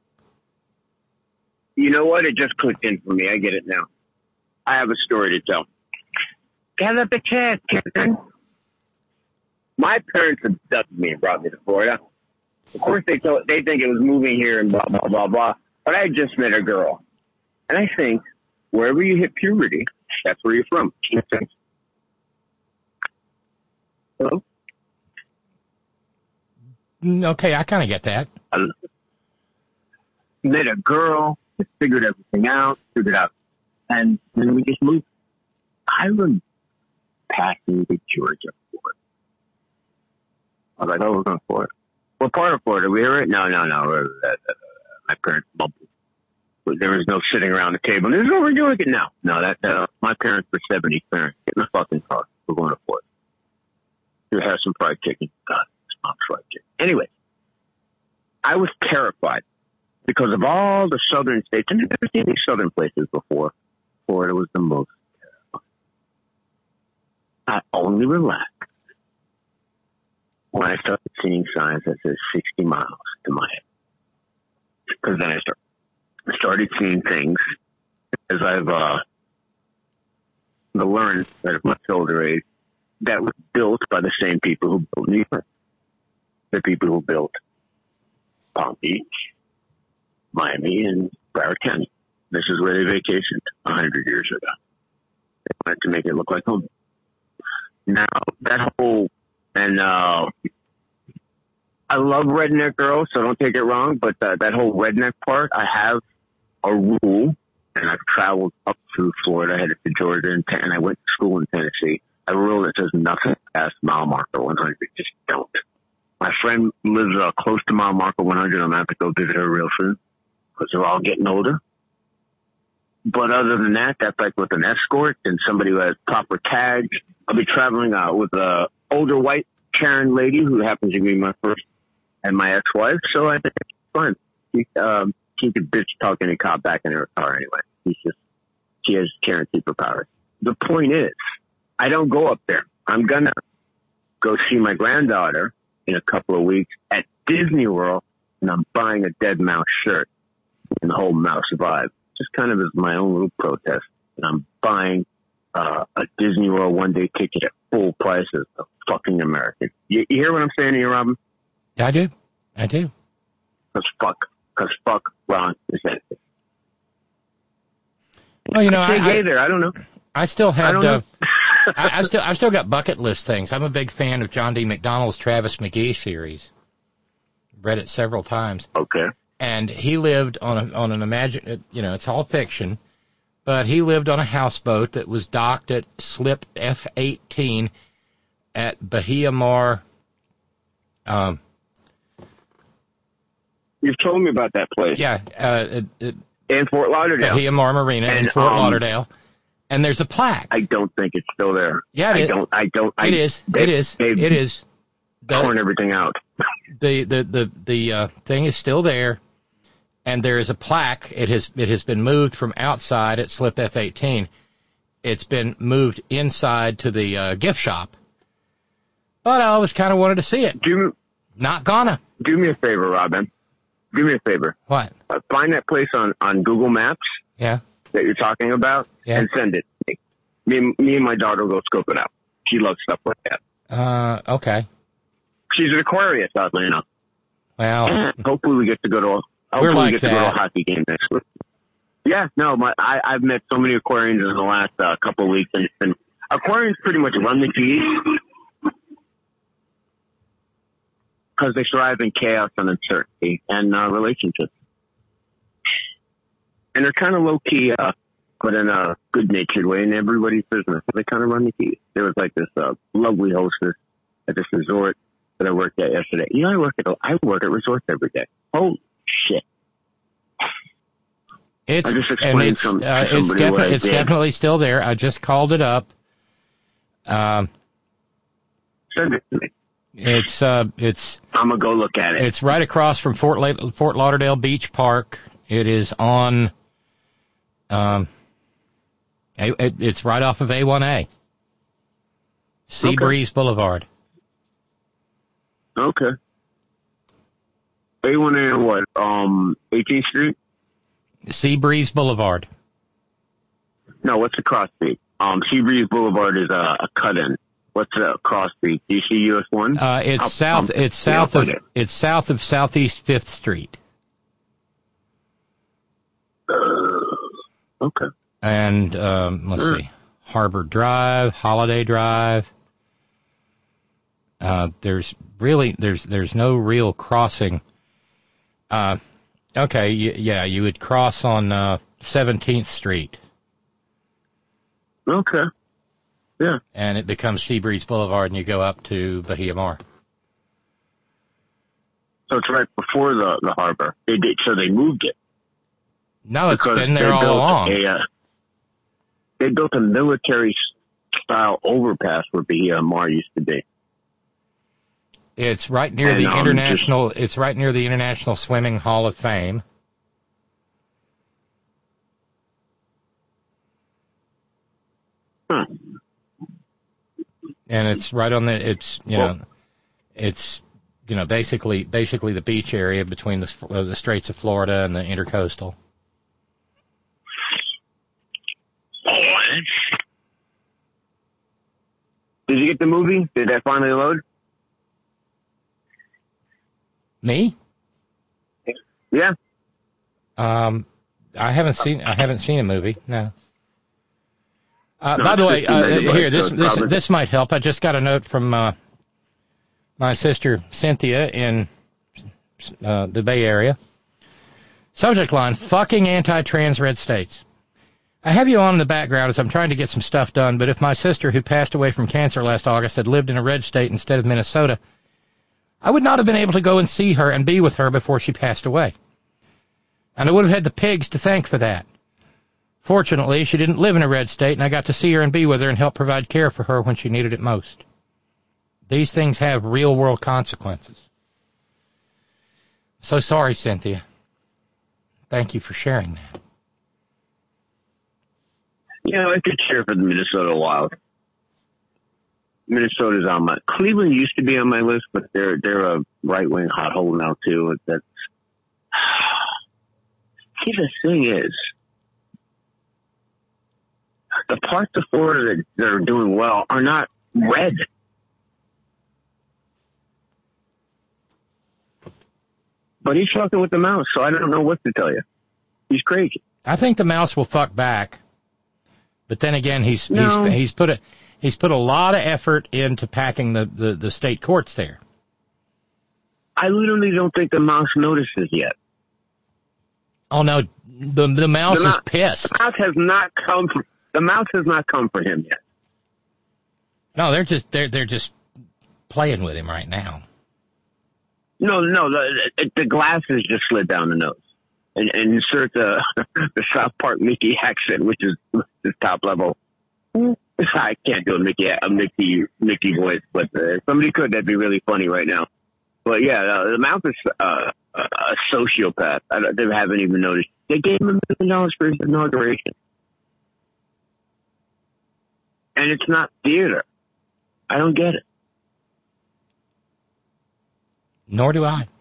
You know what? It just clicked in for me. I get it now. I have a story to tell. Get up a chair, Kevin. My parents abducted me and brought me to Florida. Of course, they think it was moving here and blah, blah, blah, blah. But I had just met a girl. And I think wherever you hit puberty, that's where you're from. Hello? Okay, I kind of get that. I met a girl, figured everything out, and then we just moved. I remember passing to Georgia, Florida. I was like, oh, we're going to Florida. What part of Florida? We hear it? No. My parents bubbled. There was no sitting around the table. This is what we're doing now. No, my parents were 70 parents. Get in the fucking car. We're going to Florida. You have some fried chicken. God, it's not fried chicken. Anyway, I was terrified because of all the southern states. I've never seen these southern places before. Florida was the most terrifying. I only relaxed when I started seeing signs that said 60 miles to my head. Because then I started seeing things as I've learned at a much older age that was built by the same people who built New York. The people who built Palm Beach, Miami, and Broward County. This is where they vacationed 100 years ago. They wanted to make it look like home. Now, that whole, and I love redneck girls, so don't take it wrong, but that whole redneck part, I have a rule, and I've traveled up through Florida, headed to Georgia, and I went to school in Tennessee. I have a rule that says nothing past mile marker 100. Just don't. My friend lives close to mile marker 100. I'm going to have to go visit her real soon because they're all getting older. But other than that, that's like with an escort and somebody who has proper tags. I'll be traveling with an older white Karen lady who happens to be my first and my ex-wife. So I think it's fun. She could bitch talk any cop back in her car anyway. She has Karen superpowers. The point is, I don't go up there. I'm going to go see my granddaughter in a couple of weeks at Disney World, and I'm buying a dead mouse shirt and the whole mouse vibe. Just kind of as my own little protest. And I'm buying a Disney World one-day ticket at full prices of fucking American. You hear what I'm saying here, Robin? I do. Because fuck Ron DeSantis. Well, you know, I don't know. I still have I don't know. I've still got bucket list things. I'm a big fan of John D. McDonnell's Travis McGee series. Read it several times. Okay. And he lived on an it's all fiction, but he lived on a houseboat that was docked at Slip F-18 at Bahia Mar. You've told me about that place. Yeah. In Fort Lauderdale. Bahia Mar Marina in Fort Lauderdale. And there's a plaque. I don't think it's still there. Yeah, It is. It is. Torn everything out. The thing is still there, and there is a plaque. It has been moved from outside at Slip F-18. It's been moved inside to the gift shop. But I always kind of wanted to see it. Not gonna. Do me a favor, Robin. Do me a favor. What? Find that place on Google Maps. Yeah. That you're talking about, and send it to me. Me and my daughter will go scope it out. She loves stuff like that. Okay. She's an Aquarius, oddly enough. Well, hopefully we get to go to a hockey game next week. Yeah, no, I've met so many Aquarians in the last couple of weeks, and Aquarians pretty much run the keys because they thrive in chaos and uncertainty and relationships. And they're kind of low-key, but in a good-natured way in everybody's business. They kind of run the keys. There was like this lovely hostess at this resort that I worked at yesterday. You know, I work at resorts every day. Holy shit. I just It's explained to somebody what I it's did. definitely still there. I just called it up. Send it to me. It's I'm gonna go look at it. It's right across from Fort Lauderdale Beach Park. It is on. It's right off of A1A. Seabreeze Boulevard. Okay. A1A and what? 18th Street? Seabreeze Boulevard. No, what's the cross street? Seabreeze Boulevard is a cut-in. What's the cross street? Do you see US 1? It's south of Southeast 5th Street. Okay. And let's see, Harbor Drive, Holiday Drive. There's no real crossing. Okay, you would cross on 17th Street. Okay. Yeah. And it becomes Seabreeze Boulevard, and you go up to Bahia Mar. So it's right before the harbor. So they moved it. No, it's been there all along. They built a military-style overpass where Bahia Mar used to be. It's right near the international. It's right near the International Swimming Hall of Fame. Huh. And it's right on the. It's basically the beach area between the Straits of Florida and the Intercoastal. Did you get the movie? Did that finally load? Me? Yeah. I haven't seen a movie. No. By the way, here this might help. I just got a note from my sister Cynthia in the Bay Area. Subject line: fucking anti-trans red states. I have you on in the background as I'm trying to get some stuff done, but if my sister, who passed away from cancer last August, had lived in a red state instead of Minnesota, I would not have been able to go and see her and be with her before she passed away. And I would have had the pigs to thank for that. Fortunately, she didn't live in a red state, and I got to see her and be with her and help provide care for her when she needed it most. These things have real-world consequences. So sorry, Cynthia. Thank you for sharing that. I could cheer for the Minnesota Wild. Minnesota's on my. Cleveland used to be on my list, but they're a right-wing hot hole now too. See, the thing is, the parts of Florida that are doing well are not red. But he's fucking with the mouse, so I don't know what to tell you. He's crazy. I think the mouse will fuck back. But then again, he's put a lot of effort into packing the state courts there. I literally don't think the mouse notices yet. Oh no, the mouse is pissed. The mouse has not come. The mouse has not come for him yet. No, they're just playing with him right now. No, the glasses just slid down the nose. And insert the South Park Mickey accent, which is the top level. I can't do a Mickey voice, but if somebody could, that'd be really funny right now. But yeah, the mouse is a sociopath. They haven't even noticed. They gave him $1 million for his inauguration, and it's not theater. I don't get it. Nor do I.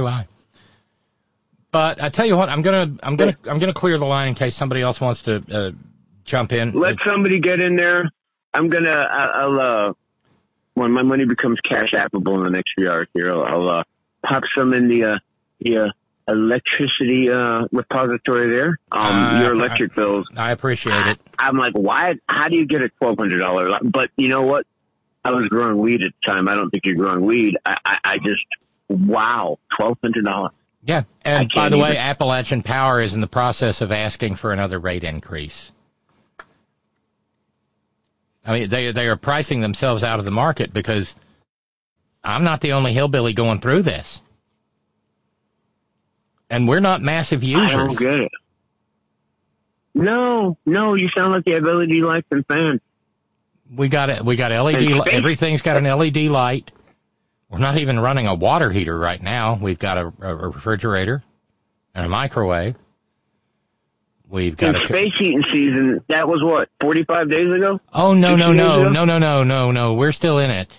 But I tell you what, I'm gonna clear the line in case somebody else wants to jump in. Let somebody get in there. I'll when my money becomes cash appable in the next few hours here, I'll pop some in the electricity repository there. Your electric bills. I appreciate it. I'm like, why? How do you get a $1,200? But you know what? I was growing weed at the time. I don't think you're growing weed. I just wow, $1,200. Yeah, and by the way, Appalachian Power is in the process of asking for another rate increase. I mean, they are pricing themselves out of the market because I'm not the only hillbilly going through this. And we're not massive users. I don't get it. No, you sound like you have LED lights and fans. We got LED. Everything's got an LED light. We're not even running a water heater right now. We've got a refrigerator and a microwave. We've got in space heating season. That was what, 45 days ago? Oh no! We're still in it.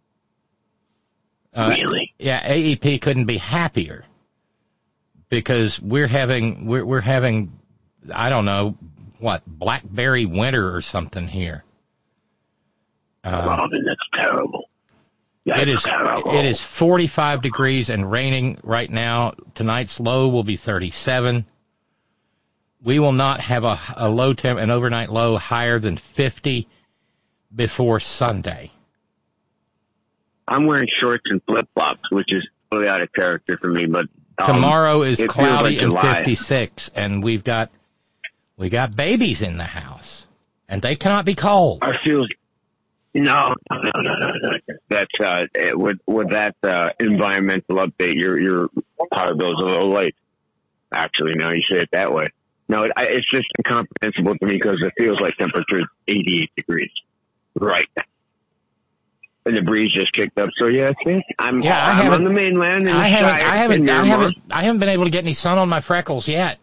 Really? Yeah, AEP couldn't be happier because we're having I don't know what, blackberry winter or something here. Robin, that's terrible. That's terrible. It is 45 degrees and raining right now. Tonight's low will be 37. We will not have an overnight low higher than 50 before Sunday. I'm wearing shorts and flip-flops, which is totally out of character for me, but tomorrow is cloudy and 56, and we got babies in the house, and they cannot be cold. I feel no. That's with that environmental update, your power bill's a little late. Actually, now you say it that way. No, it's just incomprehensible to me because it feels like temperature is 88 degrees right now. And the breeze just kicked up. So yeah, I'm on the mainland. And I haven't been able to get any sun on my freckles yet.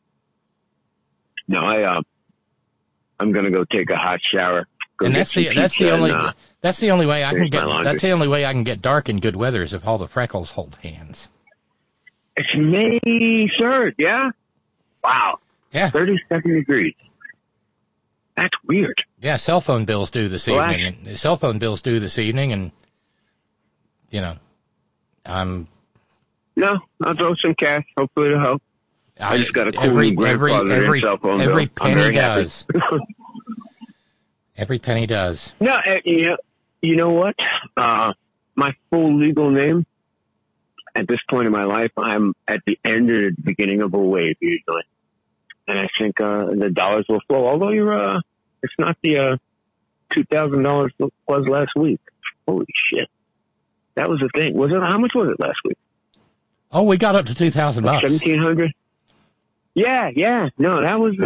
No, I'm gonna go take a hot shower. And that's the only way I can get. That's the only way I can get dark in good weather is if all the freckles hold hands. It's May 3rd, yeah. Wow. Yeah. 37 degrees. That's weird. Yeah, cell phone bills due this evening. Cell phone bills due this evening, and No, I'll throw some cash. Hopefully it'll help. I just got a cool grandfather cell phone bill. Every penny does. Every penny does. No, you know what? My full legal name at this point in my life, I'm at the end or the beginning of a wave usually. And I think the dollars will flow. Although it's not the $2,000 was last week. Holy shit, that was the thing. Was it? How much was it last week? Oh, we got up to $2,000. $1,700. Yeah. No, that was.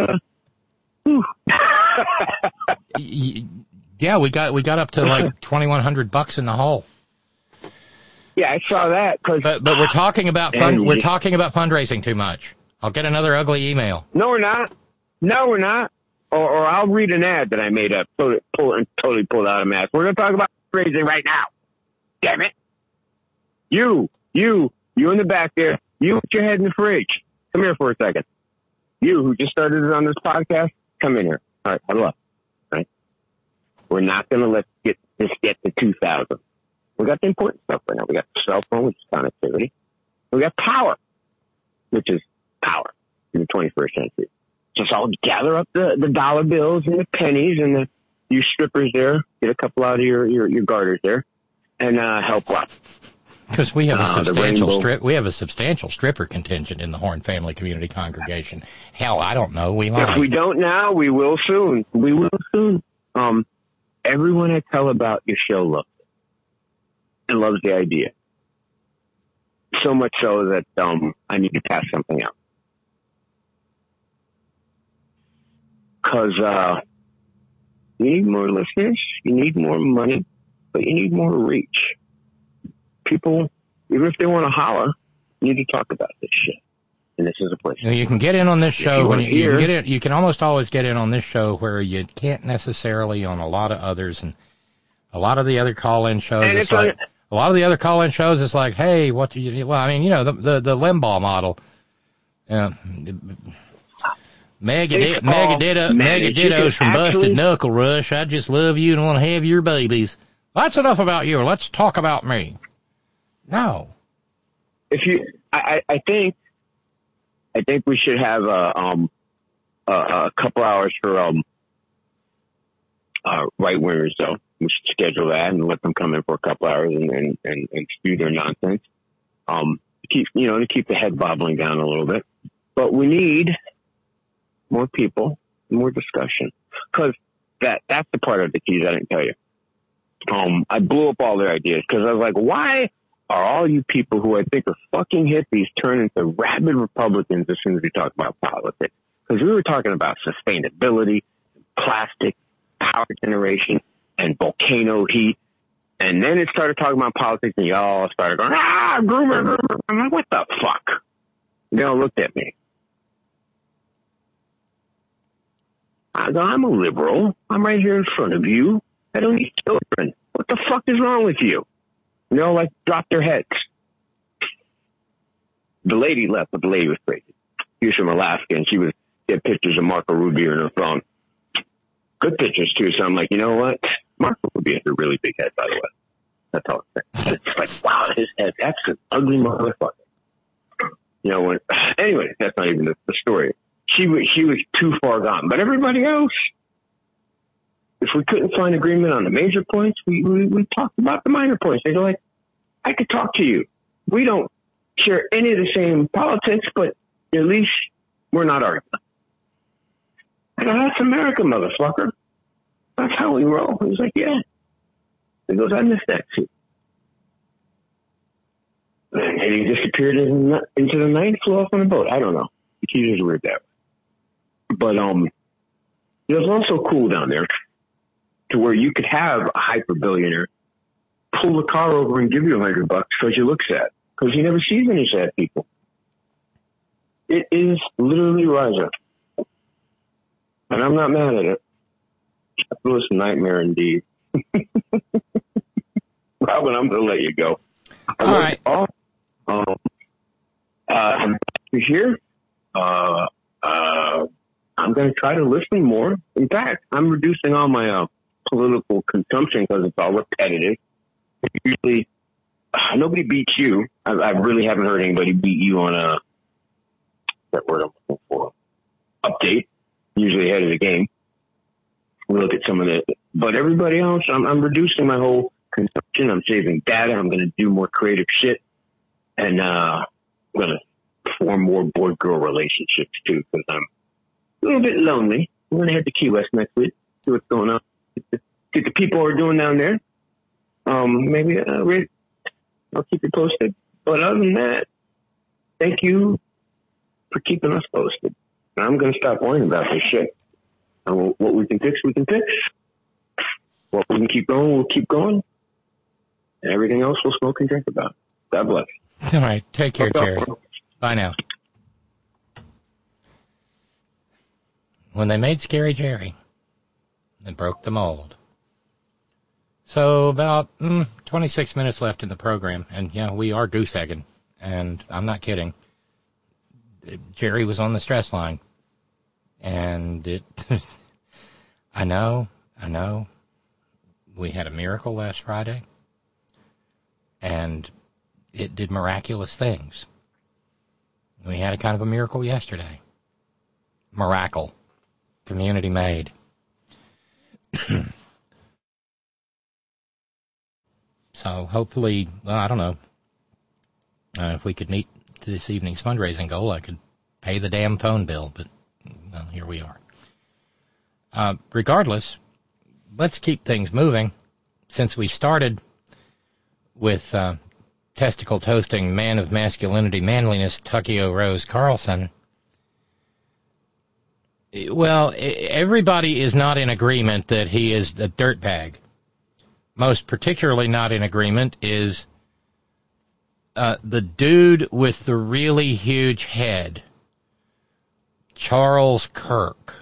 Yeah, we got up to like $2,100 in the hole. Yeah, I saw that. But we're talking about fundraising too much. I'll get another ugly email. No, we're not. Or I'll read an ad that I made up. Totally pulled out of math. We're going to talk about fundraising right now. Damn it. You in the back there. You put your head in the fridge. Come here for a second. You who just started on this podcast, come in here. All right, huddle up. All right. We're not going to let this get to 2,000. We got the important stuff right now. We got the cell phone, which is connectivity. We got power, which is power in the 21st century. Just all gather up the dollar bills and the pennies and you strippers there. Get a couple out of your garters there and help out. Because we have a substantial stripper contingent in the Horn Family Community Congregation. Hell, I don't know. If we don't now, we will soon. Everyone I tell about your show loves it and loves the idea. So much so that I need to pass something out. Because you need more listeners, you need more money, but you need more reach. People, even if they want to holler, need to talk about this shit. And this is a place. You can get in on this show. You can almost always get in on this show where you can't necessarily on a lot of others. And a lot of the other call-in shows, it's like, hey, what do you, well, I mean, the Limbaugh model. Megadittos from Busted Knuckle Rush. I just love you and want to have your babies. That's enough about you. Let's talk about me. No. I think we should have a couple hours for right wingers though. We should schedule that and let them come in for a couple hours and spew their nonsense. To keep the head bobbling down a little bit. But we need more people, more discussion. Because that's the part of the keys I didn't tell you. I blew up all their ideas because I was like, why are all you people who I think are fucking hippies turn into rabid Republicans as soon as we talk about politics? Because we were talking about sustainability, plastic, power generation, and volcano heat. And then it started talking about politics, and y'all started going, groomer. I'm like, what the fuck? They all looked at me. I go, I'm a liberal. I'm right here in front of you. I don't need children. What the fuck is wrong with you? They all like dropped their heads. The lady left, but the lady was crazy. She was from Alaska, and she had pictures of Marco Rubio on her phone. Good pictures, too. So I'm like, you know what? Marco Rubio has a really big head, by the way. That's all I'm saying. It's like, wow, his head, that's an ugly motherfucker. You know, anyway, that's not even the story. She was too far gone. But everybody else, if we couldn't find agreement on the major points, we talked about the minor points. They're like, I could talk to you. We don't share any of the same politics, but at least we're not arguing. I go, that's America, motherfucker. That's how we roll. He was like, yeah. He goes, I missed that too. And he disappeared into the night, flew off on a boat. I don't know. He's just weird that way. But it was also cool down there to where you could have a hyper billionaire pull the car over and give you $100 because you look sad. Because he never sees any sad people. It is literally Raja. And I'm not mad at it. It was a nightmare indeed. Robin, I'm going to let you go. All right. I'm here. I'm going to try to listen more. In fact, I'm reducing all my political consumption because it's all repetitive. Usually, nobody beats you. I really haven't heard anybody beat you on that word I'm looking for. Update. Usually ahead of the game. We look at some of it. But everybody else, I'm reducing my whole consumption. I'm saving data. I'm going to do more creative shit. And I'm going to form more boy-girl relationships, too, because I'm a little bit lonely. I'm going to head to Key West next week, see what's going on. Get the people who are doing down there. Maybe I'll keep you posted. But other than that, thank you for keeping us posted. I'm going to stop worrying about this shit. And what we can fix, we can fix. What we can keep going, we'll keep going. And everything else we'll smoke and drink about. God bless. All right. Take care, Jerry. Bye now. When they made Scary Jerry, they broke the mold. So about 26 minutes left in the program. And, yeah, we are goose egging. And I'm not kidding. Jerry was on the stress line. And it, I know. We had a miracle last Friday. And it did miraculous things. We had a kind of a miracle yesterday. Miracle. Community made. So hopefully, well, I don't know. If we could meet this evening's fundraising goal, I could pay the damn phone bill, but well, here we are. Regardless, let's keep things moving. Since we started with testicle toasting man of masculinity, manliness, Takeo Rose Carlson, well, everybody is not in agreement that he is a dirtbag. Most particularly not in agreement is the dude with the really huge head, Charles Kirk.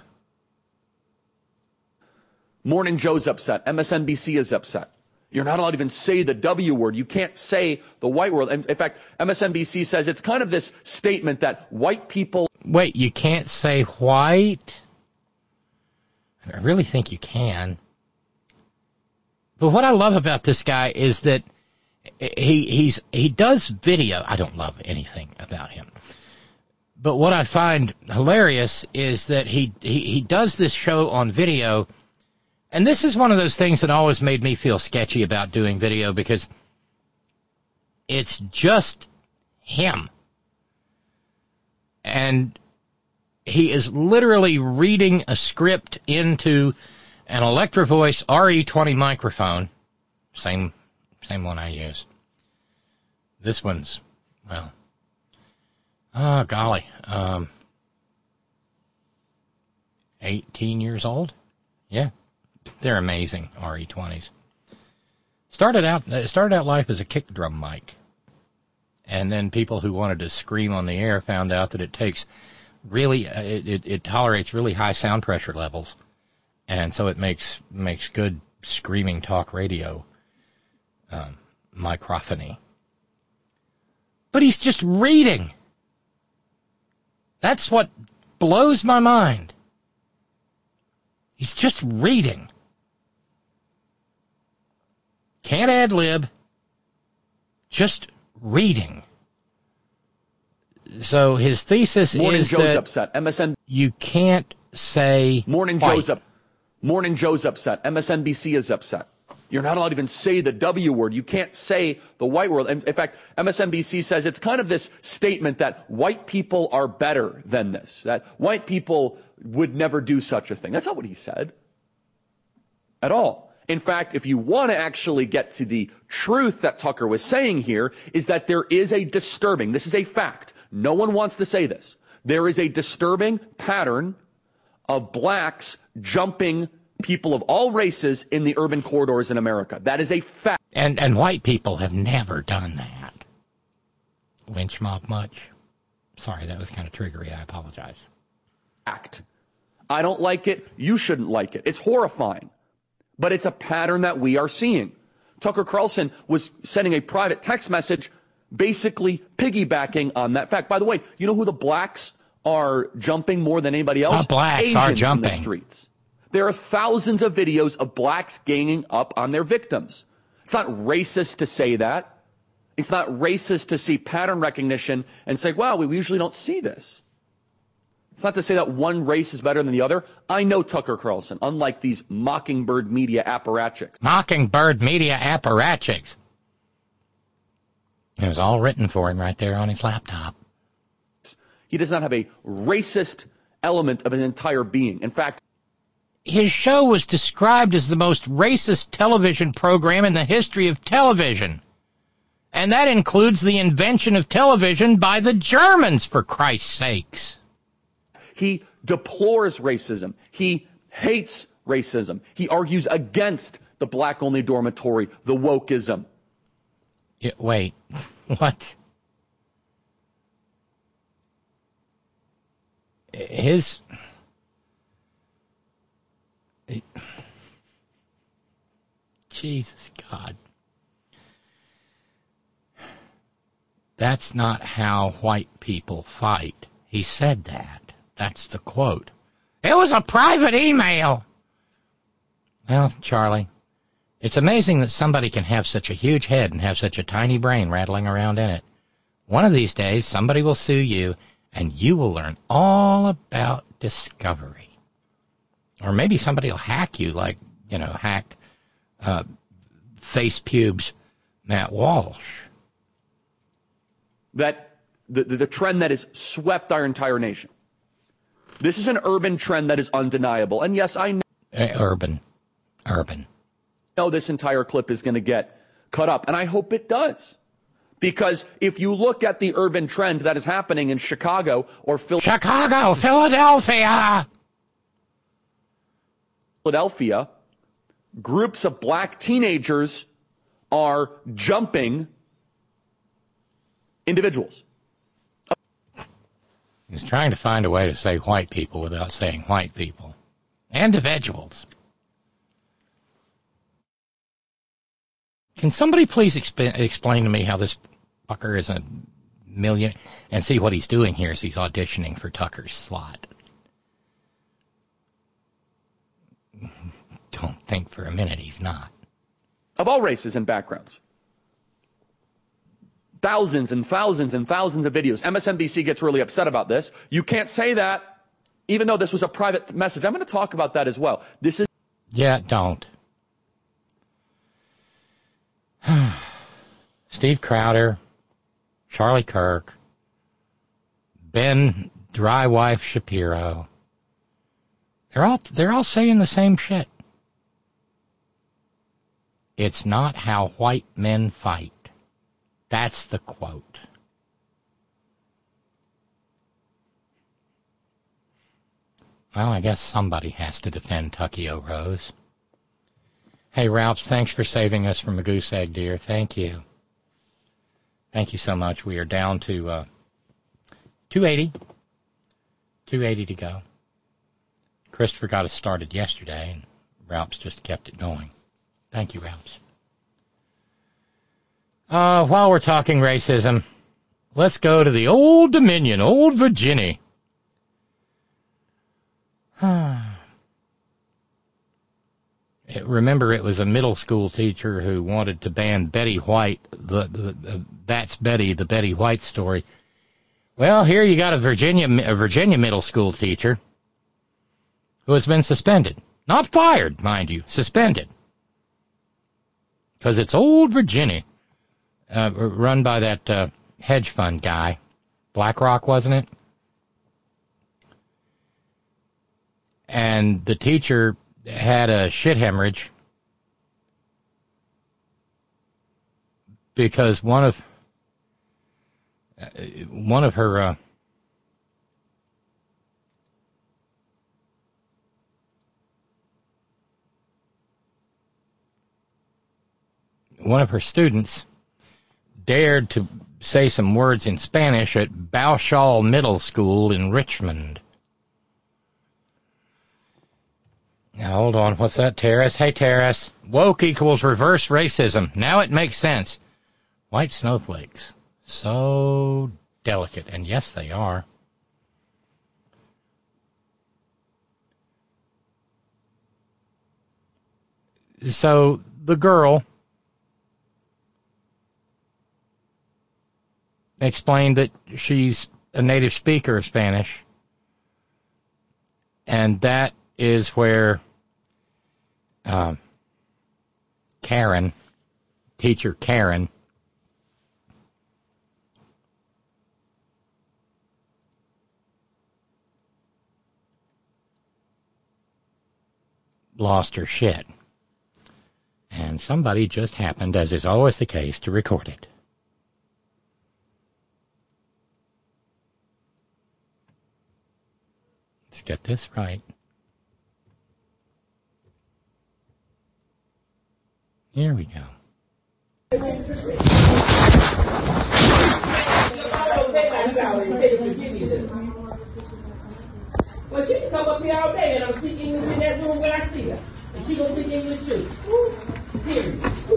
Morning Joe's upset. MSNBC is upset. You're not allowed to even say the W word. You can't say the white word. In fact, MSNBC says it's kind of this statement that white people... Wait, you can't say white? I really think you can. But what I love about this guy is that he does video. I don't love anything about him. But what I find hilarious is that he does this show on video. And this is one of those things that always made me feel sketchy about doing video because it's just him. And he is literally reading a script into an Electro Voice RE20 microphone. Same one I use. This one's, well, oh, golly. 18 years old. Yeah, they're amazing, RE20s. Started out life as a kick drum mic. And then people who wanted to scream on the air found out that it takes really, it tolerates really high sound pressure levels. And so it makes good screaming talk radio microphony. But he's just reading. That's what blows my mind. He's just reading. Can't ad lib. Just reading. So his thesis Morning is Joe's that upset. MSN. You can't say Morning white. Joe's upset. MSNBC is upset. You're not allowed to even say the W word. You can't say the white word. In fact, MSNBC says it's kind of this statement that white people are better than this, that white people would never do such a thing. That's not what he said at all. In fact, if you want to actually get to the truth that Tucker was saying here, is that there is a disturbing, this is a fact, no one wants to say this, there is a disturbing pattern of blacks jumping people of all races in the urban corridors in America. That is a fact. And white people have never done that. Lynch mob much? Sorry, that was kind of triggery. I apologize. Fact. I don't like it. You shouldn't like it. It's horrifying. But it's a pattern that we are seeing. Tucker Carlson was sending a private text message basically piggybacking on that fact. By the way, you know who the blacks are jumping more than anybody else? Blacks Asians are jumping in the streets. There are thousands of videos of blacks ganging up on their victims. It's not racist to say that. It's not racist to see pattern recognition and say, wow, we usually don't see this. It's not to say that one race is better than the other. I know Tucker Carlson, unlike these Mockingbird media apparatchiks. Mockingbird media apparatchiks. It was all written for him right there on his laptop. He does not have a racist element of his entire being. In fact, his show was described as the most racist television program in the history of television. And that includes the invention of television by the Germans, for Christ's sakes. He deplores racism. He hates racism. He argues against the black-only dormitory, the wokeism. Wait, what? Jesus God. That's not how white people fight. He said that. That's the quote. It was a private email. Well, Charlie, it's amazing that somebody can have such a huge head and have such a tiny brain rattling around in it. One of these days, somebody will sue you, and you will learn all about discovery. Or maybe somebody will hack you like, hacked face pubes Matt Walsh. That the trend that has swept our entire nation. This is an urban trend that is undeniable. And yes, I know. Urban. know this entire clip is going to get cut up, and I hope it does. Because if you look at the urban trend that is happening in Chicago or Philadelphia, groups of black teenagers are jumping individuals. He's trying to find a way to say white people without saying white people. Individuals. Can somebody please explain to me how this fucker is a million... And see, what he's doing here is he's auditioning for Tucker's slot. Don't think for a minute he's not. Of all races and backgrounds. Thousands and thousands and thousands of videos. MSNBC gets really upset about this. You can't say that, even though this was a private message. I'm going to talk about that as well. This is... Yeah, don't. Steve Crowder, Charlie Kirk, Ben Drywife Shapiro. They're all saying the same shit. It's not how white men fight. That's the quote. Well, I guess somebody has to defend Tuckio Rose. Hey, Ralphs, thanks for saving us from a goose egg, dear. Thank you. Thank you so much. We are down to 280. 280 to go. Christopher got us started yesterday, and Ralphs just kept it going. Thank you, Ralphs. While we're talking racism, let's go to the Old Dominion, Old Virginia. Remember, it was a middle school teacher who wanted to ban Betty White, That's Betty, the Betty White story. Well, here you got a Virginia middle school teacher who has been suspended. Not fired, mind you, suspended. Because it's Old Virginia, run by that hedge fund guy. BlackRock, wasn't it? And the teacher had a shit hemorrhage because one of her students dared to say some words in Spanish at Bauschall Middle School in Richmond. Now, hold on. What's that, Terrace? Hey, Terrace. Woke equals reverse racism. Now it makes sense. White snowflakes. So delicate. And yes, they are. So the girl explained that she's a native speaker of Spanish, and that is where Karen, teacher Karen, lost her shit. And somebody just happened, as is always the case, to record it. Let's get this right. Here we go. Well, she can come up here all day and I'm speaking English in that room when I see her. And she gonna speak English too. Period.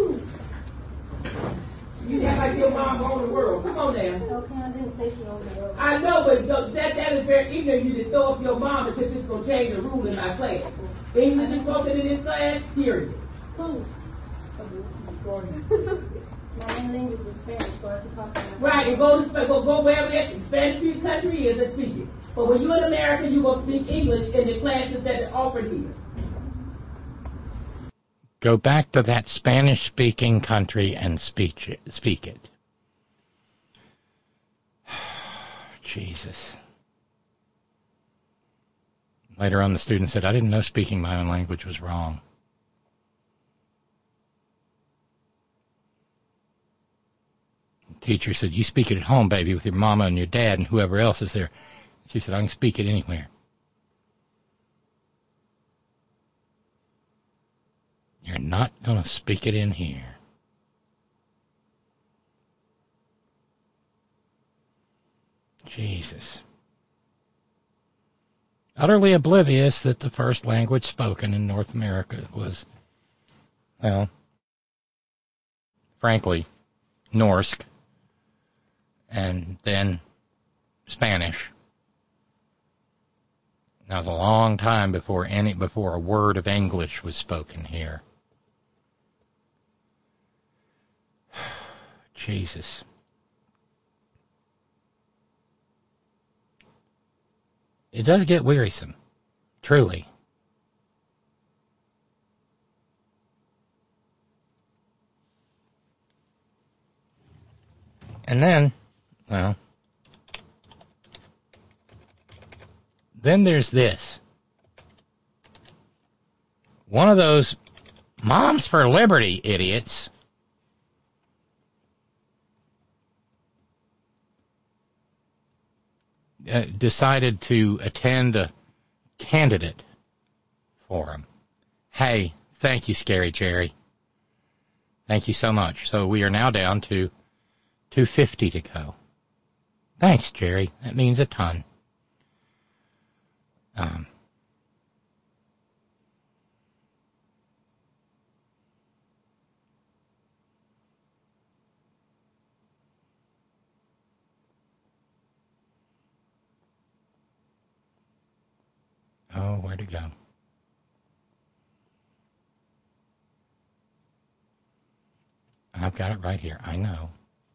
You act like your mom owned the world. Come on now. Okay, I didn't say she owned the world. I know, but that is very ignorant of you to throw up your mom as if it's gonna change the rule in my class. English is spoken in this class, period. Who? My main language was Spanish, so I could talk to her. Right, and go wherever that Spanish-speaking country is and speak it. But when you're in America, you're going to speak English in the classes that are offered here. Go back to that Spanish-speaking country and speak it. Jesus. Later on, the student said, I didn't know speaking my own language was wrong. The teacher said, you speak it at home, baby, with your mama and your dad and whoever else is there. She said, I can speak it anywhere. You're not going to speak it in here. Jesus. Utterly oblivious that the first language spoken in North America was, well, frankly, Norse, and then Spanish. That was a long time before a word of English was spoken here. Jesus. It does get wearisome, truly. And then, well, then there's this. One of those Moms for Liberty idiots decided to attend a candidate for him. Hey, thank you, Scary Jerry. Thank you so much. So we are now down to 250 to go. Thanks, Jerry. That means a ton. Oh, where'd it go? I've got it right here. I know.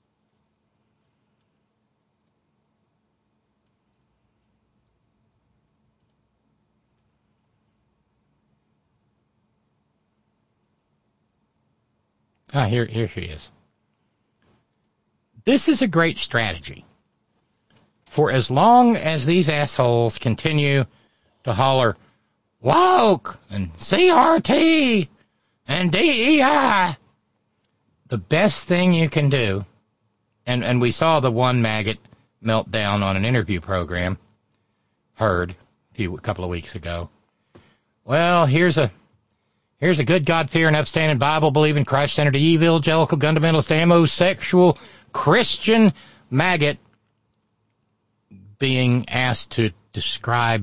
Here she is. This is a great strategy. For as long as these assholes continue to holler woke and CRT and DEI, the best thing you can do, and we saw the one maggot meltdown on an interview program, heard a couple of weeks ago. Well, here's a good God-fearing, upstanding, Bible-believing, Christ-centered, evangelical, fundamentalist, homosexual, Christian maggot being asked to describe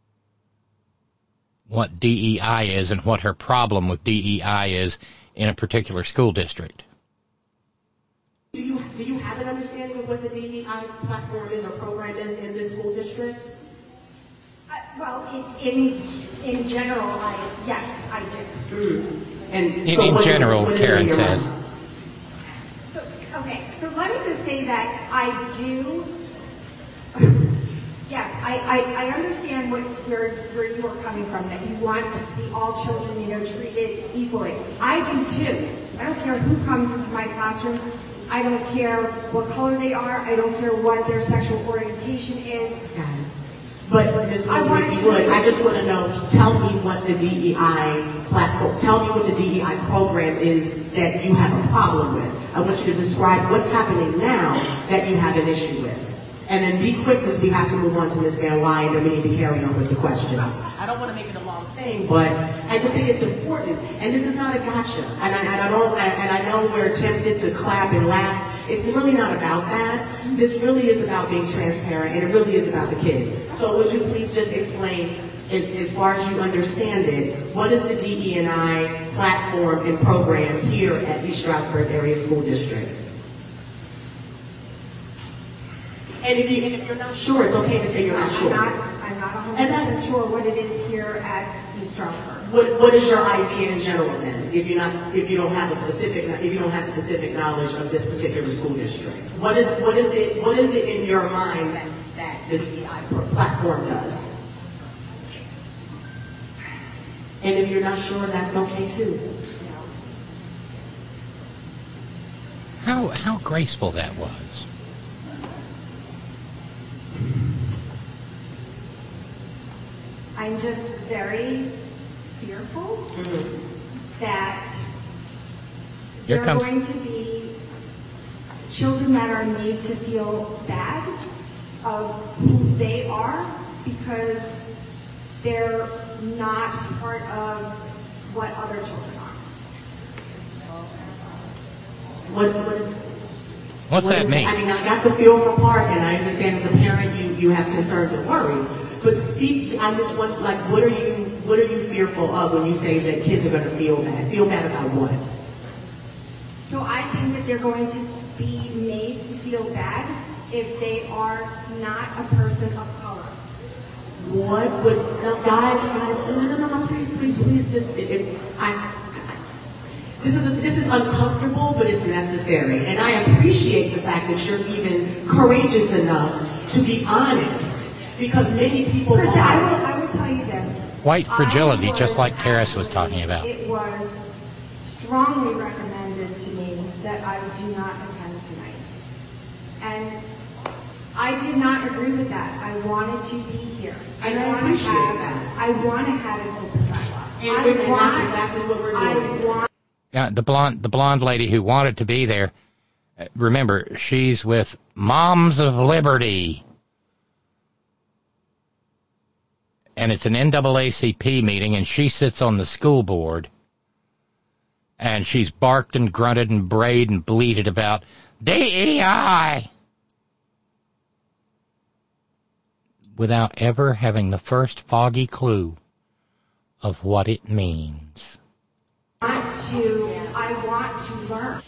what DEI is and what her problem with DEI is in a particular school district. Do you have an understanding of what the DEI platform is or program is in this school district? Well, in general, yes, I do. And so in general, Karen says. So let me just say that I do. Yes, I understand where you are coming from, that you want to see all children, treated equally. I do too. I don't care who comes into my classroom. I don't care what color they are. I don't care what their sexual orientation is. But Ms. I just want to know, tell me what the DEI platform, tell me what the DEI program is that you have a problem with. I want you to describe what's happening now that you have an issue with. And then be quick because we have to move on to Ms. Van Wy and then we need to carry on with the questions. I don't want to make it a long thing, but I just think it's important. And this is not a gotcha. And I know we're tempted to clap and laugh. It's really not about that. This really is about being transparent, and it really is about the kids. So would you please just explain, as far as you understand it, what is the DE&I platform and program here at East Stroudsburg Area School District? And if you're not sure, it's okay to say you're not sure. I'm not 100% sure what it is here at East Stroudsburg. What is your idea in general then? If you don't have specific knowledge of this particular school district, what is it in your mind that the DEI platform does? And if you're not sure, that's okay too. How graceful that was. I'm just very fearful that there are going to be children that are made to feel bad of who they are because they're not part of what other children are. What's that mean? I mean, I got the feel for part, and I understand as a parent you have concerns and worries. But speak, I just want, what are you fearful of when you say that kids are going to feel bad? Feel bad about what? So I think that they're going to be made to feel bad if they are not a person of color. What would, no, guys, no, please, this is uncomfortable, but it's necessary. And I appreciate the fact that you're even courageous enough to be honest. Because many people I will tell you this. White fragility, just like Terrace was talking about. It was strongly recommended to me that I do not attend tonight. And I did not agree with that. I wanted to be here. And I appreciate that. I want to have an open dialogue. And that's exactly what we're doing. Yeah, the blonde lady who wanted to be there, remember, she's with Moms of Liberty. and it's an NAACP meeting, and she sits on the school board, and she's barked and grunted and brayed and bleated about DEI without ever having the first foggy clue of what it means. I want to learn.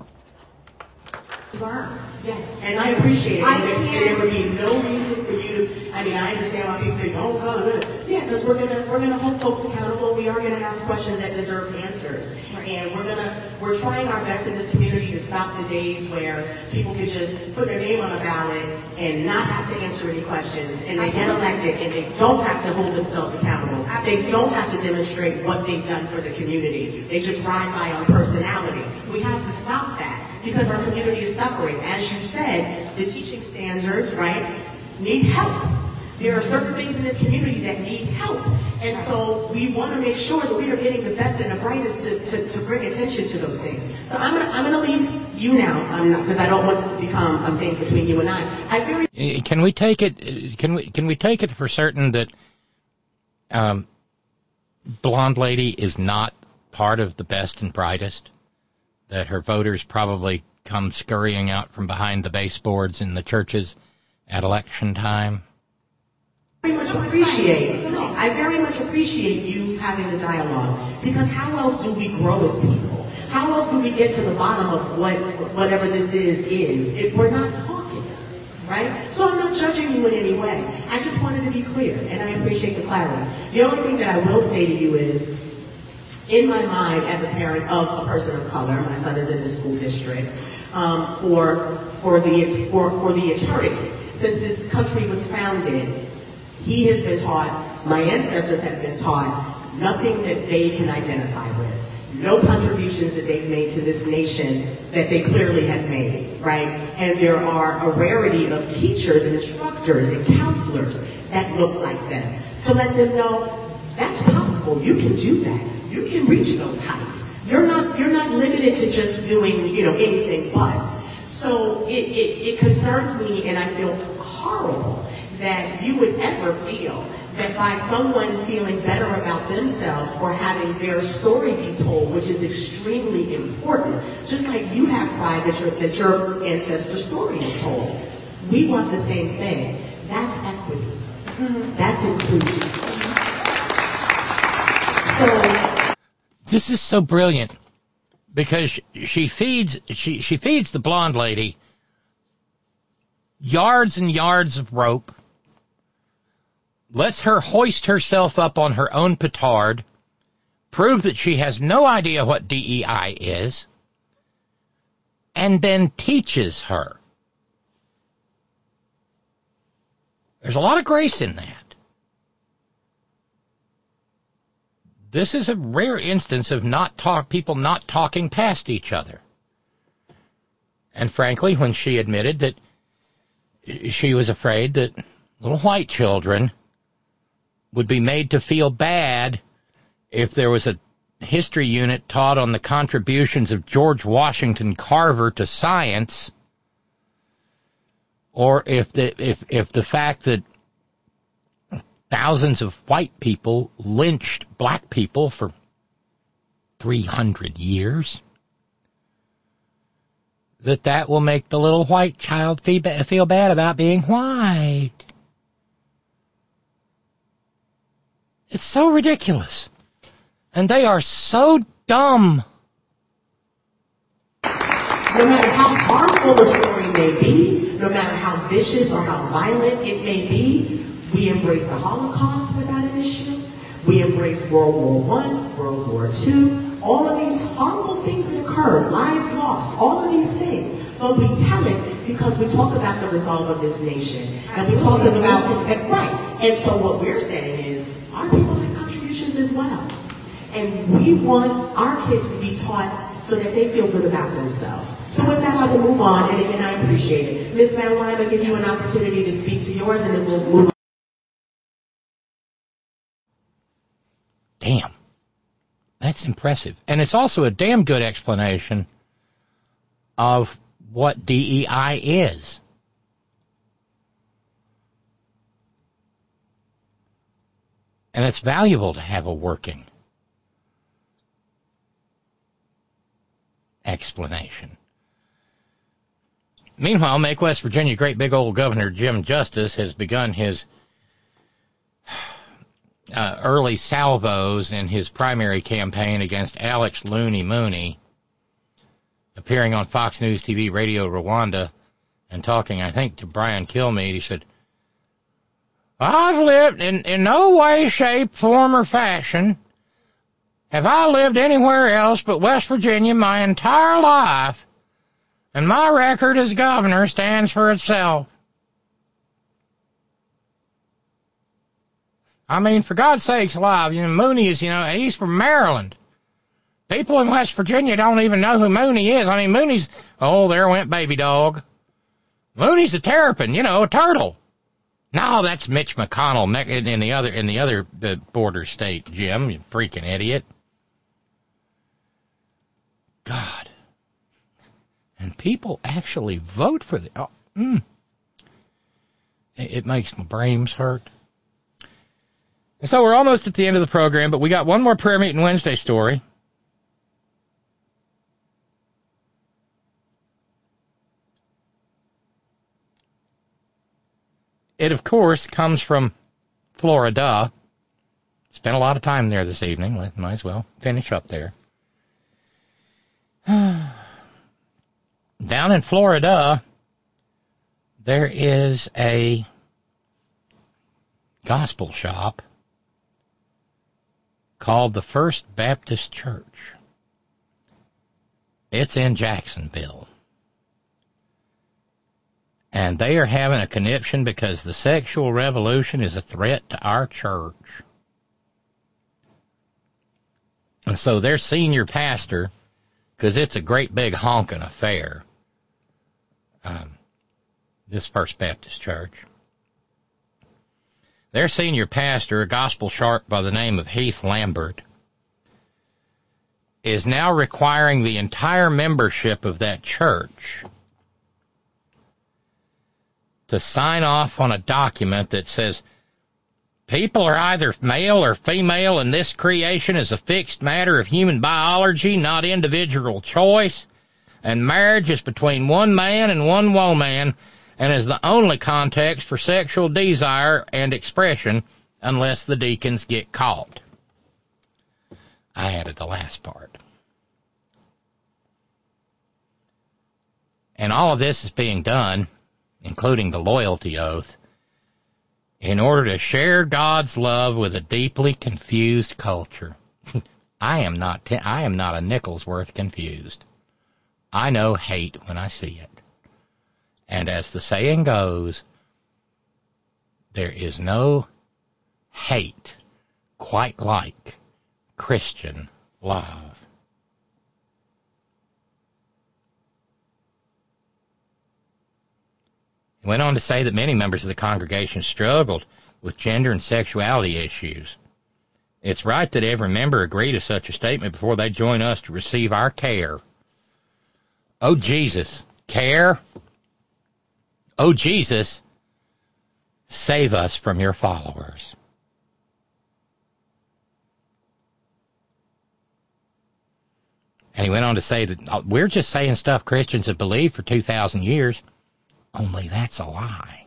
Yes, and I appreciate it. And there would be no reason for you to, I mean, I understand why people say, don't come. Yeah, because we're gonna hold folks accountable. We are gonna ask questions that deserve answers. And we're trying our best in this community to stop the days where people can just put their name on a ballot and not have to answer any questions, and they get elected and they don't have to hold themselves accountable. They don't have to demonstrate what they've done for the community. They just ride by on personality. We have to stop that, because our community is suffering. As you said, the teaching standards, right, need help. There are certain things in this community that need help. And so we want to make sure that we are getting the best and the brightest to bring attention to those things. So I'm gonna leave you now, because I don't want this to become a thing between you and I. Can we take it? Can we take it for certain that Blonde Lady is not part of the best and brightest? That her voters probably come scurrying out from behind the baseboards in the churches at election time? I very much appreciate you having the dialogue, because how else do we grow as people? How else do we get to the bottom of whatever this is if we're not talking, right? So I'm not judging you in any way. I just wanted to be clear, and I appreciate the clarity. The only thing that I will say to you is, in my mind, as a parent of a person of color, my son is in the school district, for the eternity since this country was founded, he has been taught, my ancestors have been taught, nothing that they can identify with. No contributions that they've made to this nation that they clearly have made, right? And there are a rarity of teachers and instructors and counselors that look like them. To let them know, that's possible. You can do that. You can reach those heights. You're not limited to just doing, anything but. So it concerns me, and I feel horrible that you would ever feel that by someone feeling better about themselves or having their story be told, which is extremely important, just like you have pride that your ancestor's story is told. We want the same thing. That's equity. That's inclusion. So this is so brilliant, because she feeds the Blonde Lady yards and yards of rope, lets her hoist herself up on her own petard, prove that she has no idea what DEI is, and then teaches her. There's a lot of grace in that. This is a rare instance of people not talking past each other. And frankly, when she admitted that she was afraid that little white children would be made to feel bad if there was a history unit taught on the contributions of George Washington Carver to science, or if the fact that thousands of white people lynched black people for 300 years, that will make the little white child feel bad about being white. It's so ridiculous. And they are so dumb. No matter how harmful a story may be, no matter how vicious or how violent it may be, we embrace the Holocaust without an issue. We embrace World War I, World War II, all of these horrible things that occurred, lives lost, all of these things. But we tell it because we talk about the resolve of this nation. And we talk about, right. And so what we're saying is, our people have contributions as well. And we want our kids to be taught so that they feel good about themselves. So with that, I will move on. And again, I appreciate it. Ms. Madeline, I'll give you an opportunity to speak to yours, and then we'll move on. Damn. That's impressive. And it's also a damn good explanation of what DEI is. And it's valuable to have a working explanation. Meanwhile, Make West Virginia great big old Governor Jim Justice has begun his early salvos in his primary campaign against Alex Looney Mooney, appearing on Fox News TV Radio Rwanda and talking, I think, to Brian Kilmeade. He said, I've lived in no way, shape, form, or fashion have I lived anywhere else but West Virginia my entire life, and my record as governor stands for itself. I mean, for God's sakes alive, Mooney is, he's from Maryland. People in West Virginia don't even know who Mooney is. I mean, Mooney's, there went baby dog. Mooney's a terrapin, a turtle. No, that's Mitch McConnell in the other border state, Jim, you freaking idiot. God. And people actually vote for the... It makes my brains hurt. And so we're almost at the end of the program, but we got one more Prayer Meeting Wednesday story. It, of course, comes from Florida. Spent a lot of time there this evening. Might as well finish up there. Down in Florida, there is a gospel shop called the First Baptist Church. It's in Jacksonville. And they are having a conniption because the sexual revolution is a threat to our church. And so their senior pastor, because it's a great big honking affair, this First Baptist Church, their senior pastor, a gospel shark by the name of Heath Lambert, is now requiring the entire membership of that church to sign off on a document that says people are either male or female, and this creation is a fixed matter of human biology, not individual choice, and marriage is between one man and one woman, and is the only context for sexual desire and expression unless the deacons get caught. I added the last part. And all of this is being done, including the loyalty oath, in order to share God's love with a deeply confused culture. I am not a nickel's worth confused. I know hate when I see it. And as the saying goes, there is no hate quite like Christian love. He went on to say that many members of the congregation struggled with gender and sexuality issues. It's right that every member agree to such a statement before they join us to receive our care. Oh, Jesus, care? Oh, Jesus, save us from your followers. And he went on to say that we're just saying stuff Christians have believed for 2,000 years. Only that's a lie.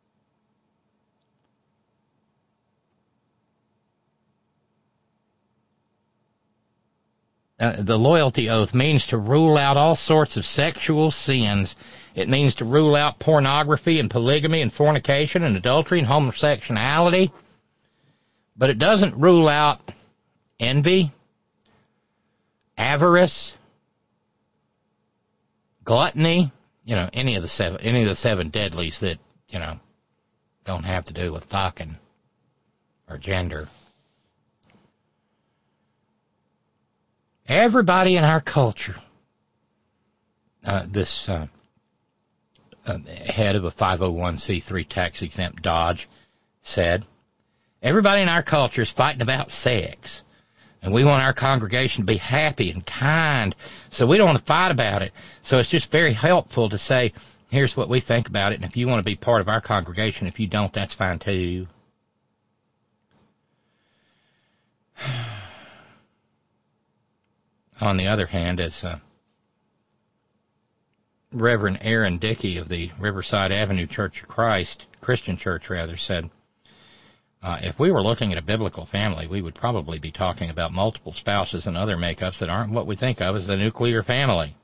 The loyalty oath means to rule out all sorts of sexual sins. It means to rule out pornography and polygamy and fornication and adultery and homosexuality. But it doesn't rule out envy, avarice, gluttony, any of the seven deadlies that, don't have to do with fucking or gender. Everybody in our culture, this head of a 501c3 tax-exempt Dodge said, everybody in our culture is fighting about sex, and we want our congregation to be happy and kind, so we don't want to fight about it. So it's just very helpful to say, here's what we think about it, and if you want to be part of our congregation, if you don't, that's fine too. On the other hand, as Reverend Aaron Dickey of the Riverside Avenue Church of Christ, Christian Church rather, said, if we were looking at a biblical family, we would probably be talking about multiple spouses and other makeups that aren't what we think of as the nuclear family.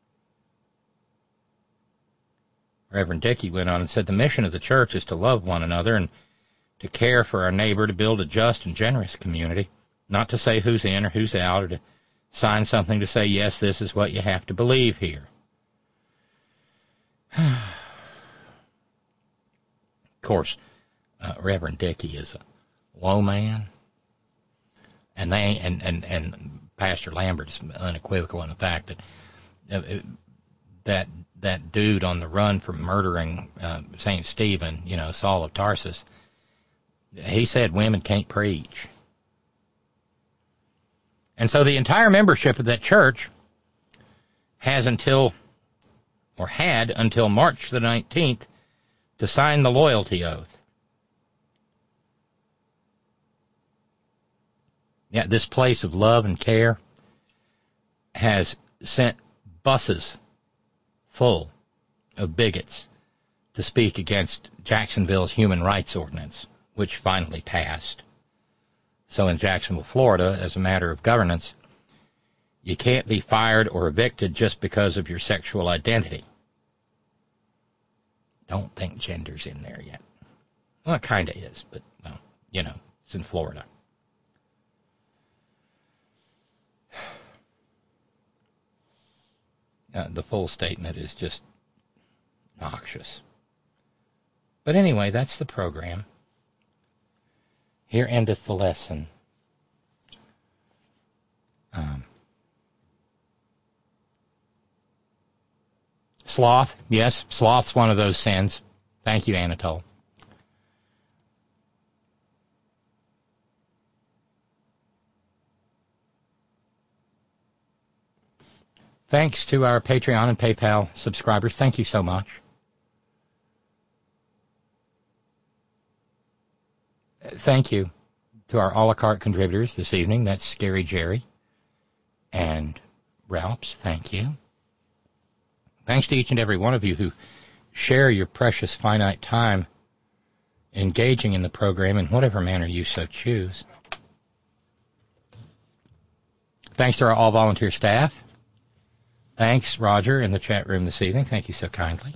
Reverend Dickey went on and said, the mission of the church is to love one another and to care for our neighbor, to build a just and generous community, not to say who's in or who's out, or to sign something to say, yes, this is what you have to believe here. Of course, Reverend Dickey is a low man, and Pastor Lambert's unequivocal in the fact that that dude on the run from murdering St. Stephen, Saul of Tarsus, he said women can't preach. And so the entire membership of that church had until March the 19th to sign the loyalty oath. Yeah, this place of love and care has sent buses full of bigots to speak against Jacksonville's human rights ordinance, which finally passed. So in Jacksonville, Florida, as a matter of governance, you can't be fired or evicted just because of your sexual identity. Don't think gender's in there yet. Well, it kind of is, but, well, it's in Florida. The full statement is just noxious. But anyway, that's the program. Here endeth the lesson. Sloth, yes, sloth's one of those sins. Thank you, Anatole. Thanks to our Patreon and PayPal subscribers. Thank you so much. Thank you to our a la carte contributors this evening. That's Scary Jerry and Ralphs. Thank you. Thanks to each and every one of you who share your precious finite time engaging in the program in whatever manner you so choose. Thanks to our all-volunteer staff. Thanks, Roger, in the chat room this evening. Thank you so kindly.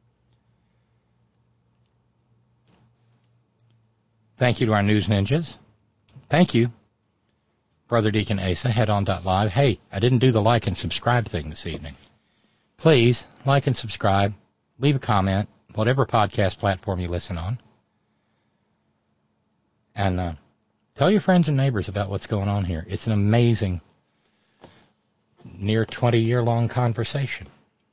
Thank you to our news ninjas. Thank you, Brother Deacon Asa, headon.live. Hey, I didn't do the like and subscribe thing this evening. Please, like and subscribe. Leave a comment, whatever podcast platform you listen on. And tell your friends and neighbors about what's going on here. It's an amazing, near 20-year-long conversation.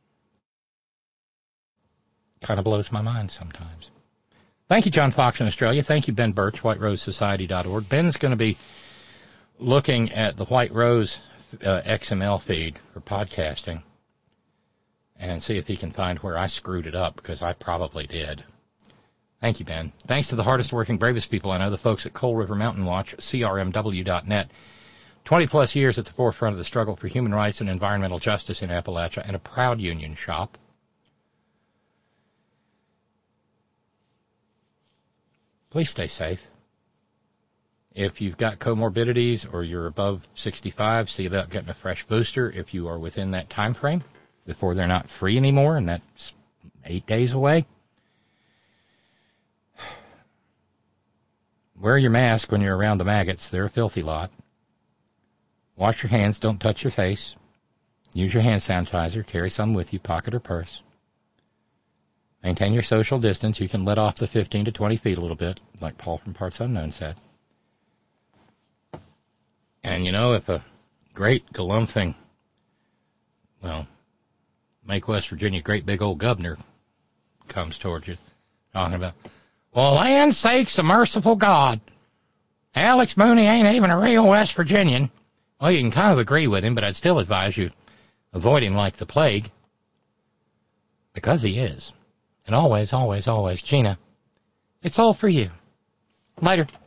Kind of blows my mind sometimes. Thank you, John Fox in Australia. Thank you, Ben Birch, whiterosesociety.org. Ben's going to be looking at the White Rose XML feed for podcasting and see if he can find where I screwed it up, because I probably did. Thank you, Ben. Thanks to the hardest working, bravest people I know, the folks at Coal River Mountain Watch, CRMW.net. 20-plus years at the forefront of the struggle for human rights and environmental justice in Appalachia, and a proud union shop. Please stay safe. If you've got comorbidities or you're above 65, see about getting a fresh booster if you are within that time frame before they're not free anymore, and that's 8 days away. Wear your mask when you're around the maggots. They're a filthy lot. Wash your hands. Don't touch your face. Use your hand sanitizer. Carry some with you, pocket or purse. Maintain your social distance. You can let off the 15 to 20 feet a little bit, like Paul from Parts Unknown said. And, if a great galumphing, make West Virginia great big old governor comes towards you, talking about, well, land's sakes, the merciful God. Alex Mooney ain't even a real West Virginian. Well, you can kind of agree with him, but I'd still advise you avoid him like the plague. Because he is. And always, always, always, Gina, it's all for you. Later.